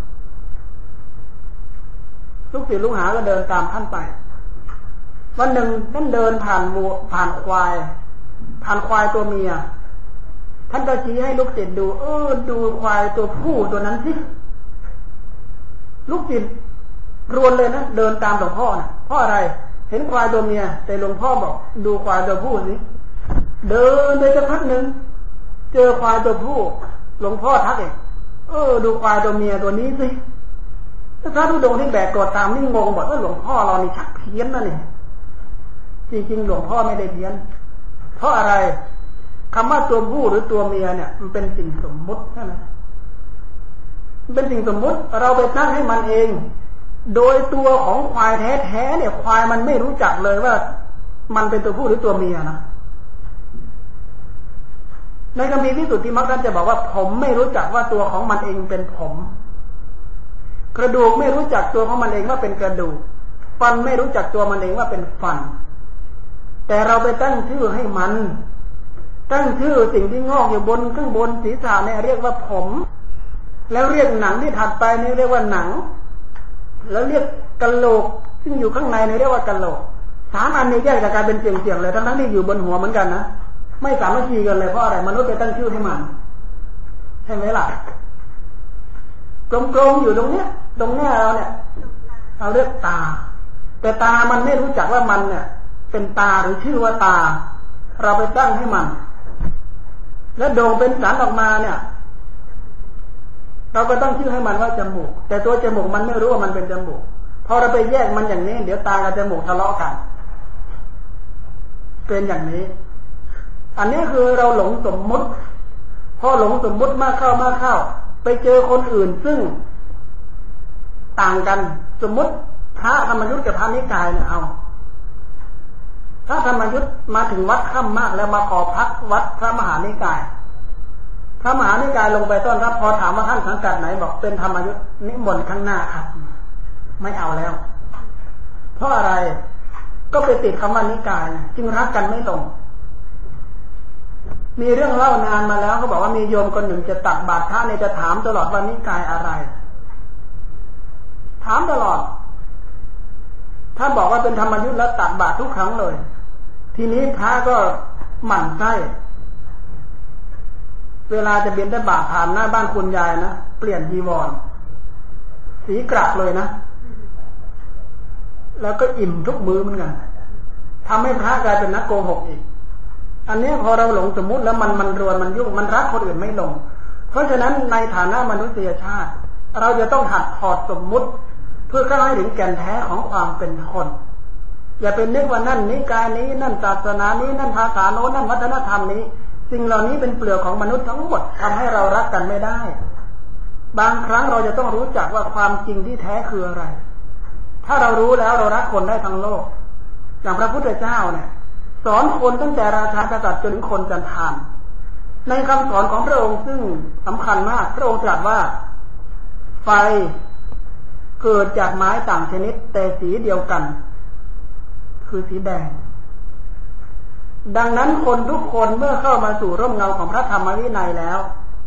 ลูกศิษย์ลูกหาก็เดินตามท่านไปวันหนึ่งท่านเดินผ่านวัวผ่านควายผ่านควายตัวเมียท่านก็ชี้ให้ลูกศิษย์ดูเออดูควายตัวผู้ตัวนั้นสิลูกศิษย์รวนเลยนะเดินตามหลวงพ่อนะเพราะอะไรเห็นควายตัวเมียแต่หลวงพ่อบอกดูควายตัวผู้สิเดินไปสักพักหนึ่งเจอควายตัวผู้หลวงพ่อทักเองเออดูควายตัวเมียตัวนี้สิถ้าพระธุดงค์ที่แบกกอดตามนี่งงหมดว่าหลวงพ่อเรานี่ชักเพี้ยนนะนี่จริงๆหลวงพ่อไม่ได้เพี้ยนเพราะอะไรคำว่าตัวผู้หรือตัวเมียเนี่ยมันเป็นสิ่งสมมุติใช่ไหมมันเป็นสิ่งสมมุติเราไปตั้งให้มันเองโดยตัวของควายแท้ๆเนี่ยควายมันไม่รู้จักเลยว่ามันเป็นตัวผู้หรือตัวเมียนะในคัมภีร์วิสุทธิมรรคท่านจะบอกว่าผมไม่รู้จักว่าตัวของมันเองเป็นผมกระดูกไม่รู้จักตัวของมันเองว่าเป็นกระดูกฟันไม่รู้จักตัวมันเองว่าเป็นฟันแต่เราไปตั้งชื่อให้มันตั้งชื่อสิ่งที่งอกอยู่บนข้างบนศีรษะเนี่ยเรียกว่าผมแล้วเรียกหนังที่ถัดไปนี่เรียกว่าหนังแล้วเรียกกะโหลกซึ่งอยู่ข้างในนี่เรียกว่ากะโหลกสามอันนี้แยกจากกันเป็นเสี่ยงๆเลยทั้งๆที่อยู่บนหัวเหมือนกันนะไม่สามัคคีกันเลยเพราะอะไรมนุษย์ไปตั้งชื่อให้มันใช่ไหมล่ะกลมๆอยู่ตรงเนี้ยตรงหน้าเราเนี่ยเราเรียกตาแต่ตามันไม่รู้จักว่ามันเนี่ยเป็นตาหรือชื่อว่าตาเราไปตั้งให้มันแล้วโด่งเป็นสันออกมาเนี่ยเราก็ต้องชื่อให้มันว่าจมูกแต่ตัวจมูกมันไม่รู้ว่ามันเป็นจมูกพอเราไปแยกมันอย่างนี้เดี๋ยวตากับจมูกทะเลาะกันเป็นอย่างนี้อันนี้คือเราหลงสมมุติพอหลงสมมุติมากเข้ามากเข้าไปเจอคนอื่นซึ่งต่างกันสมมุติพระธรรมยุทธกับพระนิกายเนี่ยเอาพระธรรมยุทธมาถึงวัดค่ำมากแล้วมาขอพักวัดพระมหานิกายพระมหานิกายลงไปต้อนรับพอถามว่าท่านสังกัดไหนบอกเป็นธรรมยุทธนิมนต์ข้างหน้าครับไม่เอาแล้วเพราะอะไรก็ไปติดคำว่านิกายจึงรักกันไม่ลงมีเรื่องเล่านานมาแล้วเขาบอกว่ามีโยมคนหนึ่งจะตักบาตรพระเนี่ยจะถามตลอดว่านิกายอะไรถามตลอดถ้าบอกว่าเป็นธรรมยุทธแล้วตักบาตรทุกครั้งเลยทีนี้พระก็หมั่นไส้เวลาจะบิณฑบาตผ่านหน้าบ้านคุณยายนะเปลี่ยนจีวรสีกรักเลยนะแล้วก็อิ่มทุกมื้อเหมือนกันทำให้พระกลายเป็นนักโกหกอีกอันนี้พอเราหลงสมมุติแล้วมันมันรวนมันยุ่งมันรักคนอื่นไม่ลงเพราะฉะนั้นในฐานะมนุษยชาติเราจะต้องหัดถอดสมมุติเพื่อเข้าให้ถึงแก่นแท้ของความเป็นคนอย่าเป็นนึกว่านั่นนิกายนี้นั่นศาสนานี้นั่นภาษาโน้นนั่นวัฒนธรรมนี้สิ่งเหล่านี้เป็นเปลือกของมนุษย์ทั้งหมดทำให้เรารักกันไม่ได้บางครั้งเราจะต้องรู้จักว่าความจริงที่แท้คืออะไรถ้าเรารู้แล้วเรารักคนได้ทั้งโลกอย่างพระพุทธเจ้าเนี่ยสอนคนตั้งแต่ราชากษัตริย์จนถึงคนจันทานในคำสอนของพระองค์ซึ่งสำคัญมากพระองค์ตรัสว่าไฟเกิดจากไม้ต่างชนิดแต่สีเดียวกันคือสีแดงดังนั้นคนทุกคนเมื่อเข้ามาสู่ร่มเงาของพระธรรมวินัยแล้ว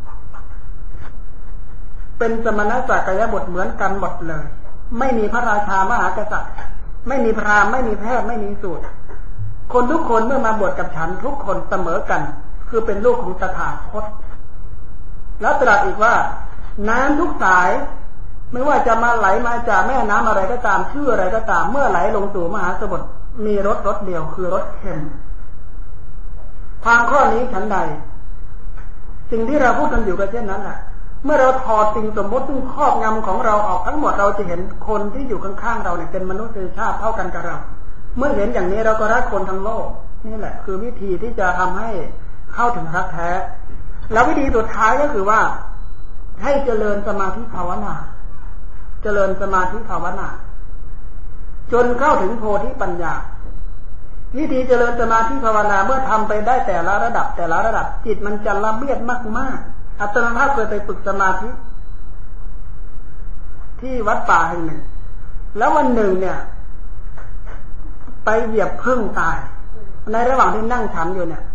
เป็นสมณศักยบุตรเหมือนกันหมดเลยไม่มีพระราชามหากษัตริย์ไม่มีพราหมณ์ไม่มีแพทย์ไม่มีสูตรคนทุกคนเมื่อมาบวชกับฉันทุกคนเสมอกันคือเป็นลูกของตถาคตแล้วตรัสอีกว่าน้ำทุกสายไม่ว่าจะมาไหลมาจากแม่น้ำอะไรก็ตามชื่ออะไรก็ตามเมื่อไหลลงสู่มหาสมุทรมีรสรสเดียวคือรสเค็มความข้อนี้ฉันใดสิ่งที่เราพูดกันอยู่ก็เช่นนั้นแหละเมื่อเราถอดสิ่งสมมติซึ่งครอบงำของเราออกทั้งหมดเราจะเห็นคนที่อยู่ข้างๆเราเนี่ยเป็นมนุษยชาติเท่ากันกับเราเมื่อเห็นอย่างนี้เราก็รักคนทั้งโลกนี่แหละคือวิธีที่จะทำให้เข้าถึงรักแท้แล้ววิธีสุดท้ายก็คือว่าให้เจริญสมาธิภาวนาเจริญสมาธิภาวนาจนเข้าถึงโพธิปัญญาวิธีเจริญสมาธิภาวนาเมื่อทำไปได้แต่ละระดับแต่ละระดับจิตมันจะละเมียดมากๆอาตมาภาพเคยไปฝึกสมาธิที่วัดป่าแห่งหนึ่งแล้ววันหนึ่งเนี่ยไปเหยียบผึ้งตายในระหว่างที่นั่งฉันอยู่เนี่ย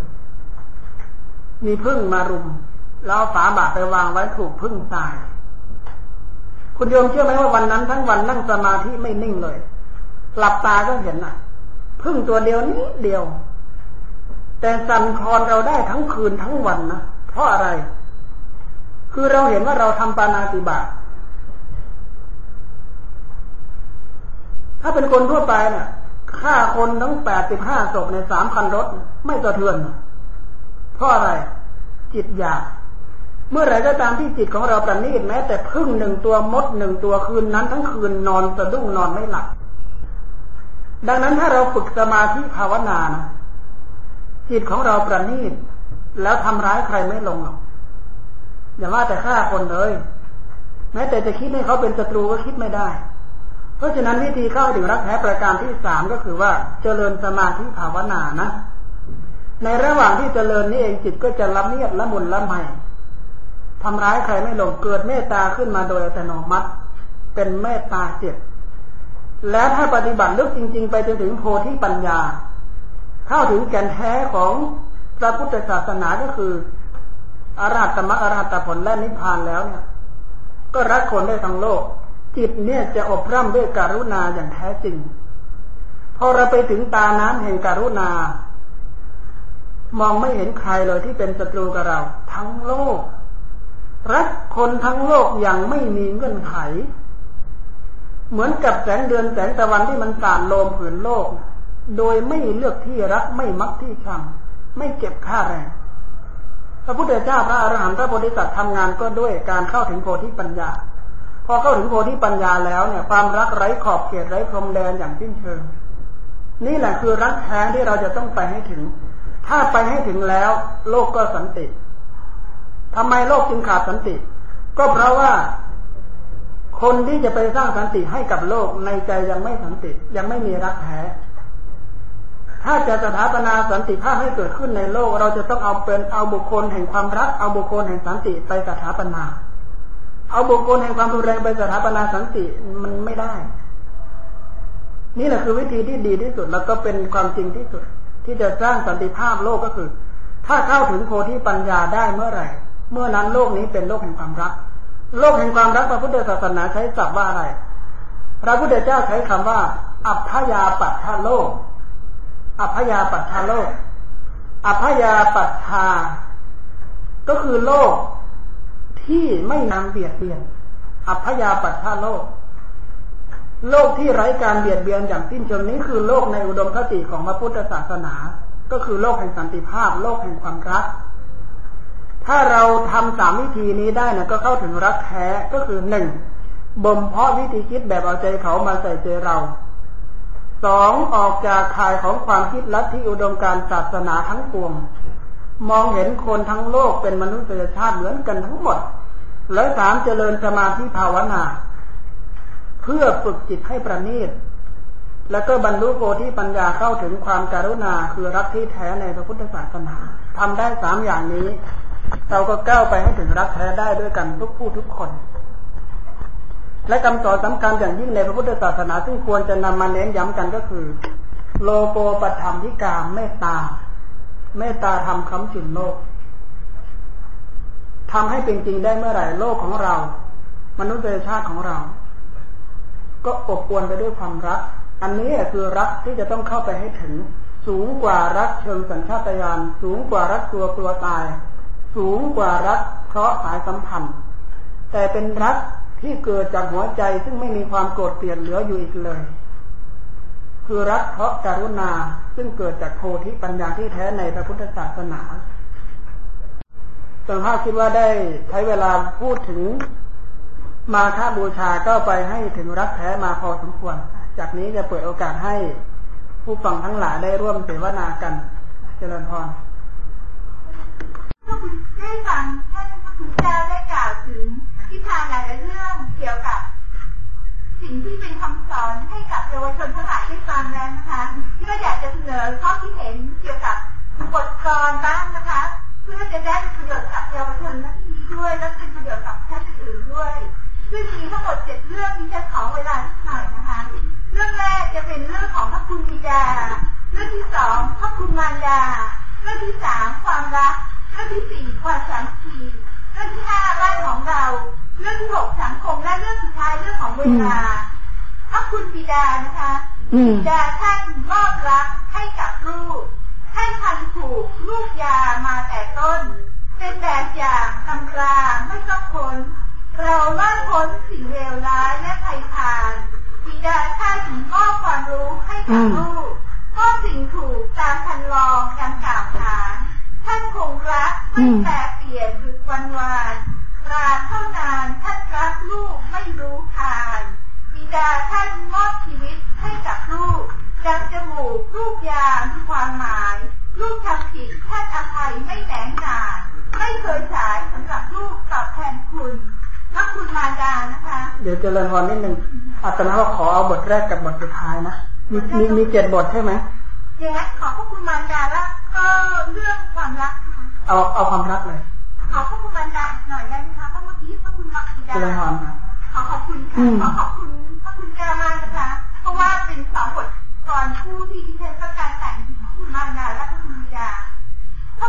มีผึ้งมารุมแล้วฝาบาตรไปวางไว้ถูกผึ้งตายคุณโยมเชื่อไหมว่าวันนั้นทั้งวันนั่งสมาธิไม่นิ่งเลยหลับตาก็เห็นน่ะผึ้งตัวเดียวนิดเดียวแต่สั่นคลอนเราได้ทั้งคืนทั้งวันนะเพราะอะไรคือเราเห็นว่าเราทำปาณาติบาตถ้าเป็นคนทั่วไปเนี่ยฆ่าคนทั้งแปดสิบห้าศพในสามคันรถไม่สะเทือนเพราะอะไรจิตอยากเมื่อไหร่ก็ตามที่จิตของเราประณีตแม้แต่พึ่งหนึ่งตัวมดหนึ่งตัวคืนนั้นทั้งคืนนอนสะดุ้งนอนไม่หลับดังนั้นถ้าเราฝึกสมาธิภาวนานะจิตของเราประณีตแล้วทำร้ายใครไม่ลงหรอกอย่าว่าแต่ฆ่าคนเลยแม้แต่จะคิดให้เขาเป็นศัตรูก็คิดไม่ได้เพราะฉะนั้นวิธีเข้าถึงรักแท้ประการที่สามก็คือว่าเจริญสมาธิภาวนานะในระหว่างที่เจริญนี่เองจิตก็จะละเมียดละมุนละไมทำร้ายใครไม่ลงเกิดเมตตาขึ้นมาโดยอัตโนมัติเป็นเมตตาจิตและถ้าปฏิบัติลึกจริงๆไปจนถึงโพธิปัญญาเข้าถึงแก่นแท้ของพระพุทธศาสนาก็คืออรหัตมรรคอรหัตผลและนิพพานแล้วเนี่ยก็รักคนได้ทั้งโลกจิตเนี่ยจะอบรมด้วยกรุณาอย่างแท้จริงพอเราไปถึงตาน้ำแห่งกรุณามองไม่เห็นใครเลยที่เป็นศัตรูกับเราทั้งโลกรักคนทั้งโลกอย่างไม่มีเงื่อนไขเหมือนกับแสงเดือนแสงตะวันที่มันสาดโลมผืนโลกโดยไม่เลือกที่รักไม่มักที่ชังไม่เก็บค่าแรงพระพุทธเจ้าพระอรหันต์พระโพธิสัตว์ทำงานก็ด้วยการเข้าถึงโพธิปัญญาพอเข้าถึงโพธิปัญญาแล้วเนี่ยความรักไร้ขอบเขตไร้พรมแดนอย่างสิ้นเชิงนี่แหละคือรักแท้ที่เราจะต้องไปให้ถึงถ้าไปให้ถึงแล้วโลกก็สันติทำไมโลกจึงขาดสันติก็เพราะว่าคนที่จะไปสร้างสันติให้กับโลกในใจยังไม่สันติยังไม่มีรักแท้ถ้าจะสถาปนาสันติภาพให้เกิดขึ้นในโลกเราจะต้องเอาเป็นเอาบุคคลแห่งความรักเอาบุคคลแห่งสันติไปสถาปนาเอาบุคคลแห่งความรุนแรงไปสถาปนาสันติมันไม่ได้นี่แหละคือวิธีที่ดีที่สุดแล้วก็เป็นความจริงที่สุดที่จะสร้างสันติภาพโลกก็คือถ้าเข้าถึงโพธิปัญญาได้เมื่อไหร่เมื่อนั้นโลกนี้เป็นโลกแห่งความรักโลกแห่งความรักพระพุทธศาสนาใช้ศัพท์ว่าอะไรพระพุทธเจ้าใช้คำว่าอัพพยาปัฏฐโลกอัพพยาปัฏฐโลกอัพพยาปัฏฐาก็คือโลกที่ไม่นำเบียดเบียนอัพพยาปัฏฐโลกโลกที่ไร้การเบียดเบียนอย่างสิ้นเชิงนี้คือโลกในอุดมคติของพระพุทธศาสนาก็คือโลกแห่งสันติภาพโลกแห่งความรักถ้าเราทำสามวิธีนี้ได้นะก็เข้าถึงรักแท้ก็คือหนึ่งบ่มเพาะวิธีคิดแบบเอาใจเขามาใส่ใจเราสองออกจากข่ายของความคิดลัทธิอุดมการณ์ศาสนาทั้งปวงมองเห็นคนทั้งโลกเป็นมนุษยชาติเหมือนกันทั้งหมดและสามเจริญสมาธิภาวนาเพื่อฝึกจิตให้ประณีตแล้วก็บรรลุโพธิปัญญาเข้าถึงความกรุณาคือรักที่แท้ในพระพุทธศาสนาทำได้สามอย่างนี้เราก็ก้าวไปให้ถึงรักแท้ได้ด้วยกันทุกผู้ทุกคนและคำสอนสำคัญอย่างยิ่งในพระพุทธศาสนาซึ่งควรจะนำมาเน้นย้ำกันก็คือโลโกปธรรมธิกาเมตตาเมตตาทำค้ำจุนโลกทำให้เป็นจริงได้เมื่อไหร่โลกของเรามนุษยชาติของเราก็อบอวลไปด้วยความรักอันนี้คือรักที่จะต้องเข้าไปให้ถึงสูงกว่ารักเชิงสัญชาตญาณสูงกว่ารักตัวกลัวตายสูงกว่ารักเพราะสายสัมพันธ์แต่เป็นรักที่เกิดจากหัวใจซึ่งไม่มีความโกรธเกลียดเหลืออยู่อีกเลยคือรักเพราะกรุณาซึ่งเกิดจากโพธิปัญญาที่แท้ในพระพุทธศาสนาส่วนข้าคิดว่าได้ใช้เวลาพูดถึงมาฆบูชาก็ไปให้ถึงรักแท้มาพอสมควรจากนี้จะเปิดโอกาสให้ผู้ฟังทั้งหลายได้ร่วมเสวนากันเจริญพรได้ฟังท่านพระคุณเจ้าได้กล่าวถึงทิศทางหลายเรื่องเกี่ยวกับสิ่งที่เป็นคำสอนให้กับเยาวชนทั้งหลายได้ฟังแล้วนะคะก็อยากจะเสนอข้อคิดเห็นเกี่ยวกับบทกลอนบ้างนะคะเพื่อจะได้เป็นประโยชน์กับเยาวชนนักนี้ด้วยและเป็นประโยชน์กับท่านอื่นด้วยซึ่งมีทั้งหมดเจ็ดเรื่องที่จะขอเวลาหน่อยนะคะเรื่องแรกจะเป็นเรื่องของพระคุณบิดาเรื่องที่สองพระคุณมารดาเรื่องที่สามความรักเรื่องที่สี่ความสามัคคีเรื่องที่ห้าบ้านของเราเรื่องที่หกสังคมและเรื่องสุดท้ายเรื่องของเวลาพระคุณบิดานะคะบิดาท่านมอบรักให้กับลูกท่านพันผูกลูกยามาแต่ต้นเป็นแบบอย่างตำราไม่ต้องพ้นเราไม่พ้นสิ่งเลวร้ายและภัยพานบิดาท่านมอบความรู้ให้กับลูกมอบสิ่งถูกตามคันลองการกล่าวขานท่านคงรักไม่แปรเปลี่ยนหรือวันวานราเท่านานท่านรักลูกไม่รู้ทานบิดาท่านมอบชีวิตให้กับลูกดังจมูกลูกยามีความหมายลูกทำผิดท่านอภัยไม่แหนงนานไม่เคยฉายสำหรับลูกตอบแทนคุณพระคุณมารดานะคะเดี๋ยวเจริญพรนิดนึงอาตมาขอเอาบทแรกกับบทสุดท้ายนะมีมีมีเจ็ดบทใช่ไหมอย่างนั้นขอพระคุณมารดาแล้วก็เรื่องความรักเอาเอาความรักเลยขอพระคุณมารดาหน่อยได้ไหมคะเพราะเมื่อกี้พระคุณมารดาเจริญพรนะขอขอบคุณขอขอบคุณพระคุณเจ้ามากนะคะเพราะว่าเป็นสองบทก่อนคู่ที่ดิฉันต้องการแต่งพระคุณมารดา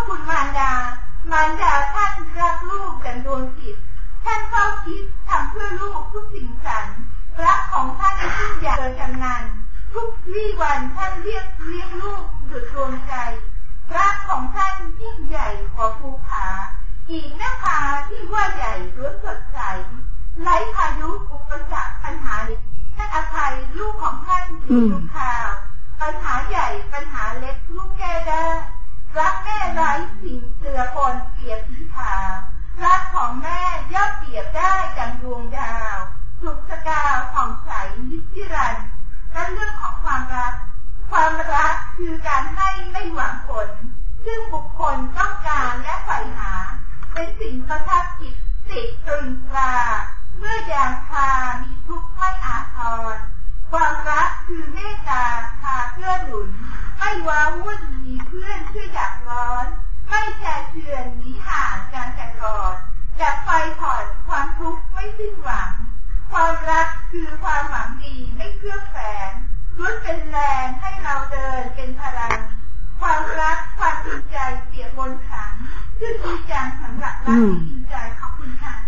คุณมารดามารดาท่านรักลูกดังดวงจิตท่านเฝ้าคิดทำเพื่อลูกทุกสิ่งสรรรักของท่านยิ่งใหญ่เกินกำนันทุกวี่วันท่านเรียกเลี้ยงลูกดุจดวงใจรักของท่านยิ่งใหญ่กว่าภูผาอีกนภาที่ว่าใหญ่ล้วนสดใสไร้พายุอุปสรรคปัญหาท่านอภัยลูกของท่านอยู่ทุกข่าวปัญหาใหญ่ปัญหาเล็กลูกแก้ได้รักแม่ไร้สิ่งเสือคนเปียกสีขาวรักของแม่ย่อมเปรียบได้ดังดวงดาวสุขสกาวผ่องใสนิรันดร์และเรื่องของความรักความรักคือการให้ไม่หวังผลซึ่งบุคคลต้องการและใฝ่หาเป็นสิ่งประทับจิตติดตรึงตราเมื่อยามคามีทุกข์ไม่อาทรความรักคือเมตตาพาเพื่อหนุนไม่ว้าวุ่นมีเพื่อนช่วยดับร้อนไม่แช่เชือนหนีห่างการแต่กอดดับไฟผ่อนความทุกข์ไม่สิ้นหวังความรักคือความหวังดีไม่เคลือบแฝงล้วนเป็นแรงให้เราเดินเป็นพลังความรักความจริงใจเปียกบนขังคือดีจังสำหรับรักจริงใจขอบคุณค่ะ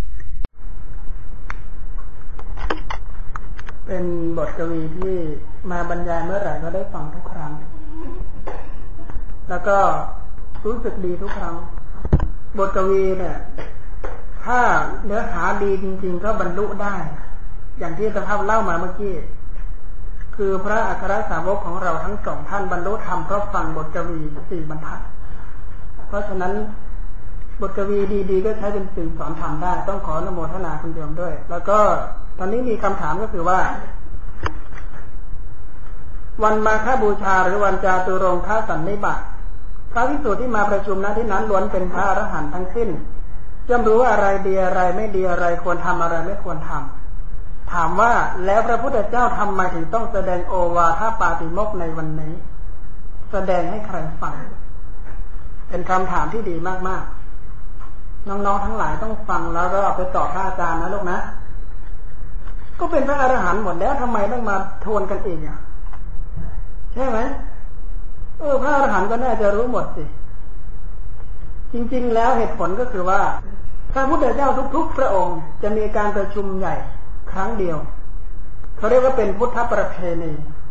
เป็นบทกวีที่มาบรรยายเมื่อไหร่ก็ได้ฟังทุกครั้งแล้วก็รู้สึกดีทุกครั้งบทกวีเนี่ยถ้าเนื้อหาดีจริงๆก็บรรลุได้อย่างที่สภาพเล่ามาเมื่อกี้คือพระอัครสาวกของเราทั้งสองท่านบรรลุธรรมเพราะฟังบทกวีสี่บรรทัดเพราะฉะนั้นบทกวีดีๆก็ใช้เป็นสื่อสอนธรรมได้ต้องขออนุโมทนาคุณโยมด้วยแล้วก็ตอนนี้มีคำถามก็คือว่าวันมาฆบูชาหรือวันจาตุรงคสันนิบาตพระภิกษุที่มาประชุมณที่นั้นล้วนเป็นพระอรหันต์ทั้งสิ้นย่อมรู้ว่าอะไรดีอะไรไม่ดีอะไรควรทำอะไรไม่ควรทำถามว่าแล้วพระพุทธเจ้าทำไมถึงต้องแสดงโอวาทปาติโมกข์ในวันนี้แสดงให้ใครฟังเป็นคำถามที่ดีมากๆน้องๆทั้งหลายต้องฟังแล้วก็ไปตอบพระอาจารย์นะลูกนะก็เป็นพระอรหันต์หมดแล้วทำไมต้องมาทวนกันอีกอ่ะใช่ไหมเออพระอรหันต์ก็น่าจะรู้หมดสิจริงๆแล้วเหตุผลก็คือว่าพระพุทธเจ้าทุกๆพระองค์จะมีการประชุมใหญ่ครั้งเดียวเขาเรียกว่าเป็นพุทธประเพณี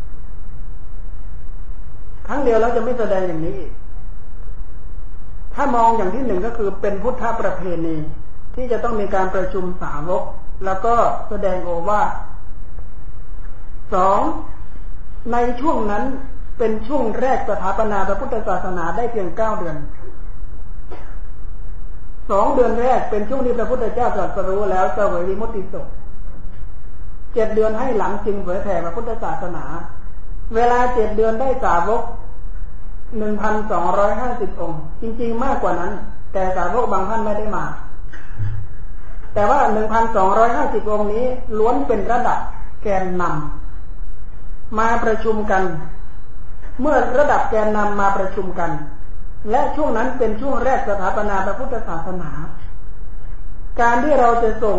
ครั้งเดียวแล้วจะไม่แสดงอย่างนี้อีกถ้ามองอย่างที่หนึ่งก็คือเป็นพุทธประเพณีที่จะต้องมีการประชุมสาวกแล้วก็แสดงโอวาทสองในช่วงนั้นเป็นช่วงแรกสถาปนาพระพุทธศาสนาได้เพียงเก้าเดือนสองเดือนแรกเป็นช่วงที่พระพุทธเจ้าตรัสรู้แล้วเสวยวิมุตติสุขเจ็ดเดือนให้หลังจึงเผยแผ่พระพุทธศาสนาเวลาเจ็ดเดือนได้สาวกหนึ่งพันสองร้อยห้าสิบองค์จริงๆมากกว่านั้นแต่สาวกบางท่านไม่ได้มาแต่ว่าหนึ่งพันสองร้อยห้าสิบองค์นี้ล้วนเป็นระดับแกนนำมาประชุมกันเมื่อระดับแกนนำมาประชุมกันและช่วงนั้นเป็นช่วงแรกสถาปนาพระพุทธศาสนาการที่เราจะส่ง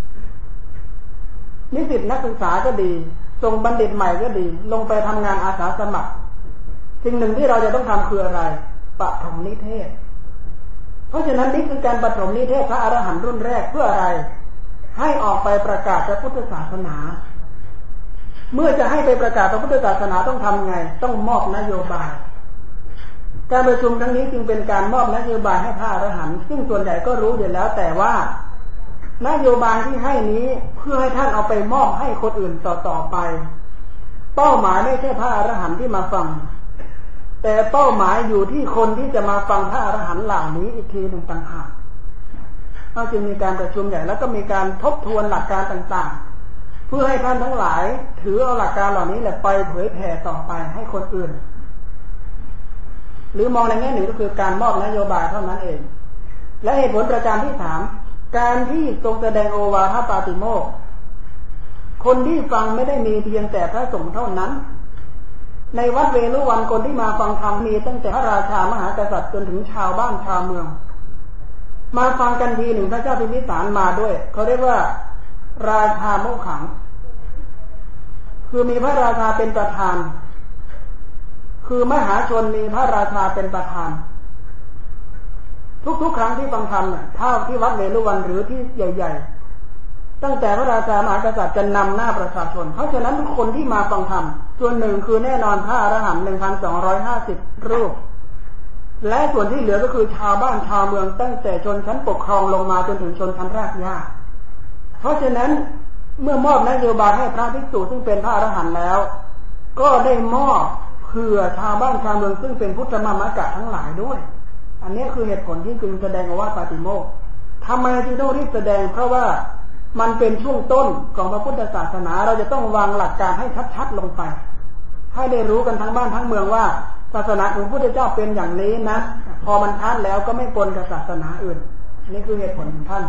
นิสิตนักศึกษาก็ดีส่งบัณฑิตใหม่ก็ดีลงไปทำงานอาสาสมัครสิ่งหนึ่งที่เราจะต้องทำคืออะไรปฐมนิเทศเพราะฉะนั้นนี่คือการปฐมนิเทศพระอรหันต์รุ่นแรกเพื่ออะไรให้ออกไปประกาศพระพุทธศาสนาเมื่อจะให้ไปประกาศพระพุทธศาสนาต้องทำไงต้องมอบนโยบายการประชุมครั้งนี้จึงเป็นการมอบนโยบายให้พระอรหันต์ซึ่งส่วนใหญ่ก็รู้อยู่แล้วแต่ว่านโยบายที่ให้นี้เพื่อให้ท่านเอาไปมอบให้คนอื่นต่อๆไปเป้าหมายไม่ใช่พระอรหันต์ที่มาฟังแต่เป้าหมายอยู่ที่คนที่จะมาฟังพระอรหันต์เหล่านี้อีกทีหนึ่งต่างหากเราจึงมีการประชุมใหญ่แล้วก็มีการทบทวนหลักการต่างๆเพื่อให้ท่านทั้งหลายถือเอาหลักการเหล่านี้แหละไปเผยแผ่ต่อไปให้คนอื่นหรือมองในแง่หนึ่งก็คือการมอบนโยบายเท่านั้นเองและเหตุผลประการที่สามการที่ทรงแสดงโอวาทปาติโมกข์คนที่ฟังไม่ได้มีเพียงแต่พระสงฆ์เท่านั้นในวัดเวฬุวันคนที่มาฟังธรรมมีตั้งแต่พระราชามหากษัตริย์จนถึงชาวบ้านชาวเมืองมาฟังกันทีหนึ่งพระเจ้าพิมพิสารมาด้วยเขาเรียกว่าราชาโมกขังคือมีพระราชาเป็นประธานคือมหาชนมีพระราชาเป็นประธานทุกๆครั้งที่ฟังธรรมเนี่ยถ้าที่วัดเวฬุวันหรือที่ใหญ่ๆตั้งแต่พระราชามหากษัตริย์จะนำหน้าประชาชนเพราะฉะนั้นทุกคนที่มาฟังธรรมส่วนหนึ่งคือแน่นอนพระอรหันต์ หนึ่งพันสองร้อยห้าสิบ รูปและส่วนที่เหลือก็คือชาวบ้านชาวเมืองตั้งแต่ชนชั้นปกครองลงมาจนถึงชนชั้นรากหญ้าเพราะฉะนั้นเมื่อมอบนโยบายให้พระภิกษุซึ่งเป็นพระอรหันต์แล้วก็ได้มอบเผื่อชาวบ้านชาวเมืองซึ่งเป็นพุทธมามกะทั้งหลายด้วยอันนี้คือเหตุผลที่จึงแสดงว่าปาติโมกข์ทำไมจึงต้องรีบแสดงเพราะว่ามันเป็นช่วงต้นของพระพุทธศาสนาเราจะต้องวางหลักการให้ชัดๆลงไปให้ได้รู้กันทั้งบ้านทั้งเมืองว่าศาสนาของพระพุทธเจ้าเป็นอย่างนี้นะพอมันชัดแล้วก็ไม่ปนกับศาสนาอื่นนี่คือเหตุผลของท่าน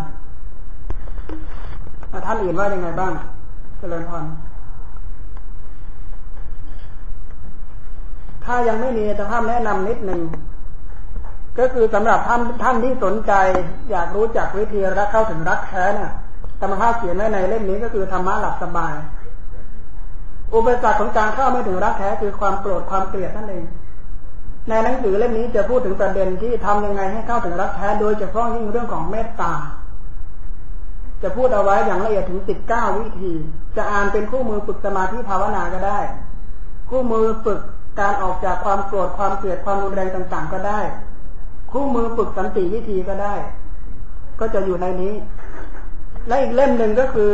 ท่านอื่นว่ายังไงบ้างเจริญพรถ้ายังไม่มีจะภาพแนะนำนิดหนึ่งก็คือสำหรับท่านท่านที่สนใจอยากรู้จักวิธีรักเข้าถึงรักแท้เนี่ยธรรมภาพเขียนไว้ในเล่มนี้ก็คือธรรมะหลับสบายอุปสรรคของการเข้าไม่ถึงรักแท้คือความโกรธความเกลียดนั่นเองในหนังสือเล่มนี้จะพูดถึงประเด็นที่ทำยังไงให้เข้าถึงรักแท้โดยเฉพาะยิ่งเรื่องของเมตตาจะพูดเอาไว้อย่างละเอียดถึงสิบเก้าวิธีจะอ่านเป็นคู่มือฝึกสมาธิภาวนาก็ได้คู่มือฝึกการออกจากความโกรธความเกลียดความรุนแรงต่างๆก็ได้คู่มือฝึกสันติวิธีก็ได้ก็จะอยู่ในนี้และอีกเล่มหนึ่งก็คือ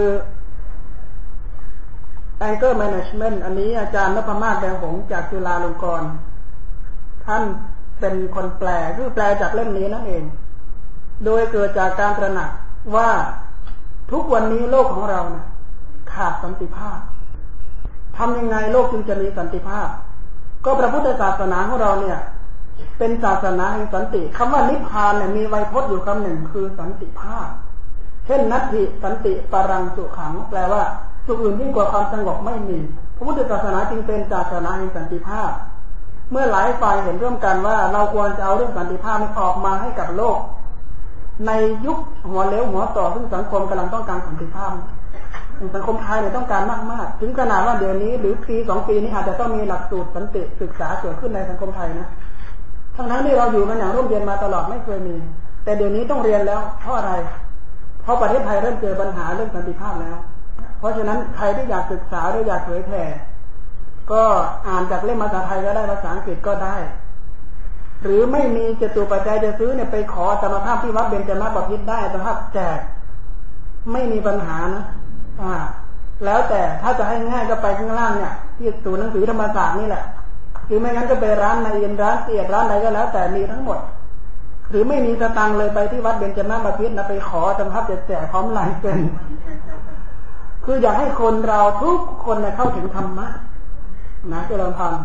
Anger Management อันนี้อาจารย์นพมาศแดงหงส์จากจุฬาลงกรณ์ท่านเป็นคนแปลคือแปลจากเล่มนี้นั่นเองโดยเกิดจากการตระหนักว่าทุกวันนี้โลกของเรานะขาดสันติภาพทำยังไงโลกจึงจะมีสันติภาพก็พระพุทธศาสนาของเราเนี่ยเป็นศาสนาแห่งสันติคำว่านิพพานเนี่ยมีไวยพจน์อยู่คำหนึ่งคือสันติภาพเช่นนัตถิสันติปรังสุขังแปลว่าสุขอื่นยิ่งกว่าความสงบไม่มีพระพุทธศาสนาจึงเป็นศาสนาแห่งสันติภาพเมื่อหลายฝ่ายเห็นร่วมกันว่าเราควรจะเอาเรื่องสันติภาพออกมาให้กับโลกในยุคหัวเลี้ยวหัวต่อซึ่งสังคมกำลังต้องการสันติภาพสังคมไทยเนี่ยต้องการมากๆถึงขนาดว่าเดี๋ยวนี้หรือปีสองปีนี้อาจจะต้องมีหลักสูตรสันติศึกษาเกิดขึ้นในสังคมไทยนะทั้งนั้นที่เราอยู่กันอย่างร่มเย็นมาตลอดไม่เคยมีแต่เดี๋ยวนี้ต้องเรียนแล้วเพราะอะไรเพราะประเทศไทยเริ่มเจอปัญหาเรื่องสันติภาพแล้วเพราะฉะนั้นใครที่อยากศึกษาหรืออยากเผยแผ่ก็อ่านจากเล่มภาษาไทยก็ได้ภาษาอังกฤษก็ได้หรือไม่มีจตุปัจจัยจะซื้อเนี่ยไปขอธรรมภาพที่วัดเบญจมาบพิตรได้ธรรมภาพแจกไม่มีปัญหานะอ่าแล้วแต่ถ้าจะให้ง่ายก็ไปข้างล่างเนี่ยที่ศูนย์หนังสือธรรมศาสตร์นี่แหละหรือไม่งั้นก็ไปร้านในเอ็นร้านเสียดร้านใดก็แล้วแต่มีทั้งหมดหรือไม่มีสตังค์เลยไปที่วัดเบญจมาบพิตรนะไปขอธรรมภาพจะแจกพร้อมลายเซ็นคืออยากให้คนเราทุกคนเนี่ยเข้าถึงธรรมะนะเจริญพร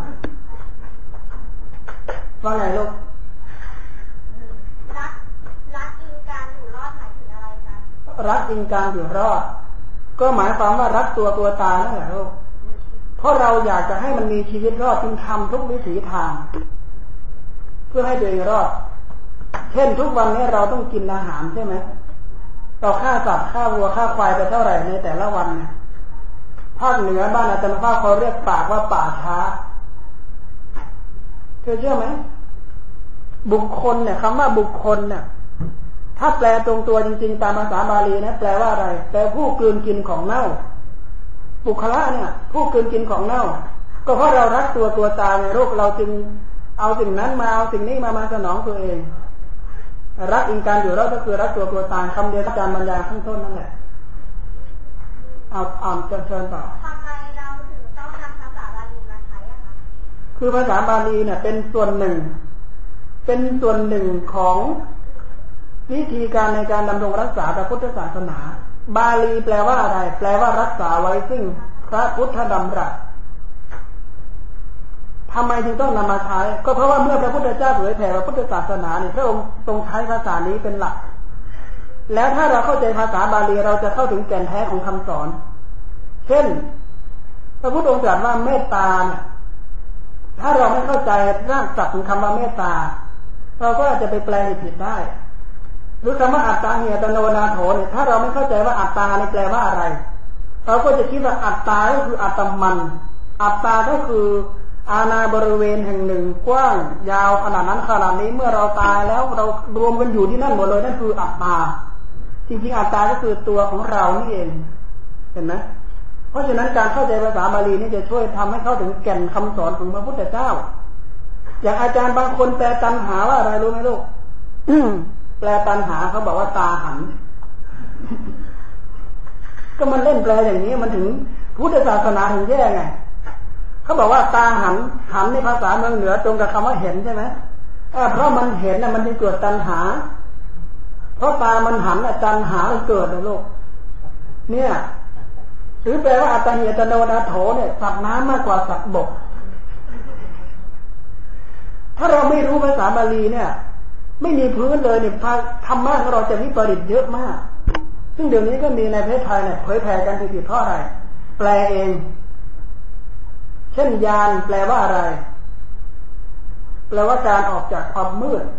ว่าไงลูกรักรักอิงการอยู่รอดหมายถึงอะไรคะรักอิงการอยู่รอดก็หมายความว่ารักตัวตัวตายนั่นแหละลูกเพราะเราอยากจะให้มันมีชีวิตรอดจึงทำทุกวิถีทางเพื่อให้ตัวเองรอดเช่นทุกวันนี้เราต้องกินอาหารใช่ไหมเราฆ่าสัตว์ฆ่าวัวฆ่าควายไปเท่าไหร่ในแต่ละวันเนี่ยภาคเหนือบ้านอาจารย์ภาคเขาเรียกปากว่าป่าช้าเธอเชื่อไหมบุคคลเนี่ยคำว่าบุคคลเนี่ยถ้าแปลตรงตัวจริงๆตามภาษาบาลีนะแปลว่าอะไรแปลผู้กลืนกินของเน่าบุคละเนี่ยผู้กลืนกินของเน่าก็เพราะเรารักตัวตัวตายในโรคเราจึงเอาสิ่งนั้นมาเอาสิ่งนี้มามาสนองตัวเองรักอิงการอยู่รอดก็คือรักตัวตัวตายคำเดียวอาจารย์บรรยายข้างต้นนั่นแหละเอาอ่านเชิญต่อทำไมเราถึงต้องนำภาษาบาลีมาใช้อะคะคือภาษาบาลีเนี่ยเป็นส่วนหนึ่งเป็นส่วนหนึ่งของวิธีการในการดำรงรักษาพระพุทธศาสนาบาลีแปลว่าอะไรแปลว่ารักษาไว้ซึ่งพระพุทธดำรัสทำไมจึงต้องนำมาใช้ก็เพราะว่าเมื่อพระพุทธเจ้าเผยแผ่พระพุทธศาสนาเนี่ยพระองค์ทรงใช้ภาษานี้เป็นหลักแล้วถ้าเราเข้าใจภาษาบาลีเราจะเข้าถึงแก่นแท้ของคำสอนเช่นพระพุทธองค์ตรัสว่าเมตตาเนี่ยถ้าเราไม่เข้าใจรากศัพท์ของคำว่าเมตตาเราก็อาจจะไปแปลผิดได้หรือคำว่าอัตตาเหียตโนนาโถเนี่ยถ้าเราไม่เข้าใจว่าอัตตาเนี่ยแปลว่าอะไรเราก็จะคิดว่าอัตตาก็คืออัตมันอัตตาก็คืออาณาบริเวณแห่งหนึ่งกว้างยาวขนาดนั้นขนาดนี้เมื่อเราตายแล้วเรารวมกันอยู่ที่นั่นหมดเลยนั่นคืออัตตาจริงๆอัตตาก็คือตัวของเรานี่เองเห็นไหมเพราะฉะนั้นการเข้าใจภาษาบาลีนี่จะช่วยทำให้เข้าถึงแก่นคำสอนของพระพุทธเจ้าอย่างอาจารย์บางคนแปลตัณหาว่าอะไรรู้ไหมลูก แปลตัณหาเขาบอกว่าตาหัน ก็มันเล่นแปลอย่างนี้มันถึงพุทธศาสนาถึงแย่ไงเขาบอกว่าตาหันหันในภาษาเมืองเหนือตรงกับคำว่าเห็นใช่ไหมเพราะมันเห็นน่ะมันจึงเกิดตัณหาเพราะตามันหันน่ะตัณหามันเกิดนะลูกเนี่ยหรือแปลว่าอัตหิอัตโนนาโถเนี่ยสัตว์น้ำมากกว่าสัตว์บกถ้าเราไม่รู้ภาษาบาลีเนี่ยไม่มีพื้นเลยเนี่ยธรรมะของเราจะวิปริตเยอะมากซึ่งเดี๋ยวนี้ก็มีในประเทศไทยเนี่ยเผยแผ่กันผิดๆเพราะอะไรแปลเองเช่นญาณแปลว่าอะไรแปลว่าการออกจากความมืด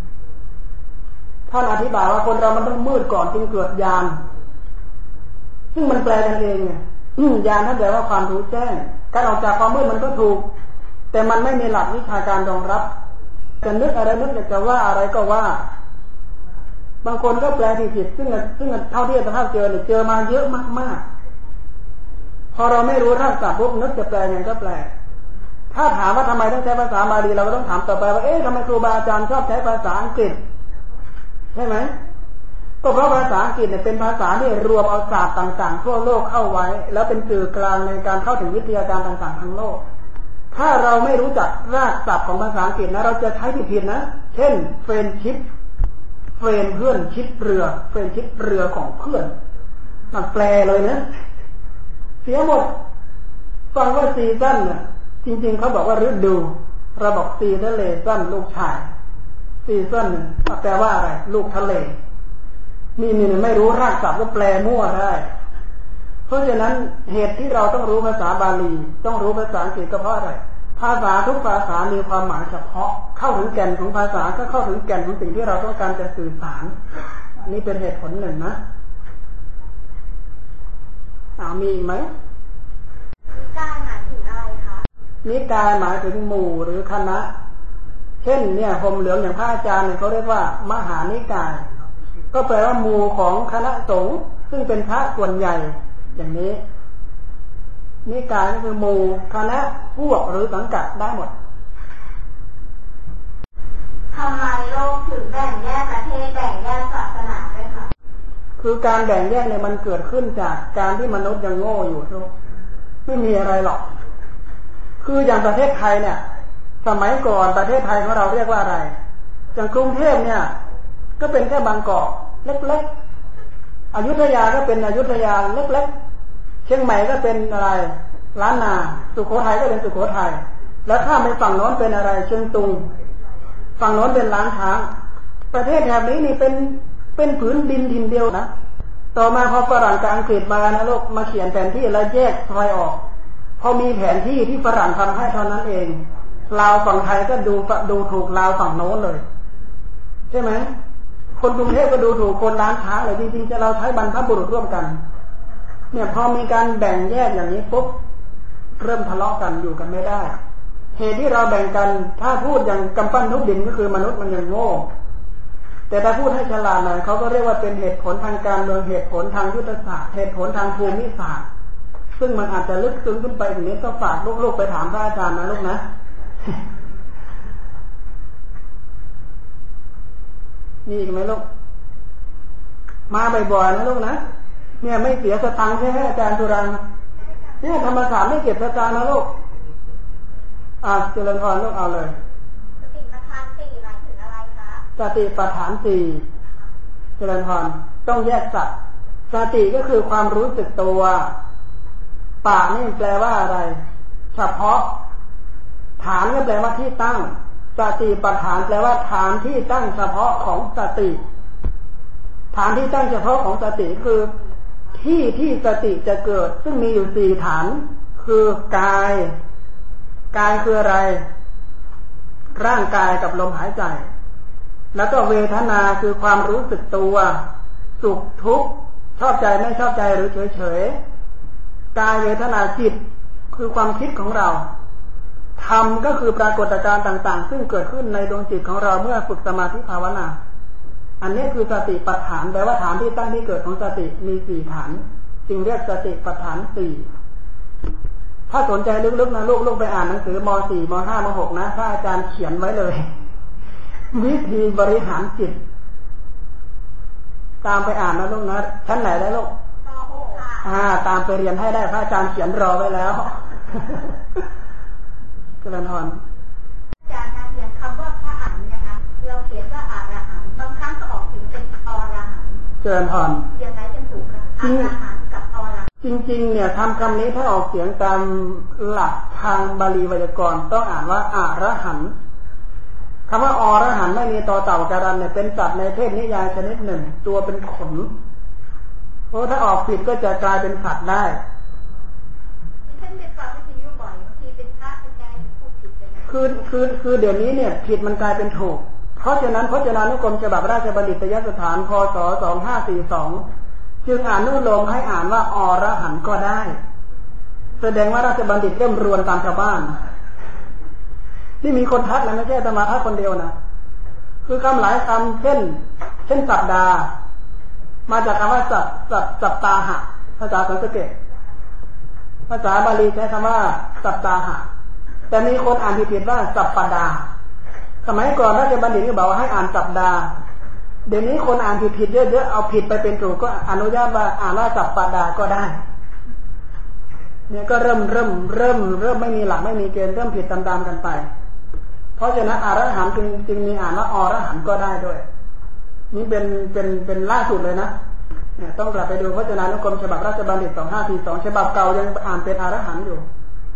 ท่านอธิบายว่าคนเรามันต้องมืดก่อนจึงเกิดญาณซึ่งมันแปลกันเองไงญาณนั่นแปลว่าความรู้แจ้งการออกจากความมืดมันก็ถูกแต่มันไม่มีหลักวิชาการรองรับจะนึกอะไรนึกอยากจะว่าอะไรก็ว่าบางคนก็แปลผิดๆซึ่งซึ่งเท่าที่สภาพเจอเนี่ยเจอมาเยอะมากๆพอเราไม่รู้รากศัพท์ปุ๊บนึกจะแปลยังก็แปลถ้าถามว่าทำไมต้องใช้ภาษาบาลีเราก็ต้องถามต่อไปว่าเอ๊ะทำไมครูบาอาจารย์ชอบใช้ภาษาอังกฤษใช่ไหมก็เพราะภาษาอังกฤษเนี่ยเป็นภาษาที่รวมเอาศาสตร์ต่างๆทั่วโลกเข้าไว้แล้วเป็นสื่อกลางในการเข้าถึงวิทยาการต่างๆทั้งโลกถ้าเราไม่รู้จักรากศัพท์ของภาษาอังกฤษนะเราจะใช้ผิดๆนะเช่นเฟรนชิปเฟรนเพื่อนชิปเรือเฟรนชิปเรือของเพื่อนนั่นแปลเลยนะเสียหมดฟังว่าซีซั่นเนี่ยจริงๆเขาบอกว่าฤดูเราบอกซีทะเลซั่นลูกชายซีซั่นแปลว่าอะไรลูกทะเลนี่นี่ไม่รู้รากศัพท์ก็แปลมั่วได้เพราะฉะนั้นเหตุที่เราต้องรู้ภาษาบาลีต้องรู้ภาษาอังกฤษก็เพราะอะไรภาษาทุกภาษามีความหมายเฉพาะเข้าถึงแก่นของภาษาก็เข้าถึงแก่นของสิ่งที่เราต้องการจะสื่อสารอันนี้เป็นเหตุผลหนึ่งนะอ่ามีอีกไหมนิกายหมายถึงอะไรคะนิกายหมายถึงหมู่หรือคณะเช่นเนี่ยห่มเหลืองอย่างพระอาจารย์เนี่ยเขาเรียกว่ามหานิกายก็แปลว่าหมู่ของคณะสงฆ์ซึ่งเป็นพระส่วนใหญ่อย่างนี้นิกายก็คือหมู่คณะพวกหรือสังกัดได้หมดทำไมโลกถึงแบ่งแยกประเทศแบ่งแยกศาสนาด้วยคะคือการแบ่งแยกเนี่ยมันเกิดขึ้นจากการที่มนุษย์ยังโง่อยู่ทุกไม่มีอะไรหรอกคืออย่างประเทศไทยเนี่ยสมัยก่อนประเทศไทยของเราเรียกว่าอะไรอย่างกรุงเทพเนี่ยก็เป็นแค่บางกอกเล็กๆอยุธยาก็เป็นอยุธยาเล็กๆเชียงใหม่ก็เป็นอะไรล้านนาสุโขทัยก็เป็นสุโขทัยแล้วข้ามไปฝั่งโน้นเป็นอะไรเชียงตุงฝั่งโน้นเป็นล้านช้างประเทศแถบนี้นี่เป็นเป็นผืนดินดินเดียวนะต่อมาพอฝรั่งกับอังกฤษมานะลูกมาเขียนแผนที่แล้วแยกซอยออกพอมีแผนที่ที่ฝรั่งทำให้เท่านั้นเองลาวฝั่งไทยก็ดูดูถูกลาวฝั่งโน้นเลยใช่ไหมคนกรุงเทพก็ดูถูกคนล้านช้างเลยจริงๆจะเราใช้บรรพบุรุษร่วมกันเนี่ยพอมีการแบ่งแยกอย่างนี้ปุ๊บเริ่มทะเลาะกันอยู่กันไม่ได้เหตุที่เราแบ่งกันถ้าพูดอย่างกำปั้นทุบดินก็คือมนุษย์มันยังโง่แต่ถ้าพูดให้ฉลาดหน่อยเขาก็เรียกว่าเป็นเหตุผลทางการเมืองเหตุผลทางยุทธศาสตร์เหตุผลทางภูมิศาสตร์ซึ่งมันอาจจะลึกซึ้งขึ้นไปอย่างนี้ก็ฝากลูกๆไปถามพระอาจารย์นะลูกนะนี่อีกไหมลูกมาบ่อยๆนะลูกนะเนี่ยไม่เสียสตังค์ใช่ไหมอาจารย์สุรังเนี่ยธรรมศาสตร์ไม่เก็บสตังค์นะลูกอ่าเจริญพรลูกเอาเลยสติปัฏฐานสี่หมายถึงอะไรคะสติปัฏฐานสี่เจริญพรต้องแยกสัตว์สติก็คือความรู้สึกตัวปะนี่แปลว่าอะไรเฉพาะฐานก็แปลว่าที่ตั้งสติปัฏฐานแปลว่าฐานที่ตั้งเฉพาะของสติฐานที่ตั้งเฉพาะของสติคือที่ที่สติจะเกิดซึ่งมีอยู่สี่ฐานคือกายกายคืออะไรร่างกายกับลมหายใจแล้วก็เวทนาคือความรู้สึกตัวสุขทุกข์ชอบใจไม่ชอบใจหรือเฉยๆกายเวทนาจิตคือความคิดของเราธรรมก็คือปรากฏการณ์ต่างๆซึ่งเกิดขึ้นในดวงจิตของเราเมื่อฝึกสมาธิภาวนาอันนี้คือสติปัฏฐานแปลว่าฐานที่ตั้งที่เกิดของสติมีสี่ฐานจึงเรียกสติปัฏฐานสี่ถ้าสนใจลึกๆนะลูกลูกไปอ่านหนังสือม สี่ ม ห้า ม หกนะพระอาจารย์เขียนไว้เลยวิธีบริหารจิตตามไปอ่านนะลูกนะชั้นไหนได้ลูกม หก อ่าตามไปเรียนให้ได้พระอาจารย์เขียนรอไว้แล้วเจริญพรอาจารย์นะอย่างคำว่าพระอรหันต์นะคะเราเขียนว่าอรหันต์บางครั้งก็ออกถึงเป็นอรหันต์เจริญพรยังไงจะถูกคะอรหันต์กับอรหันต์จริงๆเนี่ยทำคำนี้ถ้าออกเสียงตามหลักทางบาลีไวยากรณ์ต้องอ่านว่าอรหันต์คำว่าอรหันต์ไม่มีต่อเต่าการันเนี่ยเป็นสัตว์ในเทพนิยายชนิดหนึ่งตัวเป็นขนเพราะถ้าออกผิดก็จะกลายเป็นสัตว์ได้ท่านเรียกว่าวิทยุบ่อยบางทีเป็นพระเป็นไงพูดผิดไปนะคือคือคือเดี๋ยวนี้เนี่ยผิดมันกลายเป็นถูกเพราะฉะนั้นพจนานุกรมฉบับราชบัณฑิตยสถานพ.ศ. สองพันห้าร้อยสี่สิบสองจึงอนุโลมให้อ่านว่าอรหันต์ก็ได้แสดงว่าราชบัณฑิตเริ่มรวนตามชาวบ้านที่มีคนทักนะไม่ใช่อาตมาทักคนเดียวนะคือคำหลายคำเช่นเช่นสัปดาห์มาจากคำว่าสัปสัปสัปตาหะภาษาสันสกฤตภาษาบาลีใช้คำว่าสัปตาหะแต่มีคนอ่านผิดว่าสัปปดาห์สมัยก่อนราชบัณฑิตก็บอกว่าให้อ่านสัปดาห์เดี๋ยวนี้คนอ่านผิดๆเยอะๆเอาผิดไปเป็นถูกก็อนุญาตว่าอ่านว่าสัปปดาห์ก็ได้เนี่ยก็เริ่มเริ่มเริ่มเริ่มไม่มีหลักไม่มีเกณฑ์เริ่มผิดตามๆกันไปเพราะฉะนั้นอรหันต์จึงจึงมีอ่านว่าอรหันต์ก็ได้ด้วยนี่เป็นเป็นเป็นล่าสุดเลยนะเนี่ยต้องกลับไปดูพจนานุกรมฉบับราชบัณฑิตสองพันห้าร้อยสี่สิบสองฉบับเก่ายังอ่านเป็นอรหันต์อยู่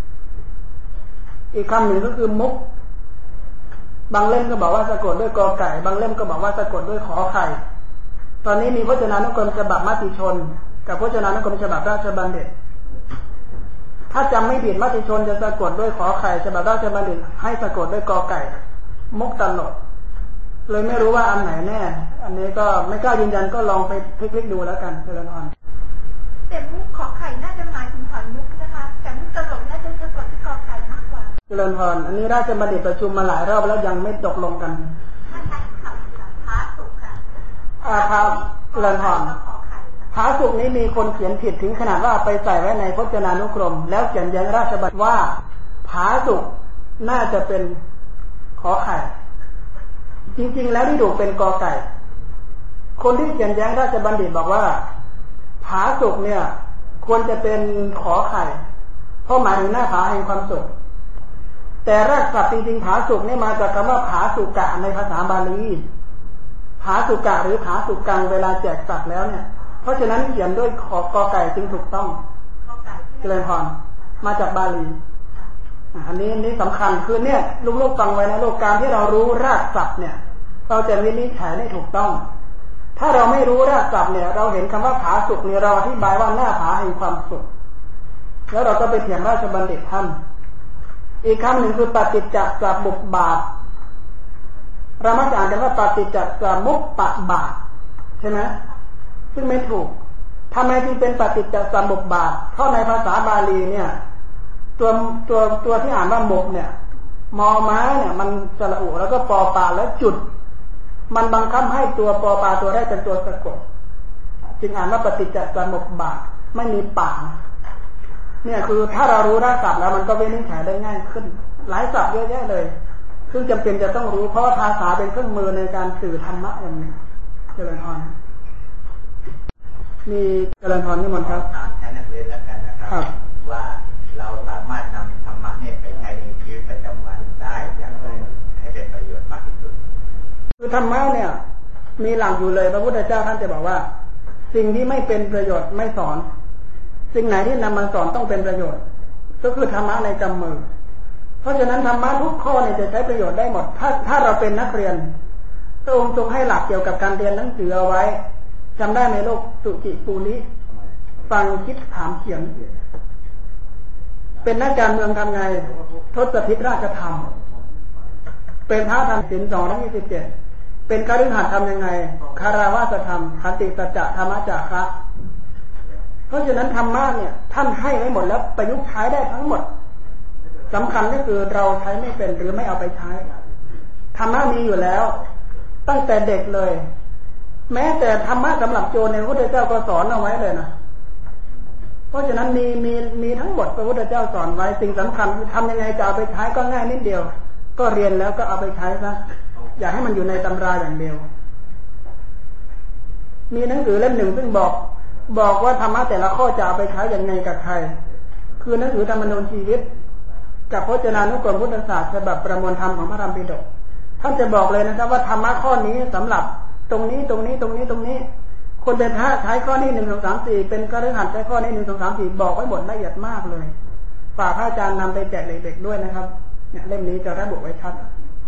อีกคำหนึ่งก็คือมุกบางเล่มก็บอกว่าสะกดด้วยกอไก่บางเล่มก็บอกว่าสะกดด้วยขอไข่ตอนนี้มีพจนานุกรมฉบับมติชนกับพจนานุกรมฉบับราชบัณฑิตถ้าจำไม่ผิดมติชนจะสะกดด้วยขอไข่ฉบับราชบัณฑิตให้สะกดด้วยกอไก่มุกตลกเลยไม่รู้ว่าอันไหนแน่อันนี้ก็ไม่กล้ายืนยันก็ลองไปพลิกๆดูแล้วกันเจริญพรแต่มุกขอไข่น่าจะหมายถึงขอนมุกนะคะแต่มุกตลกน่าจะสะกดที่กอไก่มากกว่าเจริญพรอันนี้ราชบัณฑิตประชุมมาหลายรอบแล้วยังไม่ตกลงกันไม่ใช่ค่ะพระสุขค่ะอาภาเจริญพรผาสุกนี้มีคนเขียนผิดถึงขนาดว่าไปใส่ไว้ในพจนานุกรมแล้วเขียนแย้งราชบัณฑิตว่าผาสุกน่าจะเป็นขอไข่จริงๆแล้วที่ถูกเป็นกอไก่คนที่เขียนแย้งราชบัณฑิตบอกว่าผาสุกเนี่ยควรจะเป็นขอไข่เพราะหมายถึงหน้าผาแห่งความสุขแต่รากศัพท์จริงๆผาสุกนี่มาจากคำว่าผาสุกะในภาษาบาลีผาสุกะหรือผาสุกังเวลาแจกสัตว์แล้วเนี่ยเพราะฉะนั้นเขียนด้วยขอกอไก่จึงถูกต้องเจริญพรมาจากบาลีอันนี้นี่สำคัญคือเนี่ยลูกๆฟังไว้นะลูกการที่เรารู้รากศัพท์เนี่ยเราจะวินิจฉัยได้ถูกต้องถ้าเราไม่รู้รากศัพท์เนี่ยเราเห็นคำว่าผาสุกเนี่ยเราอธิบายว่าหน้าผาแห่งความสุขแล้วเราก็ไปเถียงราชบัณฑิตท่านอีกคำหนึ่งคือปฏิจจสมุปบาทเรามักจะอ่านกันว่าปฏิจจสมุปบาทใช่ไหมซึ่งไม่ถูกทำไมจึงเป็นปฏิจจสมุปบาทเพราะในภาษาบาลีเนี่ยตัวตัวตัวที่อ่านว่ามุกเนี่ยมอม้าเนี่ยมันสระอุแล้วก็ปอปลาแล้วจุดมันบังคับให้ตัวปอปลาตัวแรกเป็นตัวสะกดจึงอ่านว่าปฏิจจสมุปบาทไม่มีปากเนี่ยคือถ้าเรารู้รากศัพท์แล้วมันก็วินิจฉัยได้ง่ายขึ้นหลายศัพท์เยอะแยะเลยซึ่งจำเป็นจะต้องรู้เพราะภาษาเป็นเครื่องมือในการสื่อธรรมะอย่างนี้เจริญพรมีเจริญพรนิมนต์ครับถามแทนนักเรียนแล้วกันนะครับว่าเราสามารถนำธรรมะเนี่ยไปใช้ในชีวิตประจำวันได้อย่างไรให้เป็นประโยชน์มากที่สุดคือธรรมะเนี่ยมีหลักอยู่เลยพระพุทธเจ้าท่านจะบอกว่าสิ่งที่ไม่เป็นประโยชน์ไม่สอนสิ่งไหนที่นำมาสอนต้องเป็นประโยชน์ก็คือธรรมะในกำมือเพราะฉะนั้นธรรมะทุกข้อเนี่ยจะใช้ประโยชน์ได้หมดถ้าถ้าเราเป็นนักเรียนพระองค์ทรงให้หลักเกี่ยวกับการเรียนหนังสือเอาไว้จำได้ในโลกสุจิปูนิฟังคิดถามเขียนเป็นนักการเมืองทำไงทศพิธราชธรรมเป็นพระธรรมศีลสองร้อยยี่สิบเจ็ดเป็นคฤหัสถ์ทำยังไงคารวะธรรมขันติสัจจะธรรมจาคะเพราะฉะนั้นธรรมะเนี่ยท่านให้ไว้หมดแล้วประยุกต์ใช้ได้ทั้งหมดสำคัญก็คือเราใช้ไม่เป็นหรือไม่เอาไปใช้ธรรมะมีอยู่แล้วตั้งแต่เด็กเลยแม้แต่ธรรมะสำหรับโจรเนี่ยพระพุทธเจ้าก็สอนเอาไว้เลยนะเพราะฉะนั้นมีมีมีทั้งหมดพระพุทธเจ้าสอนไว้สิ่งสำคัญคือทำยังไงจะเอาไปใช้ก็ง่ายนิดเดียวก็เรียนแล้วก็เอาไปใช้ซะอย่าให้มันอยู่ในตำราอย่างเดียวมีหนังสือเล่มหนึ่งซึ่งบอกบอกว่าธรรมะแต่ละข้อจะเอาไปใช้อย่างไงกับใครคือหนังสือธรรมนูญชีวิตกับพจนานุกรมพุทธศาสตร์ฉบับประมวลธรรมของพระธรรมปิฎกท่านจะบอกเลยนะครับว่าธรรมะข้อนี้สำหรับตรงนี้ตรงนี้ตรงนี้ตรงนี้คนเป็นพระใช้ข้อนี้หนึ่งสองสามสี่เป็นคฤหัสถ์ใช้ข้อนี้หนึ่งสองสามสี่บอกไว้หมดละเอียดมากเลยฝากพระอาจารย์นำไปแจกเด็กๆด้วยนะครับเนี่ยเล่มนี้จะระบุไว้ชัด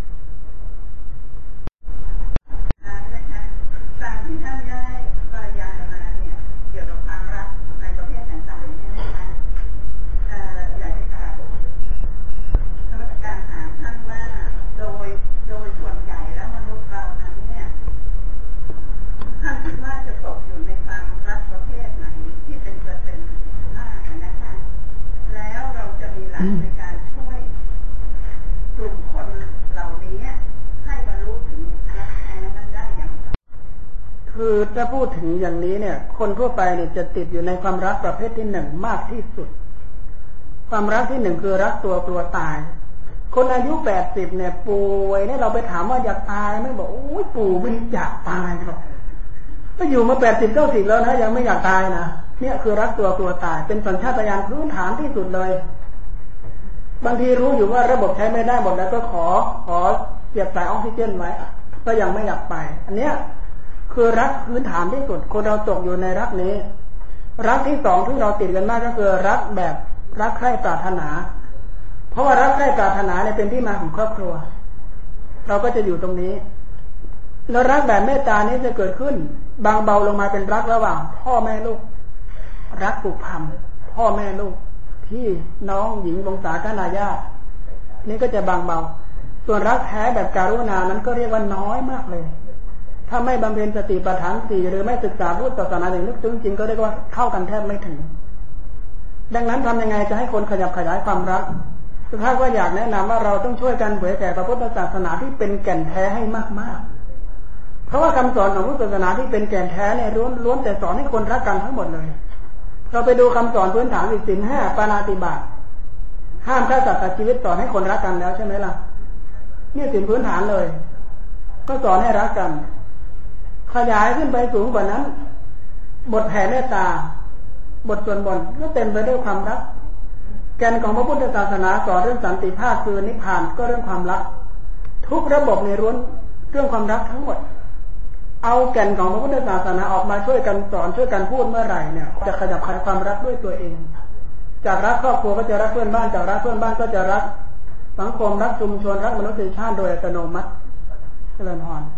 การที่ท่านได้บรรยายมาเนี่ยเกี่ยวกับความรักในประเภทต่างๆเนี่ยนะคะอยากจะกล่าวธรรมการถามท่านว่าโดยโดยส่วนใหญ่แล้วมนุษย์เรานั้นเนี่ยท่านคิดว่าจะตกอยู่ในความรักประเภทไหนที่เป็นเปอร์เซ็นต์มากนะคะแล้วเราจะมีหลักในการช่วยกลุ่มคนเหล่านี้ให้บรรลุถึงรักแท้นั้นได้อย่างไรคือถ้าพูดถึงอย่างนี้เนี่ยคนทั่วไปเนี่ยจะติดอยู่ในความรักประเภทที่หนึ่งมากที่สุดความรักที่หนึ่งคือรักตัวกลัวตายคนอายุแปดสิบเนี่ยป่วยเนี่ยเราไปถามว่าอยากตายไม่บอกโอ้ยปู่ไม่อยากตายหรอกก็อยู่มาแปดสิบเก้าสิบแล้วนะยังไม่อยากตายนะเนี่ยคือรักตัวกลัวตายเป็นสัญชาตญาณพื้นฐานที่สุดเลยบางทีรู้อยู่ว่าระบบใช้ไม่ได้หมดแล้วก็ขอขอเสียบสายออกซิเจนไว้ก็ยังไม่อยากไปอันเนี้ยคือรักพื้นฐานที่สุดคนเราตกอยู่ในรักนี้รักที่สองที่เราติดกันมากก็คือรักแบบรักใคร่ปรารถนาเพราะว่ารักใคร่ปรารถนาเนี่ยเป็นที่มาของครอบครัวเราก็จะอยู่ตรงนี้แล้วรักแบบเมตตานี้จะเกิดขึ้นบางเบาลงมาเป็นรักระหว่างพ่อแม่ลูกรักผูกพันพ่อแม่ลูกพี่น้องหญิงวงศาคณาญาตินี่ก็จะบางเบาส่วนรักแท้แบบการุณานั้นก็เรียกว่าน้อยมากเลยถ้าไม่บำเพ็ญสติปัฏฐานสี่หรือไม่ศึกษาพุทธศาสนาอย่างลึกซึ้งจริงก็เรียกว่าเข้ากันแทบไม่ถึงดังนั้นทำยังไงจะให้คนขยับขยายความรักสุภาพก็อยากแนะนำว่าเราต้องช่วยกันเผยแผ่พระพุทธศาสนาที่เป็นแก่นแท้ให้มากๆเพราะว่าคำสอนของพุทธศาสนาที่เป็นแก่นแท้เนี่ยล้วนล้วนแต่สอนให้คนรักกันทั้งหมดเลยเราไปดูคำสอนพื้นฐานศีลห้าปาณาติบาตห้ามฆ่าสัตว์ตัดชีวิตสอนให้คนรักกันแล้วใช่ไหมล่ะนี่ศีลพื้นฐานเลยก็สอนให้รักกันขยายขึ้นไปสูงกว่านั้นบทแผ่เมตตาบทส่วนบนก็เต็มไปด้วยความรักแก่นของพระพุทธศาสนาสอนเรื่องสันติภาพคือนิพพานก็เรื่องความรักทุกระบบในล้วนเรื่องความรักทั้งหมดเอาแก่นของพระพุทธศาสนาออกมาช่วยกันสอนช่วยกันพูดเมื่อไหร่เนี่ยจะขยับขยายความรักด้วยตัวเองจากรักครอบครัวก็จะรักเพื่อนบ้านจากรักเพื่อนบ้านก็จะรักสังคมรักชุมชนรักมนุษยชาติโดยอัตโนมัติเจริญพร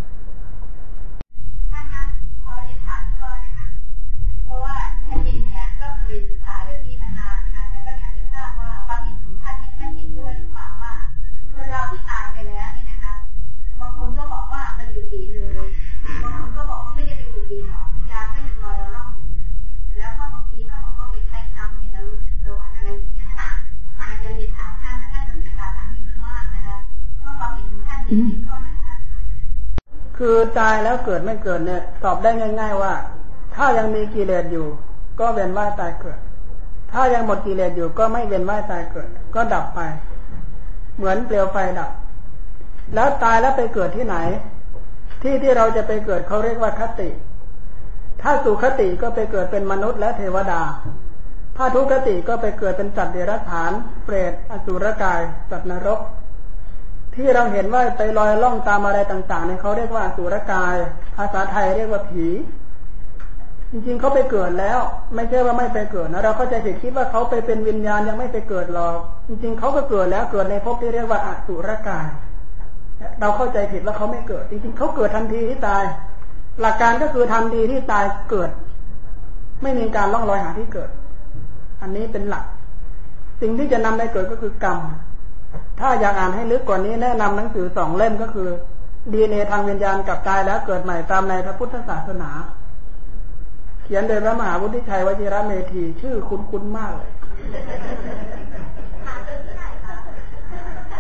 เพราะว่าท่านเองเนี่ยก็เคยศึกษาเรื่องนี้มานานนะคะแต่ก็อยากจะทราบว่าความเห็นของท่านนี่ท่านเห็นด้วยหรือเปล่าว่าคนเราที่ตายไปแล้วนี่นะคะบางคนก็บอกว่ามันอยู่ดีเลยบางคนก็บอกว่าไม่ได้ไปอยู่ดีหรอกวิญญาณก็ยังลอยล่องอยู่แล้วก็บางทีเขาบอกว่าเป็นใครทำในนรกสวรรค์อะไรอย่างเงี้ยนะคะอาจจะเรียนถามท่านท่านศึกษาทางนี้มากนะคะว่าความเห็นของท่านเป็นข้อไหนคะคือตายแล้วเกิดไม่เกิดเนี่ยตอบได้ง่ายๆว่าถ้ายังมีกิเลสอยู่ก็เวียนว่ายตายเกิดถ้ายังหมดกิเลสอยู่ก็ไม่เวียนว่ายตายเกิดก็ดับไปเหมือนเปลวไฟดับแล้วตายแล้วไปเกิดที่ไหนที่ที่เราจะไปเกิดเขาเรียกว่าคติถ้าสุคติก็ไปเกิดเป็นมนุษย์และเทวดาถ้าทุกขติก็ไปเกิดเป็นสัตว์เดรัจฉานเปรตอสุรกายสัตว์นรกที่เราเห็นว่าไปลอยล่องตามอะไรต่างๆเนี่ยเขาเรียกว่าอสุรกายภาษาไทยเรียกว่าผีจริงๆเขาไปเกิดแล้วไม่ใช่ว่าไม่ไปเกิดนะเราเข้าใจผิดคิดว่าเขาไปเป็นวิญญาณยังไม่ไปเกิดหรอกจริงๆเขาก็เกิดแล้วเกิดในภพที่เรียกว่าอสุรกายเราเข้าใจผิดว่าเขาไม่เกิดจริงๆเขาเกิดทันทีที่ตายหลักการก็คือทันทีที่ตายเกิดไม่มีการล่องลอยหาที่เกิดอันนี้เป็นหลักสิ่งที่จะนำไปเกิดก็คือกรรมถ้าอยากอ่านให้ลึกกว่านี้แนะนำหนังสือสองเล่มก็คือ ดี เอ็น เอ ทางวิญญาณกับตายแล้วเกิดใหม่ตามในพระพุทธศาสนาเขียนโดยพระมหาวุฒิชัยวชิระเมธีชื่อคุ้นๆมากเลย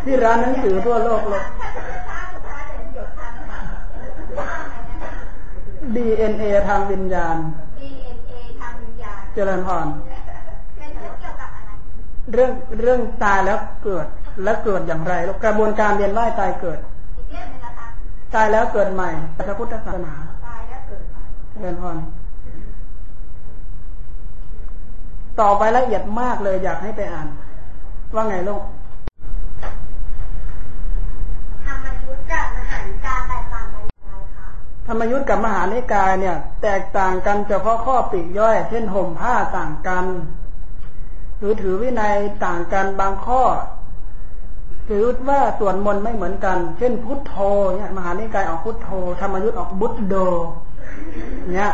ที่ร้านหนังสือทั่วโลกเลย ดี เอ็น เอ ทางวิญญาณดี เอ็น เอ ทางวิญญาณเจริญพรเป็นเรื่องเกี่ยวกับอะไรเรื่องเรื่องตายแล้วเกิดและเกิดอย่างไรกระบวนการเวียนว่ายตายเกิดตายแล้วเกิดใหม่พระพุทธศาสนาตายแล้วเกิดใหม่เจริญพรต่อไปละเอียดมากเลยอยากให้ไปอ่านว่าไงลูกธรรมยุทธกับมหานิกายแตกต่างกันยังไงคะธรรมยุทธกับมหานิกายเนี่ยแตกต่างกันเฉพาะข้อปลีกย่อยเช่นห่มผ้าต่างกันหรือถือวินัยต่างกันบางข้อถือว่าส่วนมนต์ไม่เหมือนกันเช่นพุทโธเนี่ยมหานิกายออกพุทโธธรรมยุทธออกบุตโดเนี่ย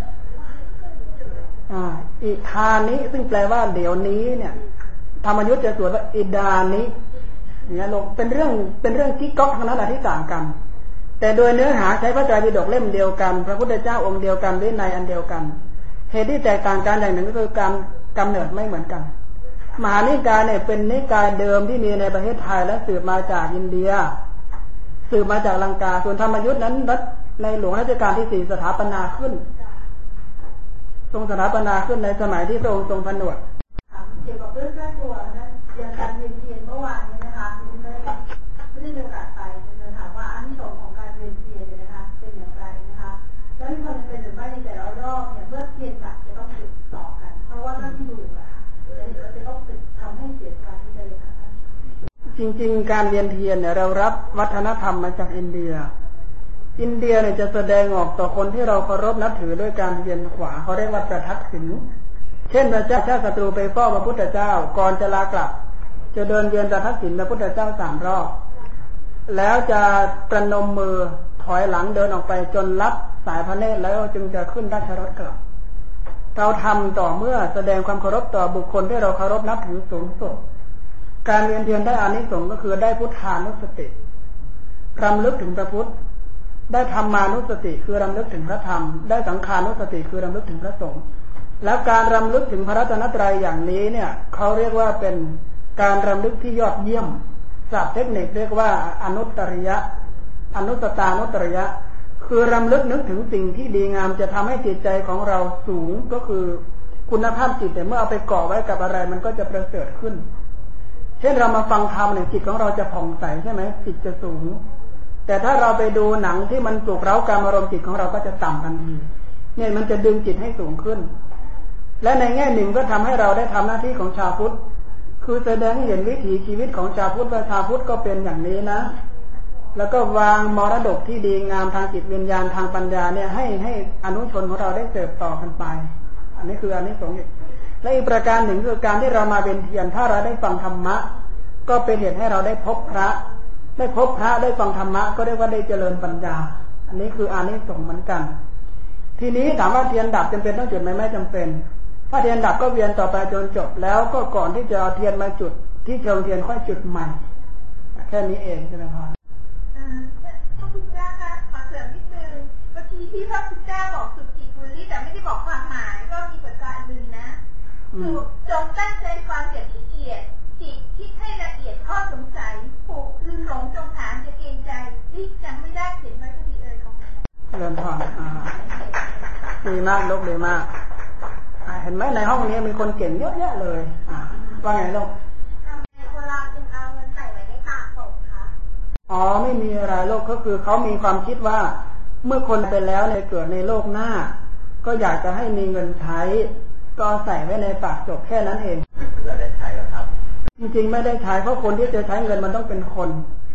อ่าอิทานิซึ่งแปลว่าเดี๋ยวนี้เนี่ยธรรมยุทธจะสวดว่าอิดานิเนี่ยลงเป็นเรื่องเป็นเรื่องที่ก๊อกทั้งนั้นที่ต่างกันแต่โดยเนื้อหาใช้พระไตรปิฎกเล่มเดียวกันพระพุทธเจ้าองค์เดียวกันวินัยอันเดียวกันเหตุที่แตกต่างกันอย่างหนึ่งก็คือการกำเนิดไม่เหมือนกันมหานิกายเนี่ยเป็นนิกายเดิมที่มีในประเทศไทยและสืบมาจากอินเดียสืบมาจากลังกาส่วนธรรมยุทธนั้นในหลวงรัชกาลที่สี่สถาปนาขึ้นทรงสถาปนาขึ้นในสมัยที่พระองค์ทรงผนวดเกี่ยวกับเรื่องใกล้ตัวนะอย่างการเวียนเทียนเมื่อวานนี้นะคะไม่ได้ไม่ได้มีโอกาสไปจะถามว่าอานิสงส์ของการเวียนเทียนเนี่ยนะคะเป็นอย่างไรนะคะแล้วมีความเป็นหรือไม่ในแต่ละรอบเนี่ยเมื่อเทียนดับจะต้องติดต่อกันเพราะว่าถ้าที่ดูอะค่ะจะต้องติดทำให้เสียการที่จะเลยค่ะจริงๆการเวียนเทียนเนี่ยเรารับวัฒนธรรมมาจากอินเดียอินเดียเนี่ยจะแสดงออกต่อคนที่เราเคารพนับถือด้วยการเวียนขวาเขาเรียกว่าประทักษิณเช่นพระเจ้าชาติศัตรูไปเฝ้าพระพุทธเจ้าก่อนจะลากลับจะเดินเวียนประทักษิณพระพุทธเจ้าสามรอบแล้วจะประนมมือถอยหลังเดินออกไปจนรับสายพระเนตรแล้วจึงจะขึ้นราชรถกลับเราทำต่อเมื่อแสดงความเคารพต่อบุคคลที่เราเคารพนับถือสูงสุดการเวียนเทียนได้อานิสงส์ก็คือได้พุทธานุสติรำลึกถึงพระพุทธได้ธรรมานุสติคือรำลึกถึงพระธรรมได้สังขานุสติคือรำลึกถึงพระสงฆ์แล้วการรำลึกถึงพระรัตนตรัยอย่างนี้เนี่ยเขาเรียกว่าเป็นการรำลึกที่ยอดเยี่ยมศัพท์เทคนิคเรียกว่าอนุตตริยะอนุตตานุตตริยะคือรำลึกนึกถึงสิ่งที่ดีงามจะทำให้จิตใจของเราสูงก็คือคุณภาพจิตแต่เมื่อเอาไปก่อไว้กับอะไรมันก็จะประเสริฐขึ้นเช่นเรามาฟังธรรมเนี่ยจิตของเราจะผ่องใสใช่ไหมจิตจะสูงแต่ถ้าเราไปดูหนังที่มันปลุกเร้าการอารมณ์จิตของเราก็จะต่ำทันทีเนี่ยมันจะดึงจิตให้สูงขึ้นและในแง่หนึ่งก็ทำให้เราได้ทำหน้าที่ของชาวพุทธคือแสดงให้เห็นวิถีชีวิตของชาวพุทธว่าชาวพุทธก็เป็นอย่างนี้นะแล้วก็วางมรดกที่ดีงามทางจิตวิญญาณทางปัญญาเนี่ยให้ให้อนุชนของเราได้สืบต่อกันไปอันนี้คืออันนี้สงฆ์และอีกประการหนึ่งคือการที่เรามาเป็นเทียนถ้าเราได้ฟังธรรมะก็เป็นเหตุให้เราได้พบพระได้พบพระได้ฟังธรรมะก็เรียกว่าได้เจริญปัญญาอันนี้คืออานิสงส์เหมือนกันทีนี้ถามว่าเทียนดับจำเป็นต้องจุดไหมไม่จำเป็นถ้าเทียนดับก็เวียนต่อไปจนจบแล้วก็ก่อนที่จะเอาเทียนมาจุดที่เชิงเทียนค่อยจุดใหม่แค่นี้เองใช่ไหมครับพระพุทธเจ้าคะขอเสริมนิดนึงเมื่อกี้ที่พระพุทธเจ้าบอกสุจิกุลิแต่ไม่ได้บอกความหมายก็มีประการหนึ่งนะคือจงตั้งใจฟังอย่างละเอียดจิตคิดให้ละเอียดข้อสงสัยผูกลืมหลงจงถามจะเกรงใจที่จำไม่ได้เขียนไว้ก็ดีเอ่ยของเริ่มผ่อนดีมากลูกดีมากเห็นไหมในห้องนี้มีคนเก่งเยอะแยะเลยว่าไงลูกคนเราจึงเอาเงินใส่ไว้ในปากศพคะอ๋อไม่มีอะไรโลกก็คือเขามีความคิดว่าเมื่อคนไปแล้วในเกิดในโลกหน้าก็อยากจะให้มีเงินใช้ก็ใส่ไว้ในปากศพแค่นั้นเองเราได้ใช้แล้วครับจริงๆไม่ได้ใช้เพราะคนที่จะใช้เงินมันต้องเป็นคน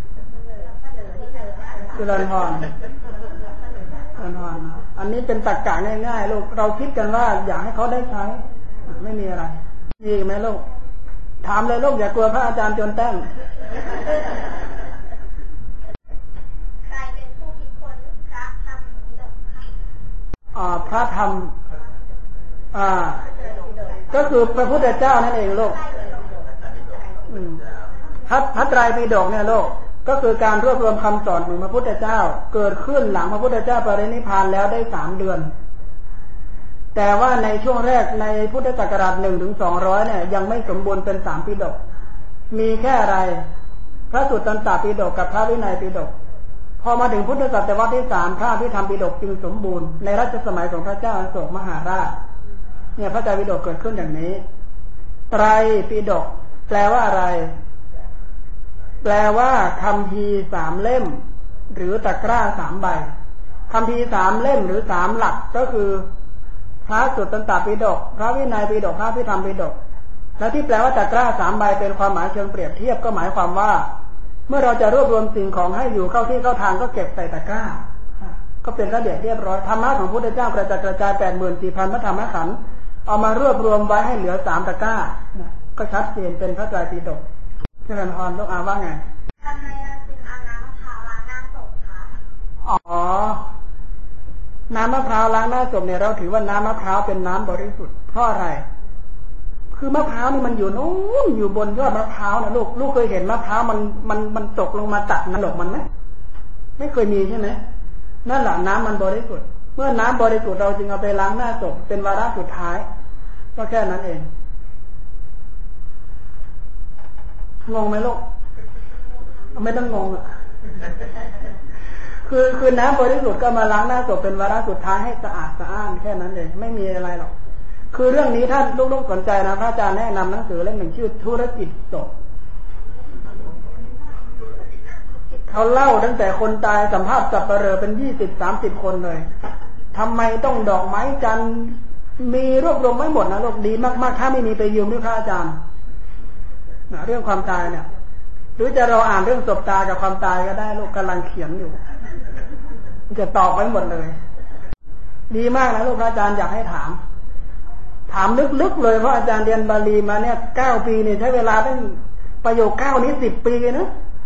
คือรันทอนรันทอนอันนี้เป็นตรรกะง่ายๆลูกเราคิดกันว่าอยากให้เขาได้ใช้ไม่มีอะไรมีไหมลูกถามเลยลูกอย่ากลัวพระอาจารย์จนแต้งใครเป็นผู้คิดค้นพระธรรมนี้หรอคะอ่าพระธรรมอ่าก็คือพระพุทธเจ้านั่นเองลูกพระพระไตรปิฎกเนี่ยโลกก็คือการรวบรวมคำสอนของพระพุทธเจ้าเกิดขึ้นหลังพระพุทธเจ้าปรินิพพานแล้วได้สามเดือนแต่ว่าในช่วงแรกในพุทธศักราชหนึ่งถึงสองร้อยเนี่ยยังไม่สมบูรณ์เป็นสามปิฎกมีแค่อะไรพระสุตตันตปิฎกกับพระวินัยปิฎกพอมาถึงพุทธศตวรรษที่สามพระอภิธรรมปิฎกจึงสมบูรณ์ในรัชสมัยของพระเจ้าอโศกมหาราชเนี่ยพระไตรปิฎกเกิดขึ้นอย่างนี้ไตรปิฎกแปลว่าอะไรแปลว่าคัมภีร์สามเล่มหรือตะกร้าสามใบคัมภีร์สามเล่มหรือสามหลักก็คือพระสุตตันตปิฎกพระวินัยปิฎกพระอภิธรรมปิฎกและที่แปลว่าตะกร้าสามใบเป็นความหมายเชิงเปรียบเทียบก็หมายความว่าเมื่อเราจะรวบรวมสิ่งของให้อยู่เข้าที่เข้าทางก็เก็บใส่ตะกร้าก็เป็นระเบียบเรียบร้อยธรรมะของพระพุทธเจ้ากระจายกระจาย แปดหมื่นสี่พัน พระธรรมขันธ์เอามารวบรวมไว้ให้เหลือสามตะกร้าก็ชัดเจนเป็นพระไตรปิฎกเจริญพรลูกอาว่าไงทำไมเราจึงเอาน้ำมะพร้าวล้างหน้าศพคะอ๋อน้ำมะพร้าวล้างหน้าศพเนี่ยเราถือว่าน้ำมะพร้าวเป็นน้ำบริสุทธิ์เพราะอะไรคือมะพร้าวนี่มันอยู่นู้นอยู่บนยอดมะพร้าวนะลูกลูกเคยเห็นมะพร้าวมันมันมันตกลงมาตัดนรกมันไหมไม่เคยมีใช่ไหมนั่นแหละน้ำมันบริสุทธิ์เมื่อน้ำบริสุทธิ์เราจึงเอาไปล้างหน้าศพเป็นวาระสุดท้ายก็แค่นั้นเองงงไหมลูกไม่ต้องงงอ่ะคือคือน้ำบริสุทธิ์ก็มาล้างหน้าศพเป็นวาระสุดท้ายให้สะอาดสะอ้านแค่นั้นเองไม่มีอะไรหรอกคือเรื่องนี้ถ้าลูกๆสนใจนะพระอาจารย์แนะนำหนังสือเล่มหนึ่งชื่อธุรกิจศพเขาเล่าตั้งแต่คนตายสัมภาษณ์สับปะเหร่อเป็นยี่สิบสามสิบคนเลยทำไมต้องดอกไม้จันทร์มีรวบรวมไม่หมดนะลูกดีมากๆถ้าไม่มีไปยืมด้วยพระอาจารย์เรื่องความตายเนี่ยหรือจะเราอ่านเรื่องศพตายกับความตายก็ได้ลูกกำลังเขียนอยู่จะตอบไว้หมดเลยดีมากนะลูกพระอาจารย์อยากให้ถามถามลึกๆเลยเพราะอาจารย์เรียนบาลีมาเนี่ยเก้าปีเนี่ยใช้เวลาตั้งประโยคเก้านี้สิบปีนะ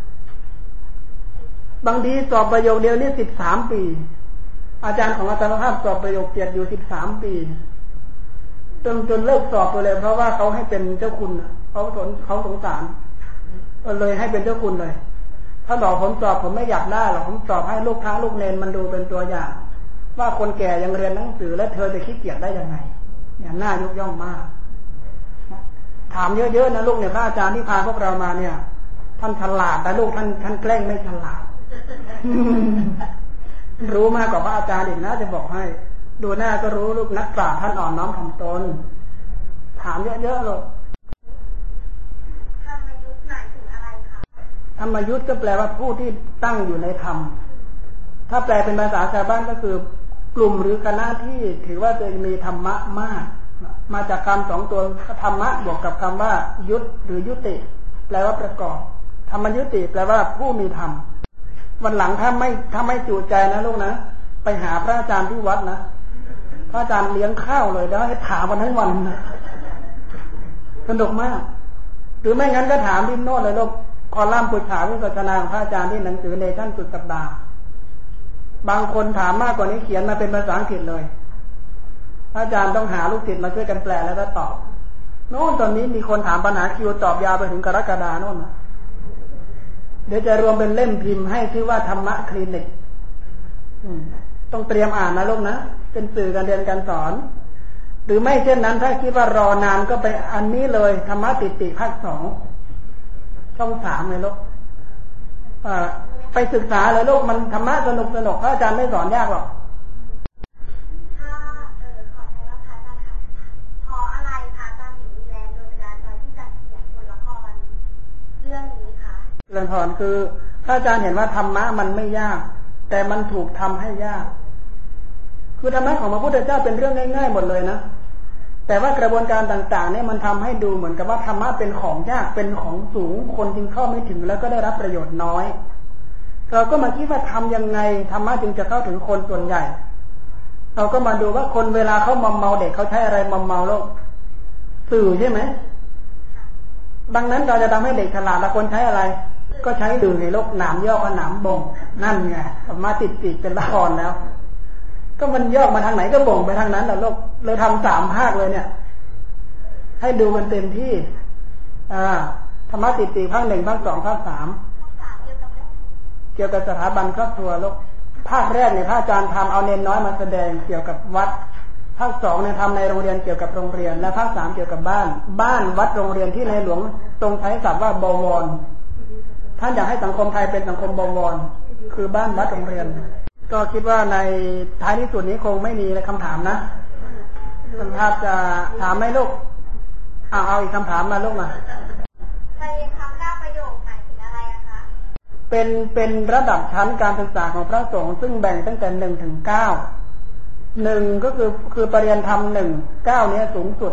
บางทีสอบประโยคเดียวนี่สิบสามปีอาจารย์ของอาจารย์ภาพสอบประโยคเจ็ดอยู่สิบสามปีจนจนเลิกสอบไปเลยเพราะว่าเขาให้เป็นเจ้าคุณเขาสนเขาสงสารเลยให้เป็นเจ้าคุณเลยถ้าบอกผมสอบผมไม่อยากได้หรอกผมสอบให้ลูกค้าลูกเนนมันดูเป็นตัวอย่างว่าคนแก่ยังเรียนหนังสือและเธอจะขี้เกียจได้ยังไงเนี่ยน่ายกย่องมากถามเยอะๆนะลูกเนี่ยพระอาจารย์ที่พาพวกเรามาเนี่ยท่านฉลาดแต่ลูกท่านท่านแกล้งไม่ฉลาด รู้มากกว่าพระอาจารย์อีกนะจะบอกให้ดูหน้าก็รู้ลูกนักปราชญ์ท่านอ่อนน้อมถ่อมตนถามเยอะๆลูกธรรมยุทธ์หมายถึงอะไรคะธรรมยุทธ์ก็แปลว่าผู้ที่ตั้งอยู่ในธรรมถ้าแปลเป็นภาษาชาวบ้านก็คือกลุ่มหรือคณะที่ถือว่าจะมีธรรมะมากมาจากคำสองตัวธรรมะบวกกับคำว่ายุทธหรือยุติแปลว่าประกอบธรรมยุติแปลว่าผู้มีธรรมวันหลังถ้าไม่ถ้าไม่จุใจนะลูกนะไปหาพระอาจารย์ที่วัดนะพระอาจารย์เลี้ยงข้าวเลยแล้วให้ถามวันทั้งวันนะสนุกมากหรือไม่งั้นก็ถามที่โน่นเลยลูกคอลัมน์ปุจฉาวิปัสสนาของพระอาจารย์ที่หนังสือเนชั่นสุดสัปดาห์บางคนถามมากกว่านี้เขียนมาเป็นภาษาอังกฤษเลยพระอาจารย์ต้องหาลูกศิษย์มาช่วยกันแปลแล้วก็ตอบโน่นตอนนี้มีคนถามปัญหาคิวตอบยาวไปถึงกรกฎาโน่นนะเดี๋ยวจะรวมเป็นเล่มพิมพ์ให้ชื่อว่าธรรมะคลินิกต้องเตรียมอ่านนะลูกนะเป็นสื่อการเรียนการสอนหรือไม่เช่นนั้นถ้าคิดว่ารอนานก็ไปอันนี้เลยธรรมะติติภาคสองช่องสามเลยลูกไปศึกษาเลยลูกมันธรรมะสนุกสนุกพระอาจารย์ไม่สอนยากหรอกถ้าเออขอใช้ว่าพระอาจารย์ค่ะเพราะอะไรพระอาจารย์ถึงมีแรงโดยบันดาลใจที่จะเขียนบทละครเรื่องนี้คะเรื่องพรคือพระอาจารย์เห็นว่าธรรมะมันไม่ยากแต่มันถูกทำให้ยากคือธรรมะของพระพุทธเจ้าเป็นเรื่องง่ายๆหมดเลยนะแต่ว่ากระบวนการต่างๆเนี่ยมันทำให้ดูเหมือนกับว่าธรรมะเป็นของยากเป็นของสูงคนจึงเข้าไม่ถึงแล้วก็ได้รับประโยชน์น้อยเราก็มาคิดว่าทำยังไงธรรมะจึงจะเข้าถึงคนส่วนใหญ่เราก็มาดูว่าคนเวลาเขามอมเมาเด็กเขาใช้อะไรมอมเมาโลกสื่อใช่ไหมดังนั้นเราจะทำให้เด็กฉลาดแล้วคนใช้อะไรก็ใช้สื่อในโลกหนามย่อกับหนามบ่งนั่นไงมาติดติดเป็นละครแล้วก็มันย่อมาทางไหนก็บ่งไปทางนั้นแหละโลกเลยทำสามภาคเลยเนี่ยให้ดูมันเต็มที่อ่าธรรมะติดติภาคหนึ่งภาคสองภาคสามเกี่ยวกับสถาบันครอบครัวลูกภาคแรกเนี่ยพระอาจารย์ทำเอาเนนน้อยมาแสดงเกี่ยวกับวัดภาคสองเนี่ยทำในโรงเรียนเกี่ยวกับโรงเรียนและภาคสามเกี่ยวกับบ้านบ้านวัดโรงเรียนที่ในหลวงทรงใช้ศัพท์ว่าบวรท่านอยากให้สังคมไทยเป็นสังคมบวรคือบ้านวัดโรงเรียนก็คิดว่าในท้ายที่สุดนี้คงไม่มีคำถามนะคุณภาพจะถามไหมลูกเอาเอาอีกคำถามมาลูกมาในคำหน้าประโยคหมายถึงอะไรคะเป็นเป็นระดับชั้นการศึกษาของพระสงฆ์ซึ่งแบ่งตั้งแต่หนึ่งถึงเก้าหนึ่งก็คือคือปริญญาธรรมหนึ่งเก้านี้สูงสุด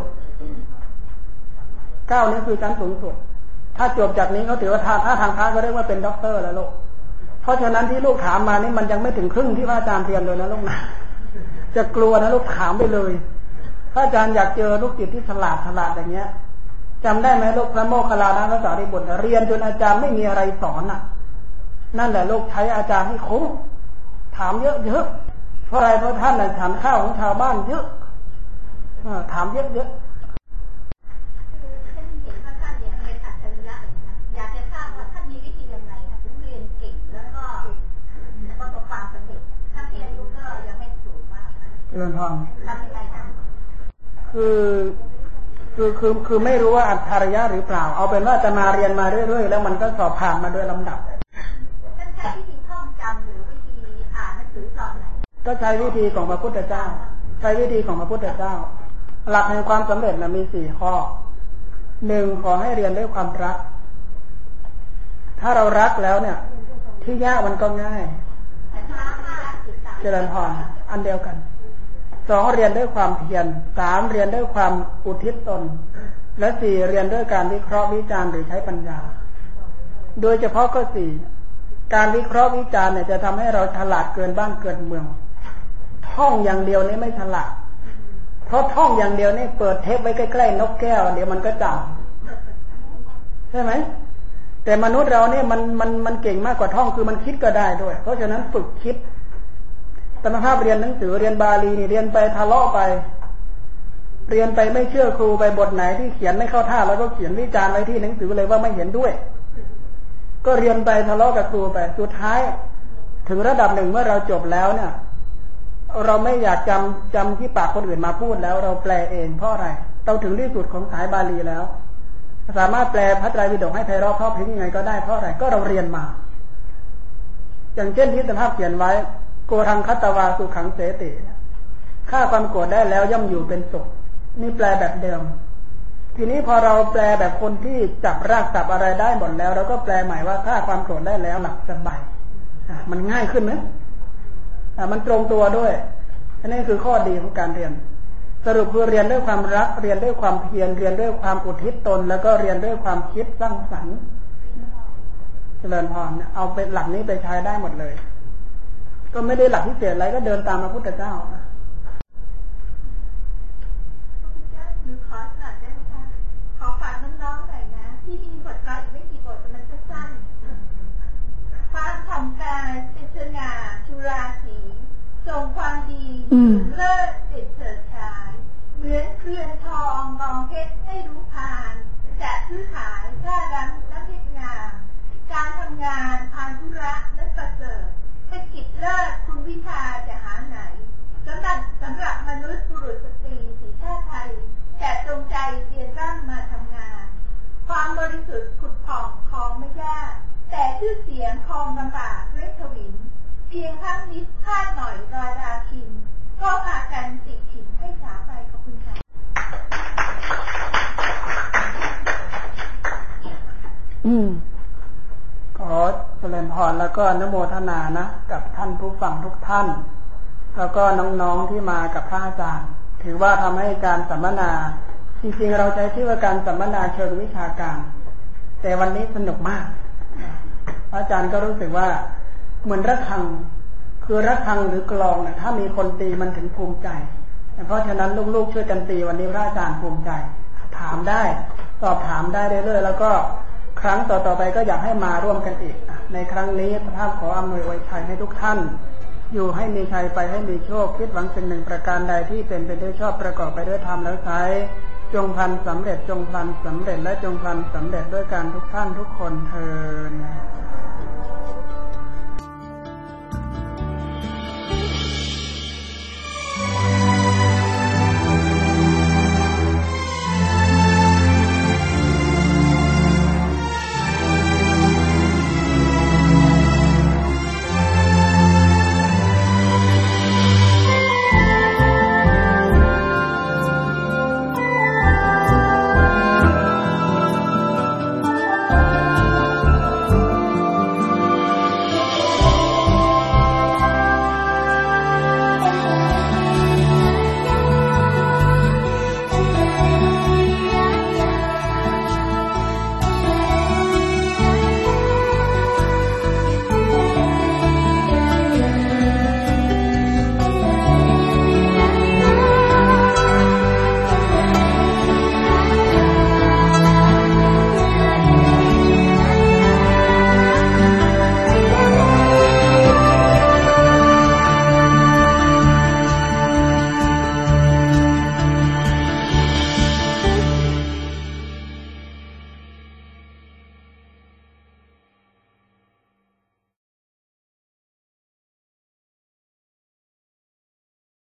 เก้านี้คือชั้นสูงสุดถ้าจบจากนี้เขาถือว่าถ้าทางพระก็เรียกว่าเป็นด็อกเตอร์แล้วลูกเพราะฉะนั้นที่ลูกถามมานี่มันยังไม่ถึงครึ่งที่พระอาจารย์เรียนเลยนะลูกนะจะกลัวนะลูกถามไปเลยพระอาจารย์อยากเจอลูกจิตที่ฉลาดฉลาดอย่างเงี้ยจำได้ไหมลูกพระโมคคัลลานะพระสารีบุตรเรียนจนอาจารย์ไม่มีอะไรสอนอ่ะนั่นแหละลูกใช้อาจารย์ให้คุ้มถามเยอะๆเพราะอะไรเพราะท่านน่ะฉันข้าวของชาวบ้านเยอะถามเยอะๆเรื่องทองคือคือคือคือไม่รู้ว่าอัจฉริยะหรือเปล่าเอาเป็นว่าจะมาเรียนมาเรื่อยๆแล้วมันก็สอบผ่านมาโดยลำดับท่านใช้วิธีท่องจำหรือวิธีอ่านหนังสือสอนไหนก็ใช้วิธีของพระพุทธเจ้าใช้วิธีของพระพุทธเจ้าหลักแห่งความสำเร็จนะมีสี่ข้อหนึ่งขอให้เรียนด้วยความรักถ้าเรารักแล้วเนี่ยที่ยากมันก็ง่ายเจริญพรอันเดียวกันสองเรียนด้วยความเพียรสามเรียนด้วยความอุทิศตนและสี่เรียนด้วยการวิเคราะห์วิจารณ์หรือใช้ปัญญาโดยเฉพาะข้อสี่การวิเคราะห์วิจารณ์เนี่ยจะทำให้เราฉลาดเกินบ้านเกินเมืองท่องอย่างเดียวนี่ไม่ฉลาดเพราะท่องอย่างเดียวนี่เปิดเทปไว้ใกล้ๆนกแก้วเดี๋ยวมันก็จำใช่ไหมแต่มนุษย์เราเนี่ยมันมันมันเก่งมากกว่าท่องคือมันคิดก็ได้ด้วยเพราะฉะนั้นฝึกคิดสมภาพเรียนหนังสือเรียนบาลีนี่เรียนไปทะเลาะไปเรียนไปไม่เชื่อครูไปบทไหนที่เขียนไม่เข้าท่าแล้วก็เขียนวิจารณ์ไว้ที่หนังสือเลยว่าไม่เห็นด้วยก็เรียนไปทะเลาะกับครูไปสุดท้ายถึงระดับหนึ่งเมื่อเราจบแล้วเนี่ยเราไม่อยากจำจำที่ปากคนอื่นมาพูดแล้วเราแปลเองเพราะอะไรเราถึงที่สุดของสายบาลีแล้วสามารถแปลพระไตรปิฎกให้ไพเราะเพราะพริ้งยังไงก็ได้เพราะอะไรก็เราเรียนมาอย่างเช่นที่สมภาพเขียนไว้โกรังคัตตวาสุขังเสติฆ่าความโกรธได้แล้วย่อมอยู่เป็นสุขนี่แปลแบบเดิมทีนี้พอเราแปลแบบคนที่จับรากจับอะไรได้หมดแล้วเราก็แปลใหม่ว่าฆ่าความโกรธได้แล้วหลับสบายมันง่ายขึ้นไหมมันตรงตัวด้วยอันนี้คือข้อดีของการเรียนสรุปคือเรียนด้วยความรักเรียนด้วยความเพียรเรียนด้วยความอุทิศตนแล้วก็เรียนด้วยความคิดสร้างสรรค์เจริญพรเอาเป็นหลักนี้ไปใช้ได้หมดเลยก็ไม่ได้หลักพิเศษอะไรก็เดินตามพระพุทธเจ้าหรือขอสอนได้ไหมคะขอฝากน้องๆหน่อยนะที่มีบทกลอนไม่กี่บทมันสั้นๆความผ่องกายเป็นสง่าชุราสีทรงความดีเลิศเด็ดเฉิดฉายเหมือนเครือนทองมองเพชรให้รู้ผ่านจะซื้อขายกล้ารังและเพชรงามการทำงานพานธุระและประเสริฐเป็นกิจเลิศคุณวิชาจะหาไหนสำหรับสำหรับมนุษย์บุรุษสตรีสีชาติไทยแต่จงใจเรียนร่ำมาทำงานความบริสุทธิ์ขุดผ่องคลองไม่ยากแต่ชื่อเสียงคลองลำบากเล็กทวินเพียงทั้งนิดพลาดหน่อยราดาคินก็พากันติดฉินให้สาไปขอบคุณค่ะอืมขอเจริญพรแล้วก็อนุโมทนานะกับท่านผู้ฟังทุกท่านแล้วก็น้องๆที่มากับพระอาจารย์ถือว่าทำให้การสัมมนาจริงๆเราใช้ชื่อว่าการสัมมนาเชิงวิชาการแต่วันนี้สนุกมากพระอาจารย์ก็รู้สึกว่าเหมือนระฆังคือระฆังหรือกลองเนี่ยถ้ามีคนตีมันถึงภูมิใจเพราะฉะนั้นลูกๆช่วยกันตีวันนี้พระอาจารย์ภูมิใจถามได้สอบถามได้เรื่อยๆแล้วก็ครั้งต่อๆไปก็อยากให้มาร่วมกันอีกในครั้งนี้พระท่านขออำนวยอวยชัยให้ทุกท่านอยู่ให้มีชัยไปให้มีโชคคิดหวังสิ่งหนึ่งประการใดที่เป็นไปด้วยชอบประกอบไปด้วยธรรมแล้วใช้จงพลันสำเร็จจงพลันสำเร็จและจงพลันสำเร็จด้วยการทุกท่านทุกคนเทอญ